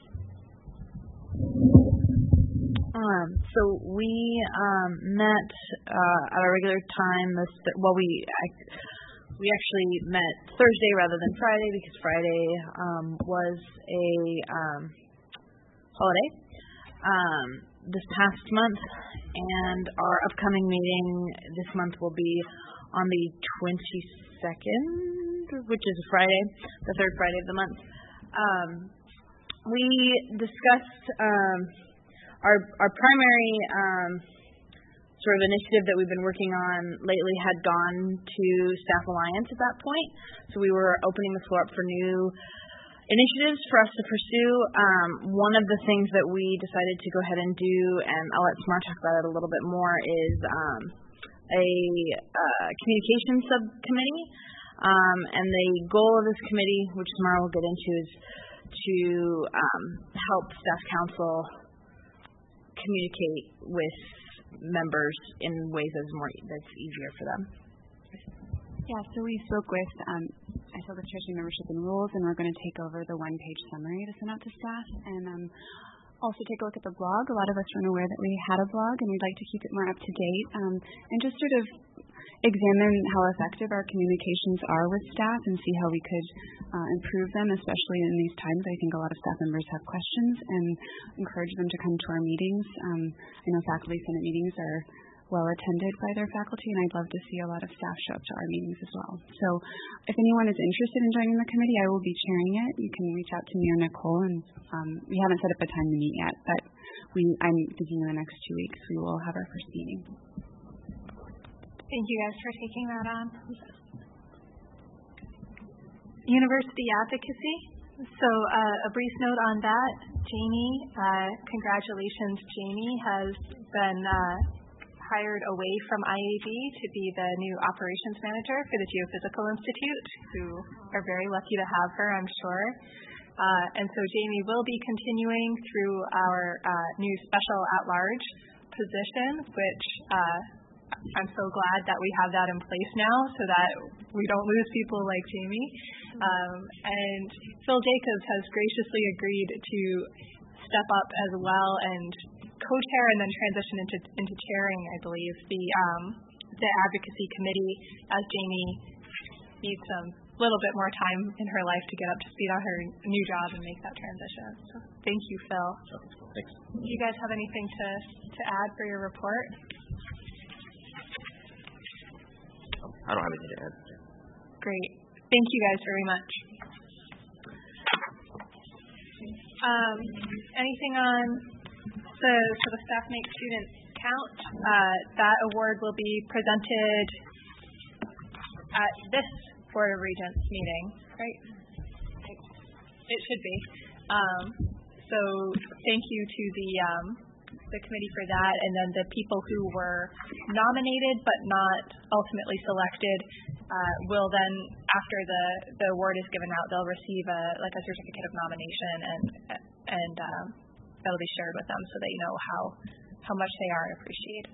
Um, so we um, met uh, at our regular time. This, well, we I, we actually met Thursday rather than Friday because Friday um, was a um, holiday um, this past month, and our upcoming meeting this month will be on the twenty-second, which is a Friday, the third Friday of the month. Um, we discussed um, our our primary um, sort of initiative that we've been working on lately had gone to Staff Alliance at that point. So we were opening the floor up for new initiatives for us to pursue. Um, one of the things that we decided to go ahead and do, and I'll let Samar talk about it a little bit more, is um, a uh, communications subcommittee. Um, and the goal of this committee, which Samar will get into, is to um, help Staff Council communicate with members in ways that's more that's easier for them. Yeah, so we spoke with um, I spoke with Treasury Membership and Rules, and we're going to take over the one-page summary to send out to staff, and um, also take a look at the blog. A lot of us weren't aware that we had a blog, and we'd like to keep it more up to date, um, and just sort of examine how effective our communications are with staff and see how we could uh, improve them, especially in these times. I think a lot of staff members have questions, and encourage them to come to our meetings. Um, I know faculty senate meetings are well attended by their faculty, and I'd love to see a lot of staff show up to our meetings as well. So if anyone is interested in joining the committee, I will be chairing it. You can reach out to me or Nicole, and um, we haven't set up a time to meet yet, but we I'm thinking in the next two weeks we will have our first meeting. Thank you guys for taking that on. University advocacy. So uh, a brief note on that. Jamie, uh, congratulations. Jamie has been uh, hired away from I A B to be the new operations manager for the Geophysical Institute, who are very lucky to have her, I'm sure. Uh, and so Jamie will be continuing through our uh, new special at-large position, which uh, I'm so glad that we have that in place now so that we don't lose people like Jamie. Um, and Phil Jacobs has graciously agreed to step up as well and co-chair and then transition into into chairing, I believe, the um, the advocacy committee as Jamie needs some little bit more time in her life to get up to speed on her new job and make that transition. So thank you, Phil. Thanks. Do you guys have anything to, to add for your report? I don't have anything to add. Great. Thank you guys very much. Um, anything on the for the staff make student count? Uh, that award will be presented at this Board of Regents meeting, right? It should be. Um, so thank you to the um, the committee for that, and then the people who were nominated but not ultimately selected uh, will then, after the, the award is given out, they'll receive a like a certificate of nomination, and and um, that'll be shared with them so they know how how much they are appreciated.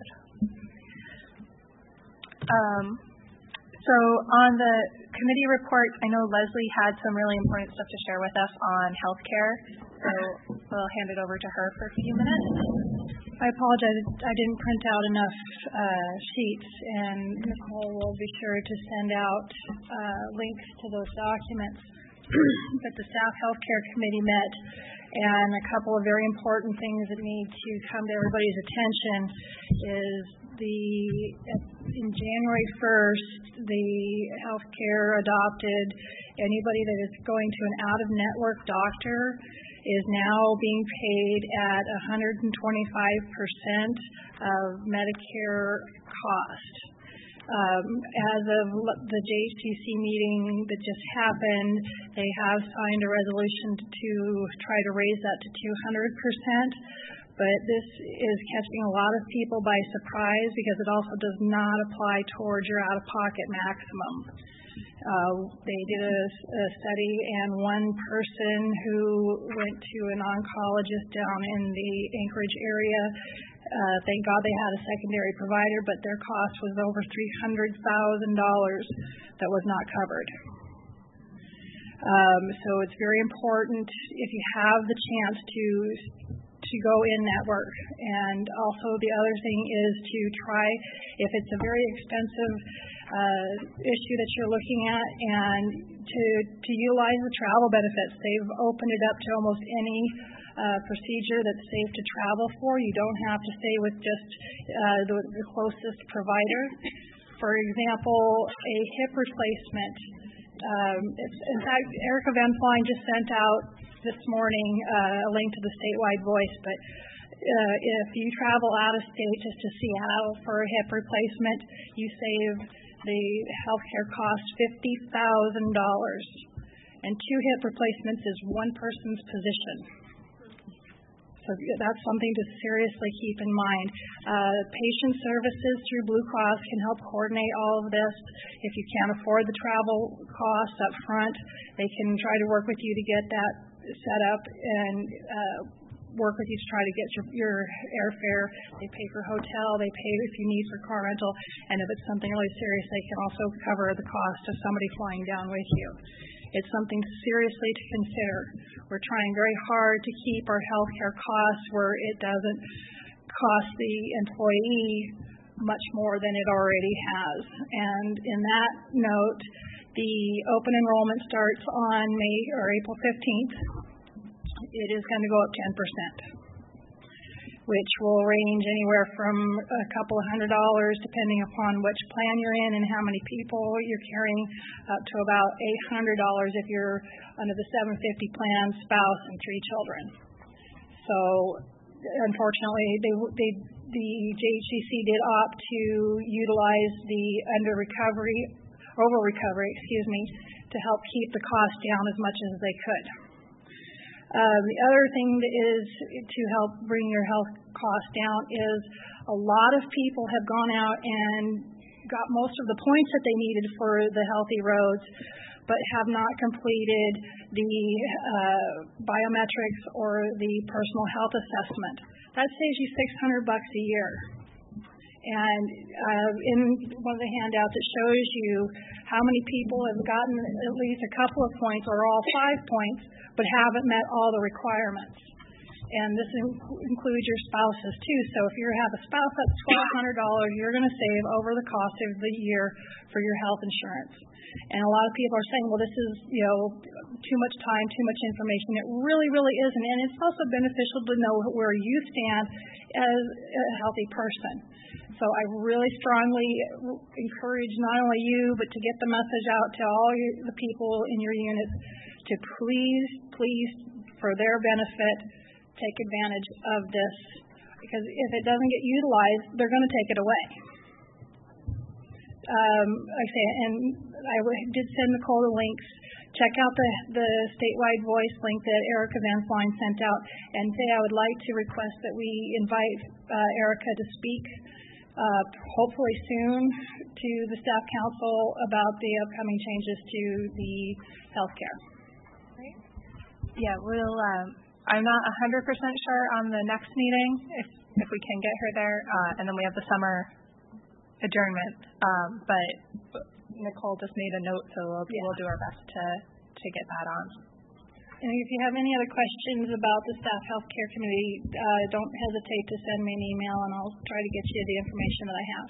Um, so on the committee reports, I know Leslie had some really important stuff to share with us on healthcare, so we'll hand it over to her for a few minutes. I apologize, I didn't print out enough uh, sheets, and Nicole will be sure to send out uh, links to those documents. But the Staff Healthcare Committee met, and a couple of very important things that need to come to everybody's attention is the in January first, the healthcare adopted anybody that is going to an out-of-network doctor is now being paid at one hundred twenty-five percent of Medicare cost. Um, as of the J H C C meeting that just happened, they have signed a resolution to try to raise that to two hundred percent. But this is catching a lot of people by surprise because it also does not apply towards your out-of-pocket maximum. Uh, they did a, a study, and one person who went to an oncologist down in the Anchorage area, uh, thank God they had a secondary provider, but their cost was over three hundred thousand dollars that was not covered. Um, so it's very important if you have the chance to to go in network. And also the other thing is to try, if it's a very expensive uh, issue that you're looking at, and to to utilize the travel benefits. They've opened it up to almost any uh, procedure that's safe to travel for. You don't have to stay with just uh, the, the closest provider. For example, a hip replacement. Um, it's, in fact, Erica Van Flein just sent out this morning uh, a link to the statewide voice, but uh, if you travel out of state just to Seattle for a hip replacement, you save the healthcare cost fifty thousand dollars. And two hip replacements is one person's position. So that's something to seriously keep in mind. Uh, patient services through Blue Cross can help coordinate all of this. If you can't afford the travel costs up front, they can try to work with you to get that set up and uh, work with you to try to get your, your airfare. They pay for hotel. They pay if you need for car rental. And if it's something really serious, they can also cover the cost of somebody flying down with you. It's something seriously to consider. We're trying very hard to keep our healthcare costs where it doesn't cost the employee much more than it already has. And in that note, the open enrollment starts on May or April fifteenth. It is going to go up ten percent, which will range anywhere from a couple of hundred dollars depending upon which plan you're in and how many people you're carrying, up to about eight hundred dollars if you're under the seven fifty plan, spouse, and three children. So unfortunately, they, they, the J H C C did opt to utilize the under recovery, over recovery, excuse me, to help keep the cost down as much as they could. Uh, the other thing that is to help bring your health costs down is a lot of people have gone out and got most of the points that they needed for the healthy roads, but have not completed the uh, biometrics or the personal health assessment. That saves you six hundred bucks a year. And uh, in one of the handouts, it shows you how many people have gotten at least a couple of points or all five points, but haven't met all the requirements. And this in- includes your spouses too. So if you have a spouse that's twelve hundred dollars, you're going to save over the cost of the year for your health insurance. And a lot of people are saying, well, this is, you know, too much time, too much information. It really, really isn't. And it's also beneficial to know where you stand as a healthy person. So I really strongly encourage not only you, but to get the message out to all your, the people in your units to please, please, for their benefit, take advantage of this. Because if it doesn't get utilized, they're going to take it away. Um, like I say, and I did send Nicole the links. Check out the, the statewide voice link that Erica Van Flein sent out. And say I would like to request that we invite uh, Erica to speak Uh, hopefully soon to the staff council about the upcoming changes to the healthcare. Yeah, we'll. Um, I'm not one hundred percent sure on the next meeting if if we can get her there, uh, and then we have the summer adjournment. Um, but Nicole just made a note, so we'll, yeah. we'll do our best to to get that on. And if you have any other questions about the Staff Healthcare Committee, uh, don't hesitate to send me an email, and I'll try to get you the information that I have.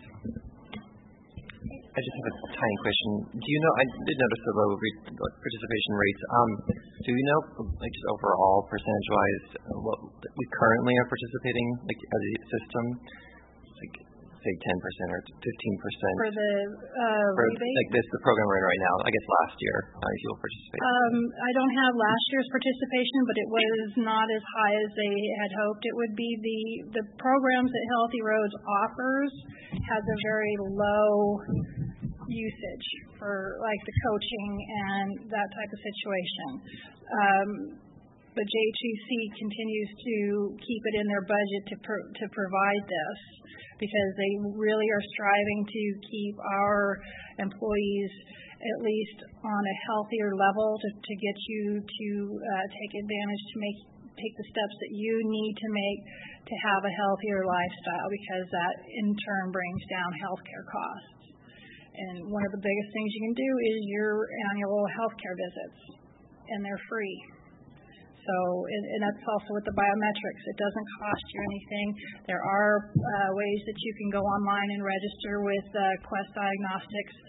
I just have a tiny question. Do you know, I did notice the low re- participation rates. Um, do you know, like, just overall, percentage-wise, what we currently are participating, like, as a system? Like, say ten percent or fifteen percent for the uh, for, rebate? like this, the program we're in right now. I guess last year, how many people participated? Um, I don't have last year's participation, but it was not as high as they had hoped it would be. The the programs that Healthy Roads offers has a very low usage for like the coaching and that type of situation. Um, but J H C C continues to keep it in their budget to pro- to provide this, because they really are striving to keep our employees at least on a healthier level to, to get you to uh, take advantage, to make take the steps that you need to make to have a healthier lifestyle, because that in turn brings down healthcare costs. And one of the biggest things you can do is your annual healthcare visits, and they're free. So, and, and that's also with the biometrics. It doesn't cost you anything. There are uh, ways that you can go online and register with uh, Quest Diagnostics.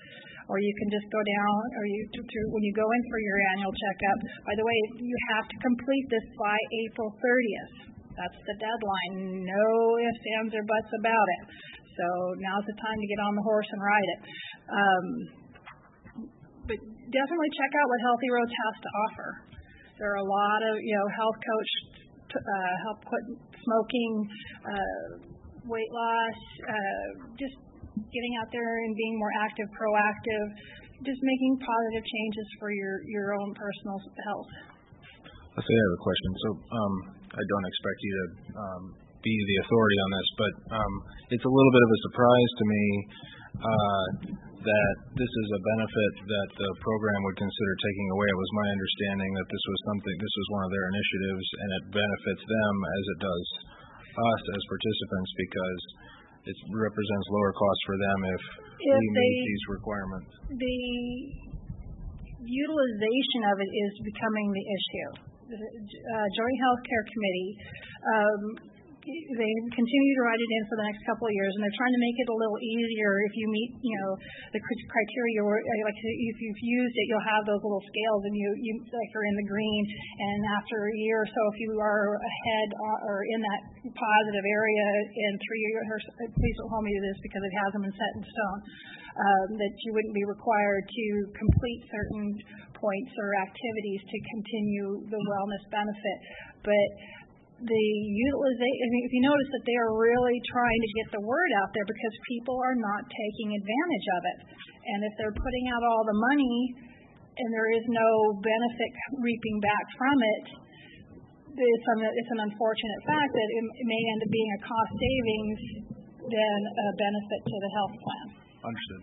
or you can just go down, or you to, to, when you go in for your annual checkup. By the way, you have to complete this by April thirtieth. That's the deadline. No ifs, ands, or buts about it. So now's the time to get on the horse and ride it. Um, but definitely check out what Healthy Roads has to offer. There are a lot of, you know, health coach, uh, help quit smoking, uh, weight loss, uh, just getting out there and being more active, proactive, just making positive changes for your, your own personal health. Let's say I have a question. So um, I don't expect you to um, be the authority on this, but um, it's a little bit of a surprise to me uh, that this is a benefit that the program would consider taking away. It was my understanding that this was something, this was one of their initiatives, and it benefits them as it does us as participants because it represents lower costs for them if, if we they, meet these requirements. The utilization of it is becoming the issue. The uh, Joint Healthcare Committee, um, they continue to write it in for the next couple of years, and they're trying to make it a little easier if you meet, you know, the criteria. Or like if you've used it, you'll have those little scales, and you, you like are in the green. And after a year or so, if you are ahead or in that positive area in three years, please don't hold me to this because it hasn't been set in stone, um, that you wouldn't be required to complete certain points or activities to continue the wellness benefit, but the utilization, I mean, if you notice that they are really trying to get the word out there because people are not taking advantage of it. And if they're putting out all the money and there is no benefit reaping back from it, it's an, it's an unfortunate fact that it, it may end up being a cost savings than a benefit to the health plan. Understood.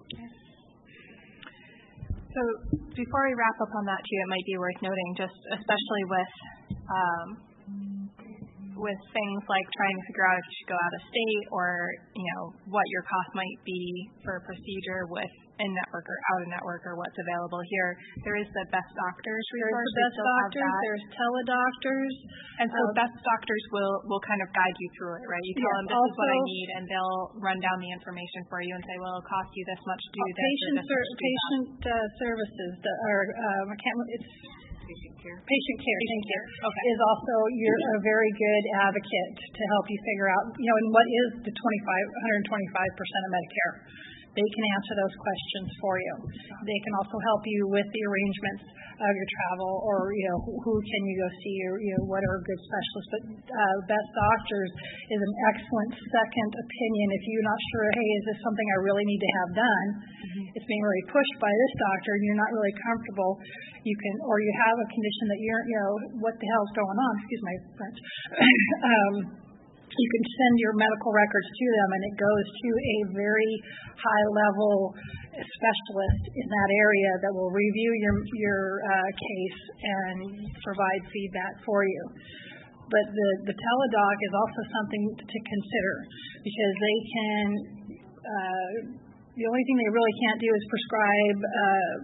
So before we wrap up on that too, it might be worth noting, just especially with um, with things like trying to figure out if you should go out of state or, you know, what your cost might be for a procedure with in-network or out-of-network or what's available here. There is the Best Doctors resource. There's the Best Doctors, there's teledoctors. And so um, Best Doctors will, will kind of guide you through it, right? You tell yes, them this also, is what I need, and they'll run down the information for you and say, well, it'll cost you this much to do this. Patient, or this ser- much to do patient uh, services, the, or um, I can't, it's patient care. Patient care, patient care. Okay. Is also you're a very good advocate to help you figure out, you know, and what is the twenty-five, one hundred twenty-five percent of Medicare. They can answer those questions for you. They can also help you with the arrangements of your travel, or you know, who, who can you go see, or you know, what are good specialists. But uh, Best Doctors is an excellent second opinion if you're not sure. Hey, is this something I really need to have done? Mm-hmm. It's being really pushed by this doctor, and you're not really comfortable. You can, or you have a condition that you're, you know, what the hell's going on? Excuse my French. um, You can send your medical records to them, and it goes to a very high-level specialist in that area that will review your your uh, case and provide feedback for you. But the, the teledoc is also something to consider because they can, uh, the only thing they really can't do is prescribe uh,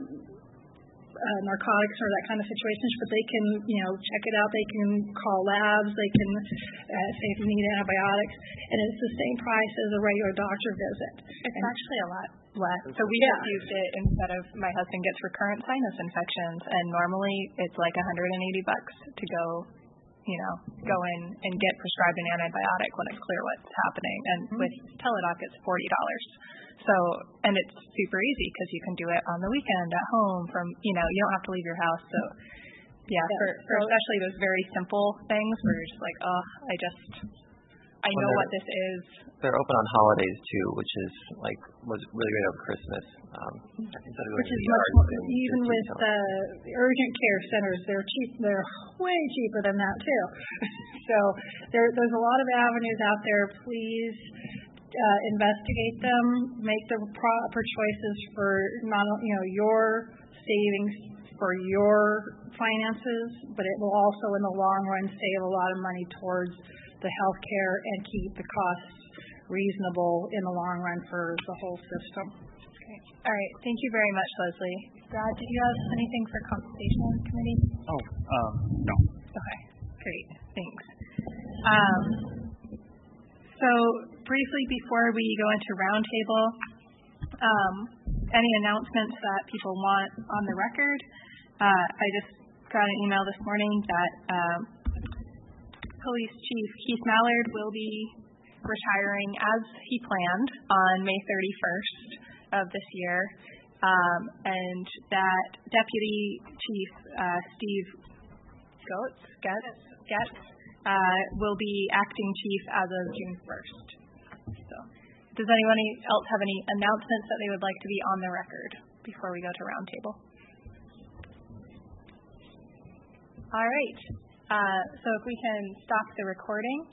Uh, narcotics or that kind of situations, but they can, you know, check it out. They can call labs. They can uh, say if you need antibiotics, and it's the same price as a regular doctor visit. It's and actually a lot less. So we yeah. just used it instead of my husband gets recurrent sinus infections, and normally it's like one hundred eighty bucks to go, you know, go in and get prescribed an antibiotic when it's clear what's happening. And mm-hmm. with Teladoc, it's forty dollars. So, and it's super easy because you can do it on the weekend at home from, you know, you don't have to leave your house. So, yeah, yeah. For, for especially those very simple things where you're just like, oh, I just, I know what this is. They're open on holidays too, which is like, was really great over Christmas. Um, instead of which is much more, even with the uh, urgent care centers, they're cheap, they're way cheaper than that too. So, there, there's a lot of avenues out there. Please, Uh, investigate them, make the proper choices for not you know your savings for your finances, but it will also in the long run save a lot of money towards the health care and keep the costs reasonable in the long run for the whole system. Okay. All right. Thank you very much, Leslie. Brad, did you have anything for consultation committee? Oh, um, no. Okay. Great. Thanks. Um, so briefly before we go into roundtable, um, any announcements that people want on the record, uh, I just got an email this morning that um, Police Chief Keith Mallard will be retiring as he planned on May thirty-first of this year, um, and that Deputy Chief uh, Steve Goetz, Getz, Getz uh, will be acting chief as of June first. So, does anyone else have any announcements that they would like to be on the record before we go to roundtable? All right. Uh, so if we can stop the recording.